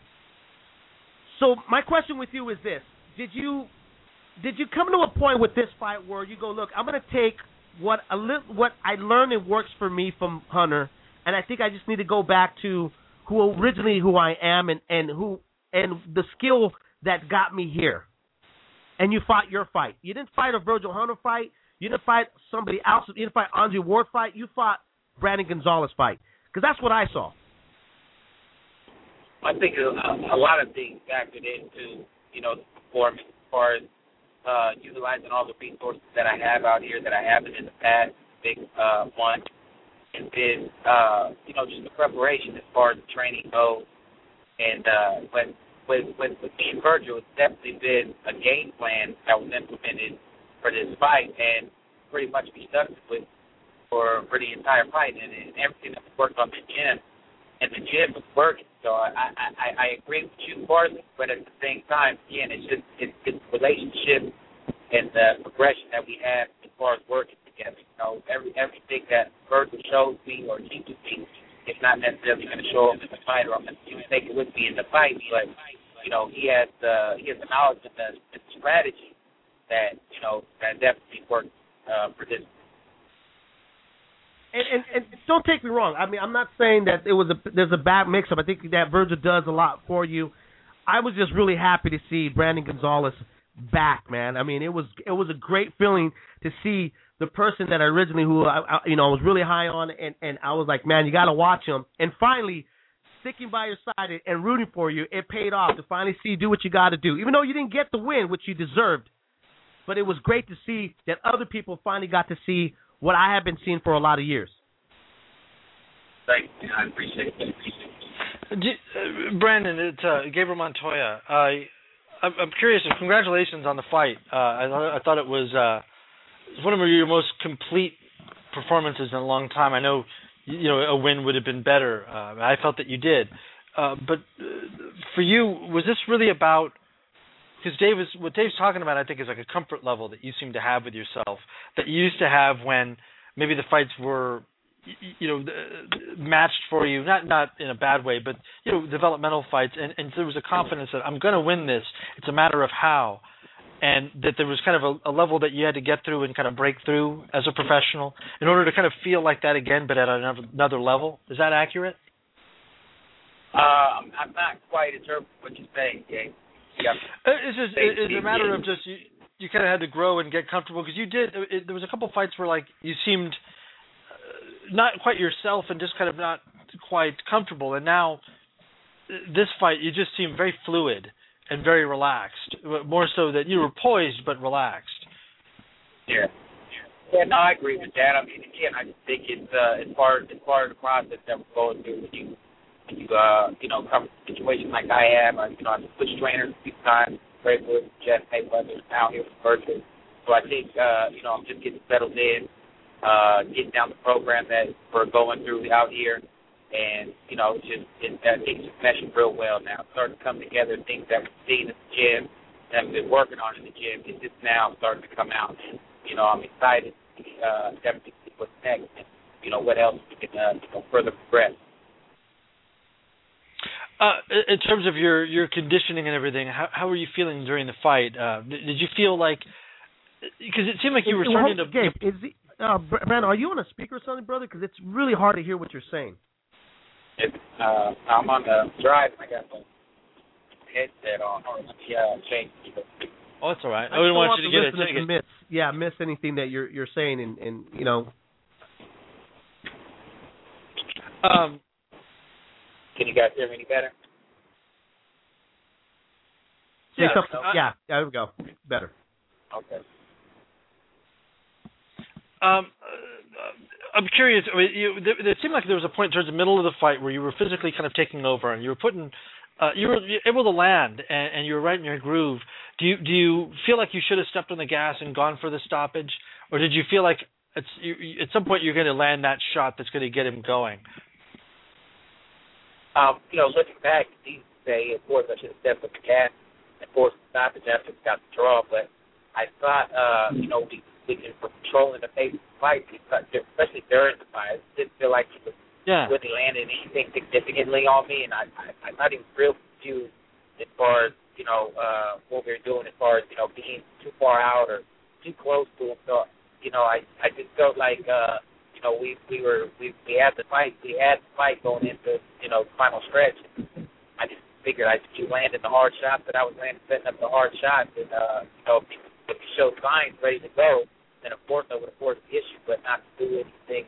So my question with you is this: Did you come to a point with this fight where you go, look, I'm going to take what I learned and works for me from Hunter, and I think I just need to go back to who I am and the skill that got me here. And you fought your fight. You didn't fight a Virgil Hunter fight. You didn't fight somebody else. You didn't fight Andre Ward fight. You fought Brandon Gonzalez fight. Because that's what I saw. I think a lot of things factored into, the performance as far as utilizing all the resources that I have out here that I haven't in the past, big one. And then, just the preparation as far as the training goes. And with me and Virgil, it's definitely been a game plan that was implemented for this fight, and pretty much we stuck with for the entire fight, and everything that was worked on the gym, and the gym was working. So I agree with you partly, but at the same time, again, it's the relationship and the progression that we have as far as working together. Everything that Virgil shows me or teaches me, it's not necessarily going to show up in the fight, or I'm going to take it with me in the fight, but he has the knowledge and the strategy that that definitely works for this. And don't take me wrong. I mean, I'm not saying that there's a bad mix-up. I think that Virgil does a lot for you. I was just really happy to see Brandon Gonzalez back, man. I mean, it was a great feeling to see the person that I was really high on, and I was like, man, you got to watch him. And finally, sticking by your side and rooting for you, it paid off to finally see you do what you got to do. Even though you didn't get the win, which you deserved, but it was great to see that other people finally got to see what I have been seeing for a lot of years. Thank you. I appreciate it. Brandon, it's Gabriel Montoya. I'm curious. Congratulations on the fight. I thought it was one of your most complete performances in a long time. I know, a win would have been better. I felt that you did. But for you, was this really about? Because what Dave's talking about, I think, is like a comfort level that you seem to have with yourself that you used to have when maybe the fights were, matched for you, not in a bad way, but developmental fights, and there was a confidence that I'm going to win this. It's a matter of how, and that there was kind of a level that you had to get through and kind of break through as a professional in order to kind of feel like that again, but at another level. Is that accurate? I'm not quite interpreting what you're saying, Jay. Yeah. It's a matter of just you kind of had to grow and get comfortable because you did. There was a couple fights where like you seemed not quite yourself and just kind of not quite comfortable, and now this fight you just seem very fluid and very relaxed, more so that you were poised but relaxed. Yeah. Yeah, no, I agree with that. I mean, again, I just think it's part of the process that we're going through when you come to a situation like I am. I've switched trainers a few times, Ray Wood, Jeff Mayweather, now here with Virgil. So I think, I'm just getting settled in, getting down the program that we're going through out here. And, things just meshing real well now. Starting to come together, things that we've seen in the gym, that we've been working on in the gym, it's just now starting to come out. And, I'm excited to definitely see what's next and, what else we can further progress. In terms of your conditioning and everything, how were you feeling during the fight? Did you feel like, because it seemed like you were starting to... Gabe, Brandon, are you on a speaker or something, brother? Because it's really hard to hear what you're saying. I'm on the drive. I got headset on. Or let me change it. Oh, that's all right. I didn't want you to miss anything that you're saying, and you know. Can you guys hear me any better? Yeah, there we go. Better. Okay. I'm curious. I mean, it seemed like there was a point towards the middle of the fight where you were physically kind of taking over, and you were putting, you were able to land, and you were right in your groove. Do you feel like you should have stepped on the gas and gone for the stoppage, or did you feel like at some point you're going to land that shot that's going to get him going? Looking back, you say, of course, I should have stepped on the gas and forced the stoppage after we got the draw, but I thought, we were controlling the pace of the fight, especially during the fight. I didn't feel like he was really landing anything significantly on me, and I thought he was real confused as far as, what we were doing as far as, being too far out or too close to him. So, I just felt like, we had the fight going into, the final stretch. I just figured I should land in the hard shots that I was setting up the hard shots, and, if he showed signs ready to go, then of course I would have forced the issue, but not to do anything,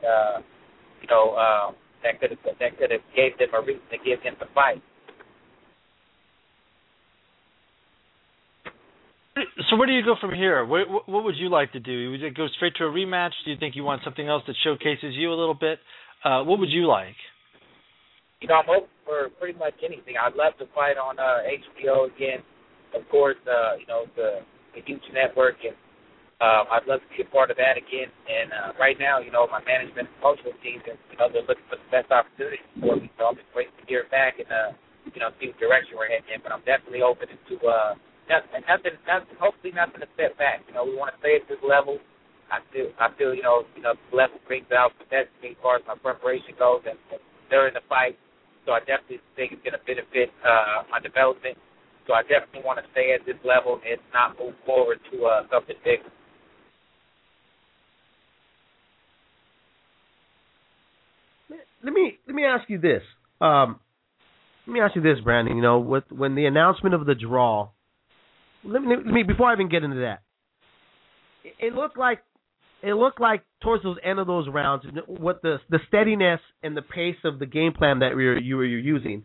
that could have gave them a reason to give him the fight. So where do you go from here? What would you like to do? Would you go straight to a rematch? Do you think you want something else that showcases you a little bit? What would you like? I'm open for pretty much anything. I'd love to fight on HBO again. Of course, the huge network, and I'd love to be a part of that again. And right now, my management and promotional team, they're looking for the best opportunity for me. So I'm just waiting to hear back and see what direction we're heading in. But I'm definitely open to hopefully nothing to step back. We want to stay at this level. I feel the level brings out the best of me as far as my preparation goes and during the fight. So I definitely think it's going to benefit my development. So I definitely want to stay at this level and not move forward to something bigger. Let me ask you this. Brandon. When the announcement of the draw, let me before I even get into that, it looked like towards those end of those rounds, what the steadiness and the pace of the game plan that you were using,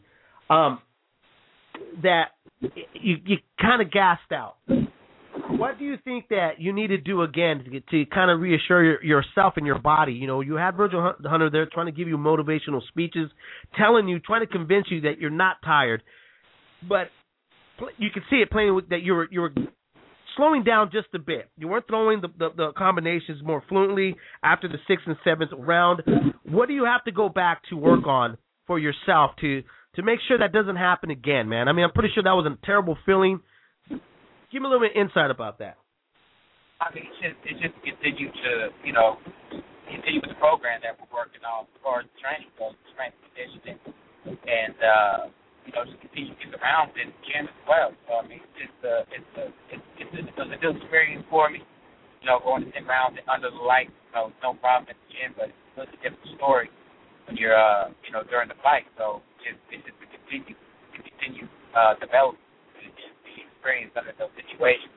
that you kind of gassed out. What do you think that you need to do again to kind of reassure yourself and your body? You had Virgil Hunter there trying to give you motivational speeches, trying to convince you that you're not tired, but you could see it playing with that you were slowing down just a bit. You weren't throwing the combinations more fluently after the 6th and 7th round. What do you have to go back to work on for yourself to make sure that doesn't happen again, man? I mean, I'm pretty sure that was a terrible feeling. Give me a little bit of insight about that. I mean, it's just continue to, continue with the program that we're working on as far as training goes, strength conditioning, and, just continue to get the rounds in the gym as well. So, I mean, it's a new experience for me, going to 10 rounds under the lights, no problem at the gym, but it's a different story when you're, during the fight. So, it's just to continue develop the experience under those situations.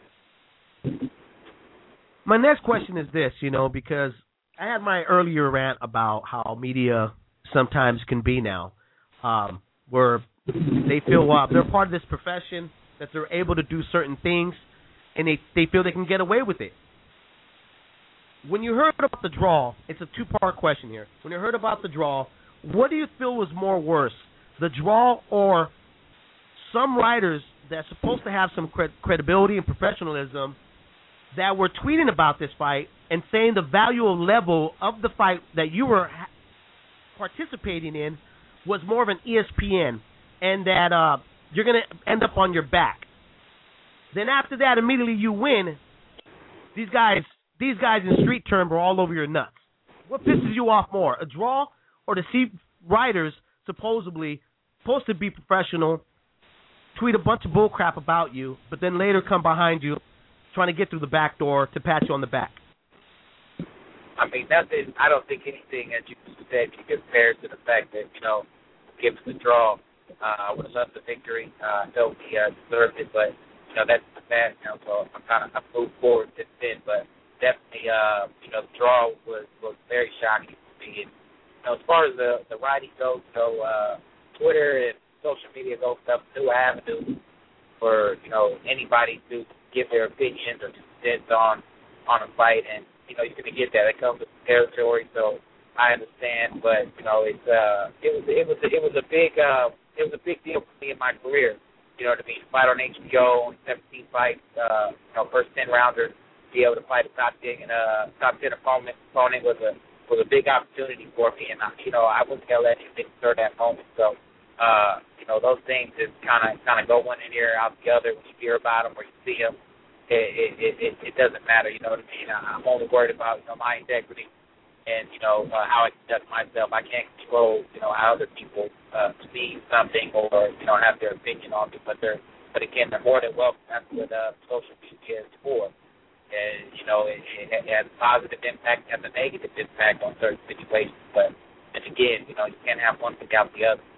My next question is this, because I had my earlier rant about how media sometimes can be now, where they feel they're part of this profession, that they're able to do certain things, and they feel they can get away with it. When you heard about the draw, it's a two-part question here. When you heard about the draw, what do you feel was more worse, the draw or some writers that's supposed to have some credibility and professionalism that were tweeting about this fight and saying the value or level of the fight that you were participating in was more of an ESPN, and that you're going to end up on your back. Then after that, immediately you win. These guys in street term are all over your nuts. What pisses you off more, a draw or to see writers supposedly supposed to be professional tweet a bunch of bullcrap about you, but then later come behind you trying to get through the back door to pat you on the back? I mean, I don't think anything, as you said, can compare to the fact that, given the draw, I would have loved the victory. I felt he deserved it, but that's the past now. So I've moved forward since then. But definitely, the draw was very shocking to me. And, as far as the writing goes, Twitter and social media goes, stuff new avenue for anybody to give their opinions or cents on a fight, and you're going to get that. It comes with the territory, so I understand. But it was a big deal for me in my career. You know what I mean? Fight on HBO, 17 fights, first 10 rounder, be able to fight a top 10 opponent was a big opportunity for me, and I wouldn't tell that anything during that moment. So those things just kind of go one ear out the other when you hear about them or you see them. It doesn't matter, you know what I mean? I'm only worried about my integrity and how I conduct myself. I can't control how other people see something or have their opinion on it. But again, they're more than welcome. That's what social media is for. And it has a positive impact, has a negative impact on certain situations. But again, you can't have one without the other.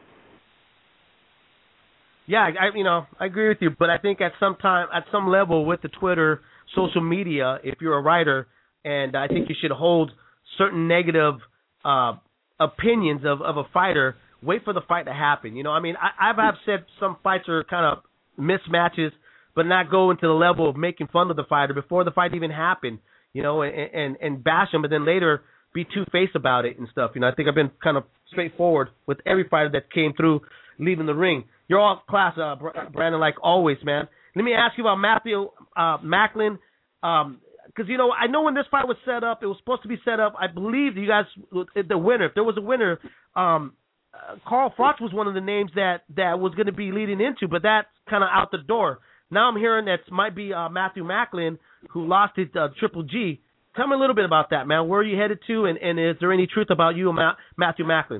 Yeah, I agree with you, but I think at some level with the Twitter, social media, if you're a writer, and I think you should hold certain negative opinions of a fighter, wait for the fight to happen. I've said some fights are kind of mismatches, but not go into the level of making fun of the fighter before the fight even happened, and bash him, but then later be two-faced about it and stuff. I think I've been kind of straightforward with every fighter that came through leaving the ring. You're all class, Brandon, like always, man. Let me ask you about Matthew Macklin, because, I know when this fight was set up, it was supposed to be set up, I believe you guys, the winner, if there was a winner, Carl Froch was one of the names that was going to be leading into, but that's kind of out the door. Now I'm hearing that might be Matthew Macklin, who lost it Triple G. Tell me a little bit about that, man. Where are you headed to, and is there any truth about you and Matthew Macklin?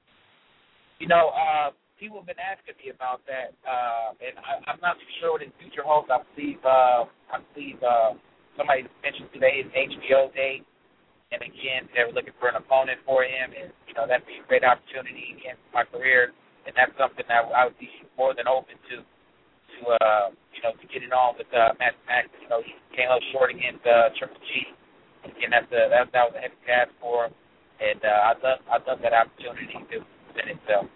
People have been asking me about that, and I'm not too sure what his future holds. I believe somebody mentioned today his HBO date, and again, they were looking for an opponent for him, and that'd be a great opportunity in my career, and that's something that I would be more than open to get it on with Matt Macklin. He came up short against Triple G. Again, that was a heavy task for him, and I'd love that opportunity to present itself.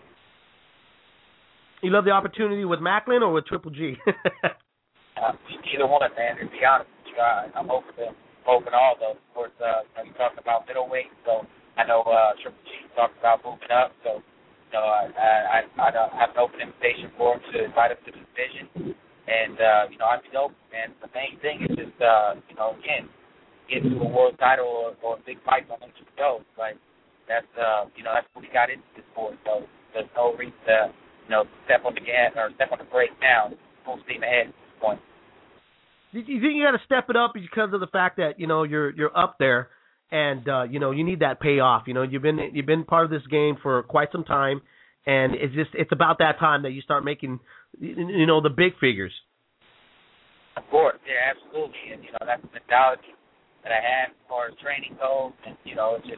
You love the opportunity with Macklin or with Triple G? Either one, man. To be honest with you, I'm open to all those. Of course, you're talking about middleweight, so I know Triple G talks about moving up. So, I have an open invitation for him to invite him to the division, and I'd be open, man. The main thing is just again, get to a world title or a big fight on HBO. Like that's that's what we got into this for. So there's no reason to step on the gas or step on the brake now. Full steam ahead at this point. You think you got to step it up because of the fact that you're up there, and you need that payoff. You've been part of this game for quite some time, and it's about that time that you start making the big figures. Of course, yeah, absolutely, and that's the mentality that I have as far as training goes, and just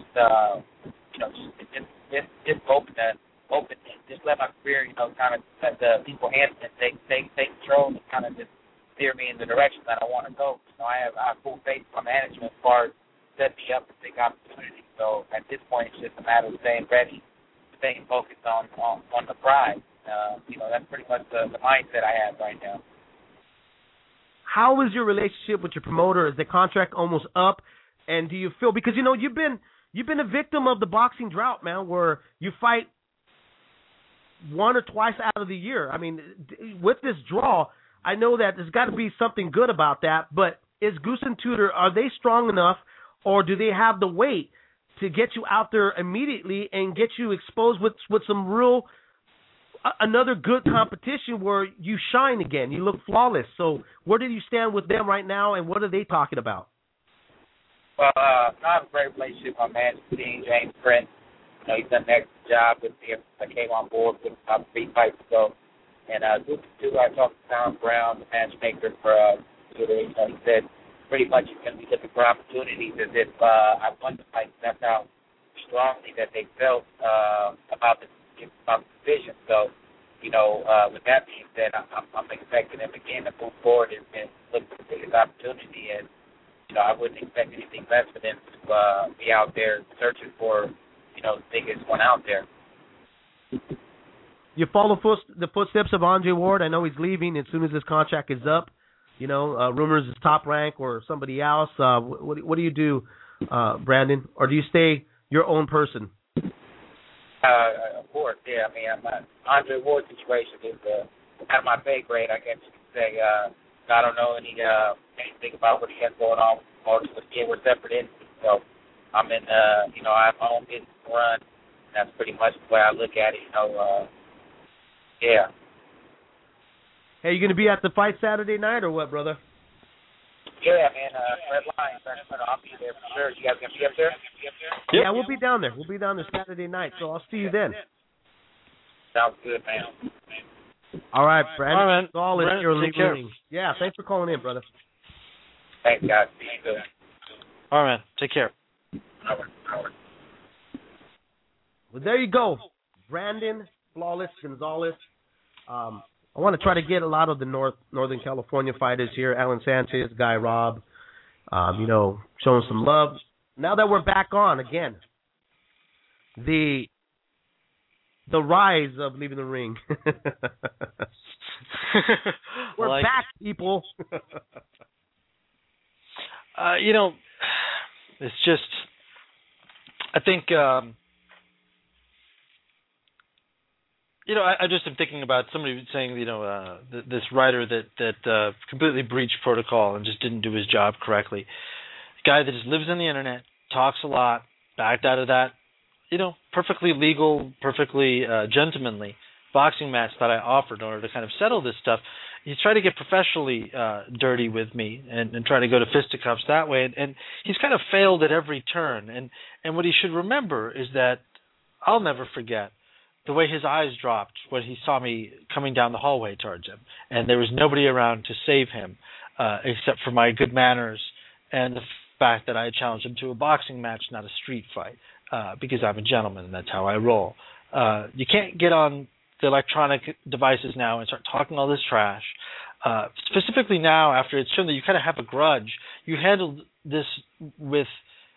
just let my career, kind of let the people handle it, take control, and kind of just steer me in the direction that I want to go. I have full faith in my management as far as setting me up for big opportunities. So at this point, it's just a matter of staying ready, staying focused on the prize. That's pretty much the mindset I have right now. How is your relationship with your promoter? Is the contract almost up? And do you feel, because you've been a victim of the boxing drought, man, where you fight one or twice out of the year. I mean, with this draw, I know that there's got to be something good about that, but is Goose and Tudor, are they strong enough, or do they have the weight to get you out there immediately and get you exposed with some real, another good competition where you shine again, you look flawless? So where do you stand with them right now, and what are they talking about? Well, I have a great relationship with my management team, James Prince. He's done an excellent job with me. I came on board with about 3 fights ago. And Goose and Tudor, I talked to Tom Brown, the matchmaker for Tudor. He said pretty much he's going to be looking for opportunities as if I won the fight. That's how strongly that they felt about the division. So with that being said, I'm expecting him again to move forward and look for the biggest opportunity. And I wouldn't expect anything less for them to be out there searching for the biggest one out there. You follow the footsteps of Andre Ward. I know he's leaving as soon as his contract is up. Rumors is Top Rank or somebody else. What do you do, Brandon? Or do you stay your own person? Of course, yeah. I mean, my Andre Ward situation is out of my pay grade, I guess you could say. I don't know anything about what he has going on with we're separate entities. So I'm in, I have my own business to run. And that's pretty much the way I look at it. Yeah. Hey, you going to be at the fight Saturday night or what, brother? Yeah, man. Red Lion, I'll be there for sure. You guys going to be up there? Yeah, we'll be down there. We'll be down there Saturday night, so I'll see you then. Sounds good, man. All right, Brandon. All right, all Brandon, your take care. Yeah, thanks for calling in, brother. Thanks, guys. See you soon. All right, man. Take care. Howard. Well, there you go. Brandon Flawless Gonzalez. I want to try to get a lot of the Northern California fighters here. Alan Sanchez, Guy Robb, showing some love. Now that we're back on again, the rise of Leaving the Ring. We're back, people. It's just, I think, I just am thinking about somebody saying, this writer that completely breached protocol and just didn't do his job correctly. A guy that just lives on the internet, talks a lot, backed out of that, perfectly legal, perfectly gentlemanly boxing match that I offered in order to kind of settle this stuff. He's tried to get professionally dirty with me and try to go to fisticuffs that way. And he's kind of failed at every turn. And what he should remember is that I'll never forget the way his eyes dropped when he saw me coming down the hallway towards him. And there was nobody around to save him except for my good manners and the fact that I had challenged him to a boxing match, not a street fight, because I'm a gentleman and that's how I roll. You can't get on the electronic devices now and start talking all this trash. Specifically now, after it's shown that you kind of have a grudge, you handled this with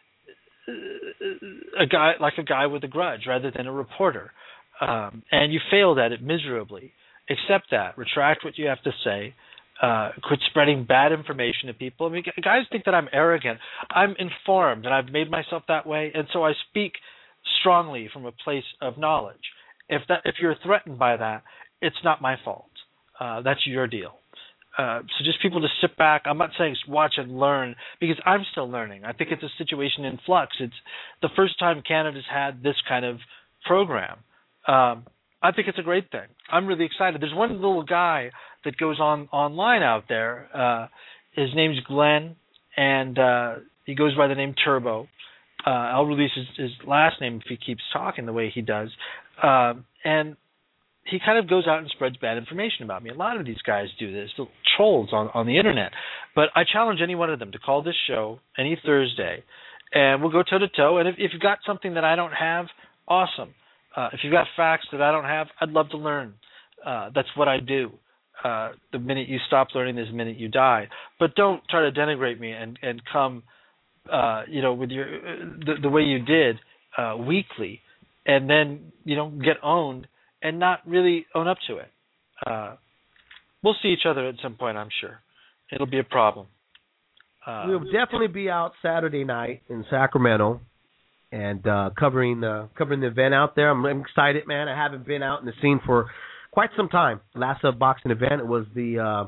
a guy with a grudge rather than a reporter. And you failed at it miserably. Accept that. Retract what you have to say. Quit spreading bad information to people. I mean, guys think that I'm arrogant. I'm informed, and I've made myself that way, and so I speak strongly from a place of knowledge. If you're threatened by that, it's not my fault. That's your deal. So just people to sit back. I'm not saying watch and learn, because I'm still learning. I think it's a situation in flux. It's the first time Canada's had this kind of program. I think it's a great thing. I'm really excited. There's one little guy that goes online out there. His name's Glenn, and he goes by the name Turbo. I'll release his last name if he keeps talking the way he does. And he kind of goes out and spreads bad information about me. A lot of these guys do this, little trolls on the internet. But I challenge any one of them to call this show any Thursday, and we'll go toe-to-toe. And if you've got something that I don't have, awesome. If you've got facts that I don't have, I'd love to learn. That's what I do. The minute you stop learning is the minute you die. But don't try to denigrate me and come, with your the way you did weekly, and then get owned and not really own up to it. We'll see each other at some point, I'm sure. It'll be a problem. We'll definitely be out Saturday night in Sacramento. And covering the event out there. I'm excited, man. I haven't been out in the scene for quite some time. Last boxing event, it was the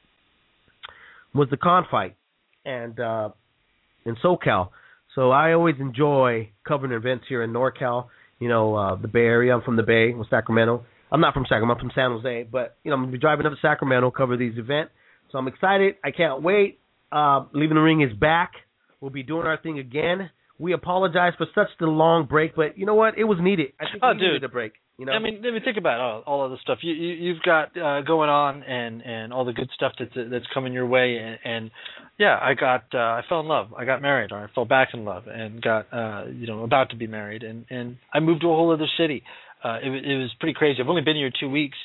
Con fight, and in SoCal. So I always enjoy covering events here in NorCal. The Bay Area. I'm from the Bay, Sacramento. I'm not from Sacramento. I'm from San Jose. But I'm gonna be driving up to Sacramento, cover these events. So I'm excited. I can't wait. Leaving the Ring is back. We'll be doing our thing again. We apologize for such the long break, but you know what? It was needed. I think we needed a break. I mean, think about all of the stuff you've got going on, and all the good stuff that's coming your way. And yeah, I fell in love. I got married, or I fell back in love, and got about to be married, and I moved to a whole other city. It was pretty crazy. I've only been here 2 weeks,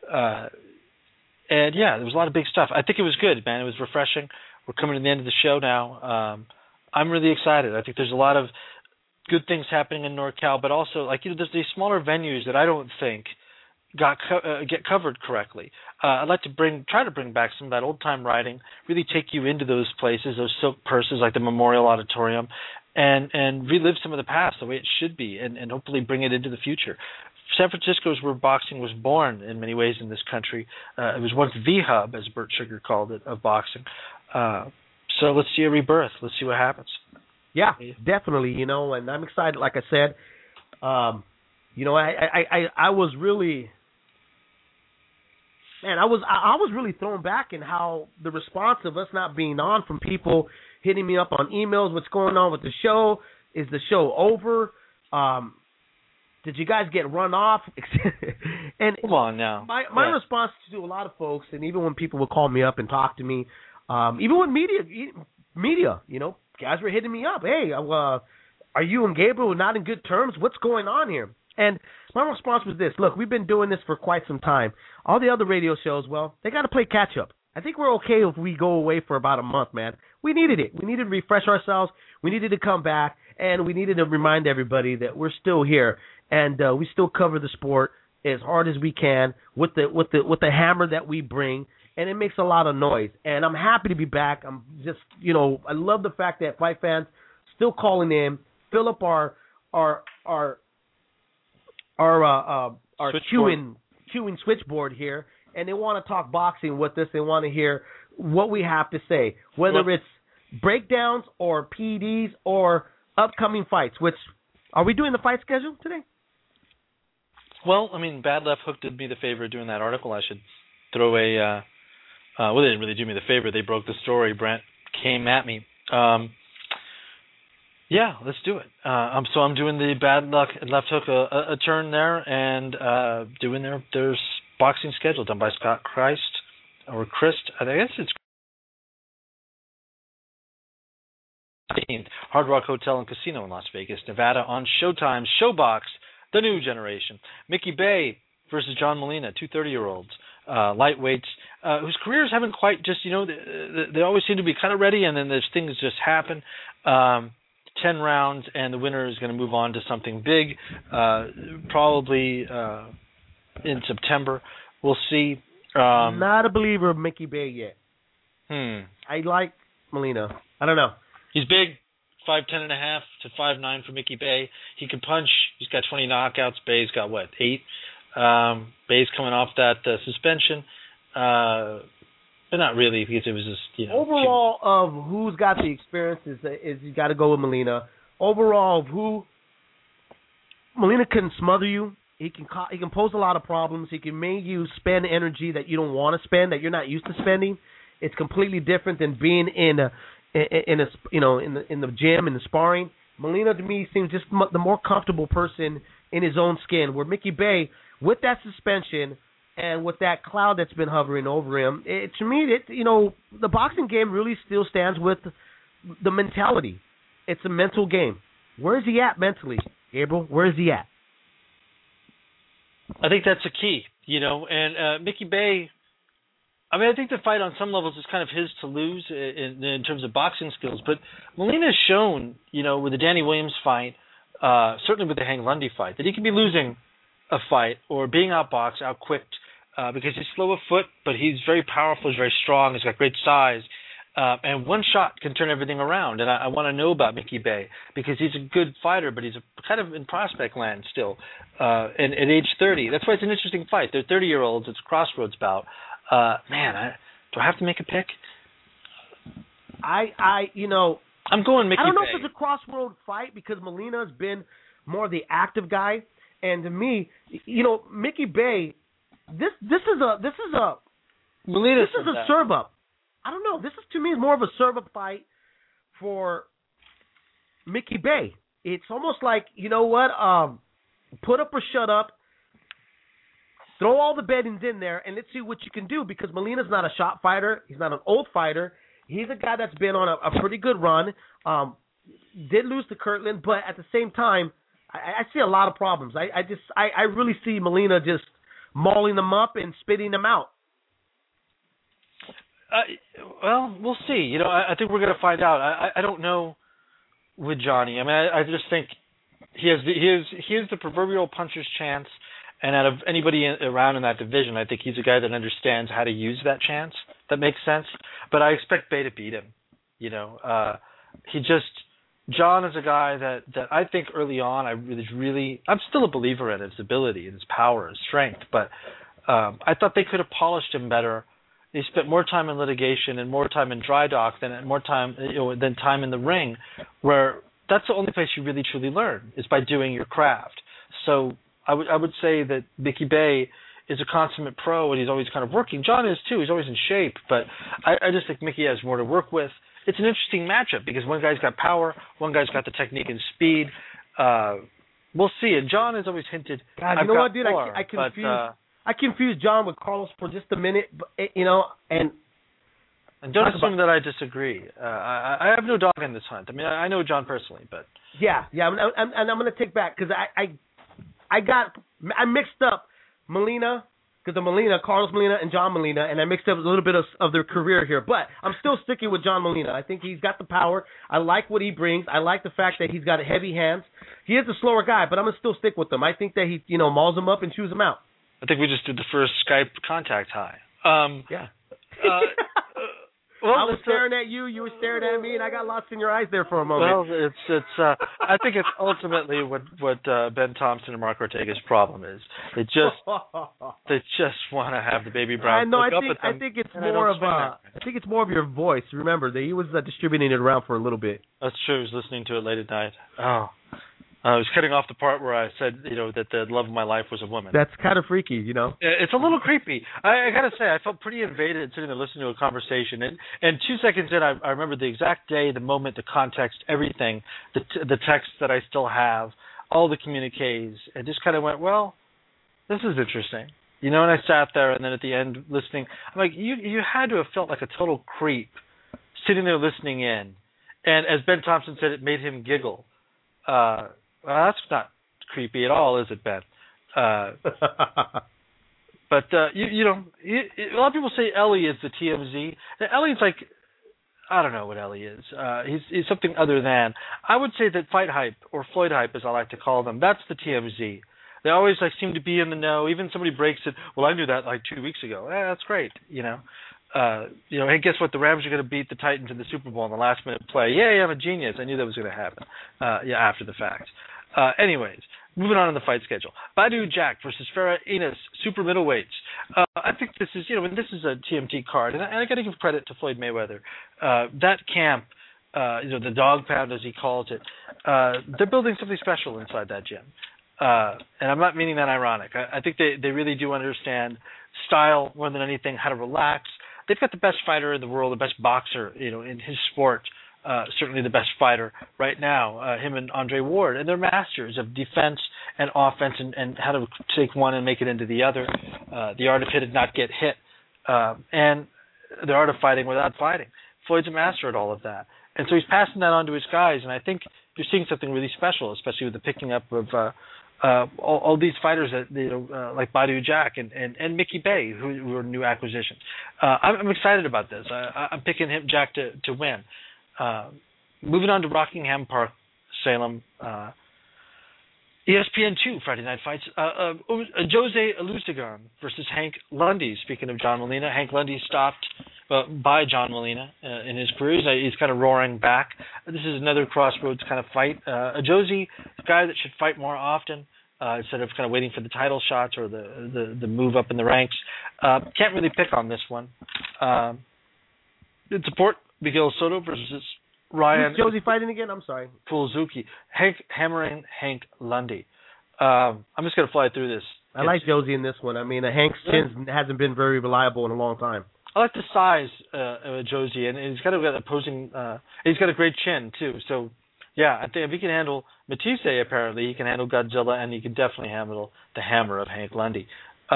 And yeah, there was a lot of big stuff. I think it was good, man. It was refreshing. We're coming to the end of the show now. I'm really excited. I think there's a lot of good things happening in NorCal, but also, like, there's these smaller venues that I don't think get covered correctly. I'd like to try to bring back some of that old time writing, really take you into those places, those silk purses like the Memorial Auditorium, and relive some of the past the way it should be, and hopefully bring it into the future. San Francisco is where boxing was born in many ways in this country. It was once the hub, as Burt Sugar called it, of boxing. So let's see a rebirth. Let's see what happens. Yeah, definitely. And I'm excited. Like I said, I was really, man, I was really thrown back in how the response of us not being on from people hitting me up on emails. What's going on with the show? Is the show over? Did you guys get run off? And come on now. My response to a lot of folks, and even when people would call me up and talk to me, even with media, guys were hitting me up. Hey, are you and Gabriel not in good terms? What's going on here? And my response was this: look, we've been doing this for quite some time. All the other radio shows, well, they got to play catch up. I think we're okay if we go away for about a month, man. We needed it. We needed to refresh ourselves. We needed to come back, and we needed to remind everybody that we're still here. And we still cover the sport as hard as we can with the hammer that we bring, and it makes a lot of noise. And I'm happy to be back. I'm just, I love the fact that fight fans still calling in, fill up our queuing switchboard here, and they want to talk boxing with us. They want to hear what we have to say, whether it's breakdowns or PEDs or upcoming fights. Which, are we doing the fight schedule today? Well, I mean, Bad Left Hook did me the favor of doing that article. I should throw well, they didn't really do me the favor. They broke the story. Brent came at me. Yeah, let's do it. So I'm doing the Bad Luck and Left Hook a turn there, and doing their boxing schedule done by Scott Christ, or Christ. I guess it's Hard Rock Hotel and Casino in Las Vegas, Nevada, on Showtime's ShowBox, The New Generation. Mickey Bay versus John Molina, 230-year-olds, lightweights, whose careers haven't quite just, they always seem to be kind of ready, and then there's things just happen. 10 rounds, and the winner is going to move on to something big, probably in September. We'll see. Not a believer of Mickey Bay yet. I like Molina. I don't know. He's big, 5'10.5" to 5'9" for Mickey Bay. He can punch. He's got 20 knockouts. Bay's got, 8? Bay's coming off that suspension. But not really, because it was just, Overall, of who's got the experience is you got to go with Molina. Overall, of who Molina can smother you. He can pose a lot of problems. He can make you spend energy that you don't want to spend, that you're not used to spending. It's completely different than being in the gym, in the sparring. Molina, to me, seems just the more comfortable person in his own skin. Where Mickey Bay, with that suspension and with that cloud that's been hovering over him, to me, the boxing game really still stands with the mentality. It's a mental game. Where is he at mentally, Gabriel? Where is he at? I think that's a key, and Mickey Bay, I mean, I think the fight on some levels is kind of his to lose in terms of boxing skills, but Molina has shown, with the Danny Williams fight, certainly with the Hank Lundy fight, that he can be losing a fight or being outboxed, outquicked, because he's slow of foot, but he's very powerful, he's very strong, he's got great size, and one shot can turn everything around. And I want to know about Mickey Bay because he's a good fighter, but he's kind of in prospect land still, and at age 30. That's why it's an interesting fight. They're 30-year-olds. It's a crossroads bout. Do I have to make a pick? I'm going Mickey Bay. I don't know if it's a crossroad fight because Molina's been more the active guy, and to me, Mickey Bay, this is a serve up. I don't know. This is, to me, more of a serve up fight for Mickey Bay. It's almost like, put up or shut up. Throw all the beddings in there, and let's see what you can do, because Molina's not a shot fighter. He's not an old fighter. He's a guy that's been on a pretty good run. Did lose to Kirtland, but at the same time, I see a lot of problems. I really see Molina just mauling them up and spitting them out? Well, we'll see. You know, I think we're going to find out. I don't know with Johnny. I mean, I just think he has the proverbial puncher's chance, and out of anybody around in that division, I think he's a guy that understands how to use that chance. That makes sense. But I expect Bey to beat him. You know, John is a guy that I think early on I'm still a believer in his ability and his power, his strength, but I thought they could have polished him better. They spent more time in litigation and more time in dry dock than time in the ring, where that's the only place you really truly learn is by doing your craft. So I would say that Mickey Bey is a consummate pro, and he's always kind of working. John is too. He's always in shape, but I just think Mickey has more to work with. It's an interesting matchup because one guy's got power, one guy's got the technique and speed. We'll see. And John has always hinted. God, you know what, dude? I confused John with Carlos for just a minute, you know, and don't assume that I disagree. I have no dog in this hunt. I mean, I know John personally, but yeah, and I'm going to take back because I mixed up Molina. Because Carlos Molina and John Molina, and I mixed up a little bit of their career here. But I'm still sticking with John Molina. I think he's got the power. I like what he brings. I like the fact that he's got heavy hands. He is a slower guy, but I'm going to still stick with him. I think that he, you know, mauls him up and chews him out. I think we just did the first Skype contact high. Yeah. Well, I was staring at you were staring at me, and I got lost in your eyes there for a moment. Well, it's. I think it's ultimately what Ben Thompson and Mark Ortega's problem is. They just want to have the baby brown. I think it's more of your voice. Remember that he was distributing it around for a little bit. That's true. I was listening to it late at night. Oh. I was cutting off the part where I said, you know, that the love of my life was a woman. That's kind of freaky, you know. It's a little creepy. I got to say, I felt pretty invaded sitting there listening to a conversation. And 2 seconds in, I remember the exact day, the moment, the context, everything, the texts that I still have, all the communiques, and just kind of went, well, this is interesting. You know, and I sat there, and then at the end listening, I'm like, you had to have felt like a total creep sitting there listening in. And as Ben Thompson said, it made him giggle. Well, that's not creepy at all, is it, Ben? But you know, a lot of people say Ellie is the TMZ. Now, Ellie's like, I don't know what Ellie is. He's something other than. I would say that Fight Hype, or Floyd Hype, as I like to call them, that's the TMZ. They always seem to be in the know. Even somebody breaks it. Well, I knew that 2 weeks ago. That's great. You know. Hey, guess what? The Rams are going to beat the Titans in the Super Bowl in the last minute play. Yeah, I'm a genius. I knew that was going to happen. After the fact. Anyways, moving on in the fight schedule. Badou Jack versus Farah Enos, super middleweights. I think this is, you know, and this is a TMT card, and I got to give credit to Floyd Mayweather. That camp, you know, the dog pound as he calls it, they're building something special inside that gym. And I'm not meaning that ironic. I think they really do understand style more than anything, how to relax. They've got the best fighter in the world, the best boxer, you know, in his sport. Certainly the best fighter right now, him and Andre Ward. And they're masters of defense and offense and how to take one and make it into the other. The art of hit and not get hit. And the art of fighting without fighting. Floyd's a master at all of that. And so he's passing that on to his guys. And I think you're seeing something really special, especially with the picking up of all these fighters that, you know, like Badou Jack and Mickey Bey, who are new acquisitions. I'm excited about this. I'm picking him, Jack, to win. Moving on to Rockingham Park, Salem, ESPN2 Friday Night Fights. Jose Alustigan versus Hank Lundy. Speaking of John Molina, Hank Lundy stopped by John Molina in his career. He's kind of roaring back. This is another crossroads kind of fight. Josie, a guy that should fight more often instead of kind of waiting for the title shots or the move up in the ranks. Can't really pick on this one. In support, Miguel Soto versus Ryan. Who's Josie fighting again? I'm sorry. Pulzuki. Hank Lundy. I'm just going to fly through this. I like Josie in this one. I mean, Hank's chin hasn't been very reliable in a long time. I like the size of Josie, and he's kind of got opposing. He's got a great chin too. So, yeah, I think if he can handle Matisse, apparently he can handle Godzilla, and he can definitely handle the hammer of Hank Lundy.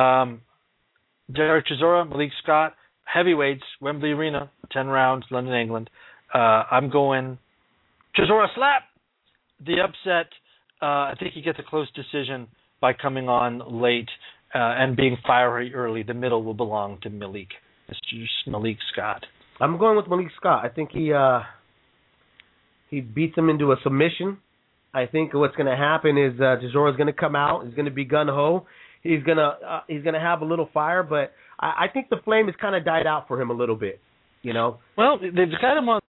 Derek Chisora, Malik Scott. Heavyweights, Wembley Arena, 10 rounds, London, England. I'm going Chisora slap. The upset, I think he gets a close decision by coming on late and being fiery early, the middle will belong to Malik, Mr. Malik Scott. I'm going with Malik Scott. I think he beats him into a submission. I think what's going to happen is Chisora's going to come out. He's going to be gun-ho. He's gonna have a little fire, but I think the flame has kind of died out for him a little bit. You know. Well, they've got him on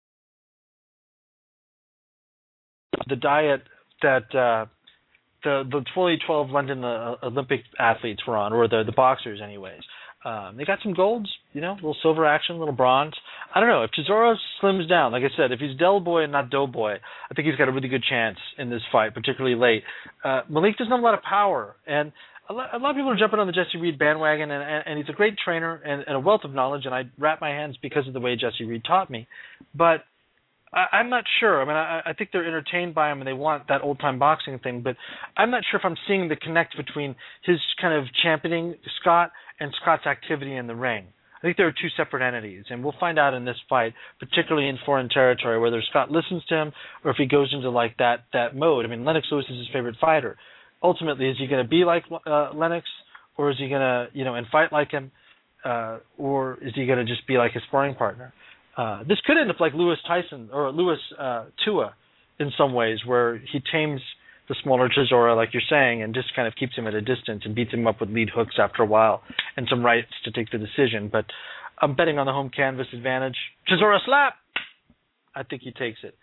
the diet that the 2012 London Olympic athletes were on, or the boxers, anyways. They got some golds, you know, a little silver action, a little bronze. I don't know. If Chisora slims down, like I said, if he's Del Boy and not Doughboy, I think he's got a really good chance in this fight, particularly late. Malik doesn't have a lot of power, and a lot of people are jumping on the Jesse Reed bandwagon, and he's a great trainer and a wealth of knowledge, and I wrap my hands because of the way Jesse Reed taught me. But I'm not sure. I mean, I think they're entertained by him and they want that old-time boxing thing, but I'm not sure if I'm seeing the connect between his kind of championing Scott and Scott's activity in the ring. I think there are two separate entities, and we'll find out in this fight, particularly in foreign territory, whether Scott listens to him or if he goes into like that mode. I mean, Lennox Lewis is his favorite fighter. Ultimately, is he going to be like Lennox, or is he going to, you know, and fight like him, or is he going to just be like his sparring partner? This could end up like Lewis Tyson or Lewis Tua in some ways, where he tames the smaller Chisora, like you're saying, and just kind of keeps him at a distance and beats him up with lead hooks after a while and some rights to take the decision. But I'm betting on the home canvas advantage. Chisora slap! I think he takes it.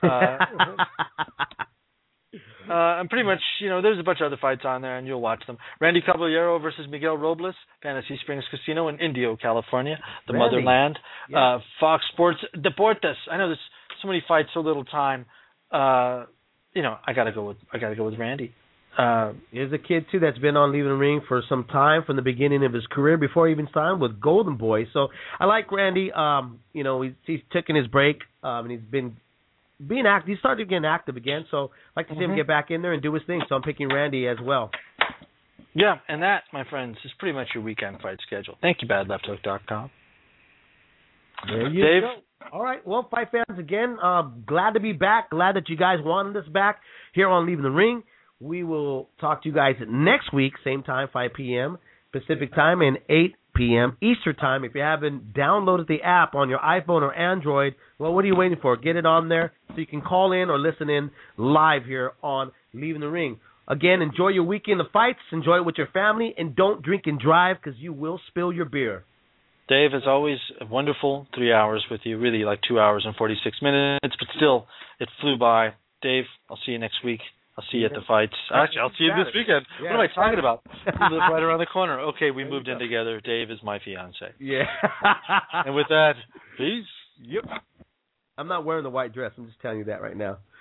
And pretty much, you know, there's a bunch of other fights on there, and you'll watch them. Randy Caballero versus Miguel Robles, Fantasy Springs Casino in Indio, California, the motherland. Yeah. Fox Sports Deportes. I know there's so many fights, so little time. You know, I gotta go with Randy. Here's a kid too that's been on Leaving the Ring for some time, from the beginning of his career before he even signed with Golden Boy. So I like Randy. You know, he's taken his break, and he's been being active. He started getting active again, so I'd like to see him get back in there and do his thing. So I'm picking Randy as well. Yeah, and that, my friends, is pretty much your weekend fight schedule. Thank you, BadLeftHook.com. There you Dave? go. All right, well, fight fans, again, glad to be back. Glad that you guys wanted us back here on Leaving the Ring. We will talk to you guys next week, same time, 5 p.m. Pacific time and 8 p.m. Eastern time. If you haven't downloaded the app on your iPhone or Android, well, what are you waiting for? Get it on there so you can call in or listen in live here on Leaving the Ring. Again, enjoy your weekend of fights. Enjoy it with your family, and don't drink and drive because you will spill your beer. Dave, as always, a wonderful 3 hours with you, really like 2 hours and 46 minutes, but still, it flew by. Dave, I'll see you next week. I'll see you at the fights. Actually, I'll see you this weekend. Yeah, what am I talking about? We live right around the corner. Okay, we moved in together. Dave is my fiance. Yeah. And with that, peace. Yep. I'm not wearing the white dress. I'm just telling you that right now.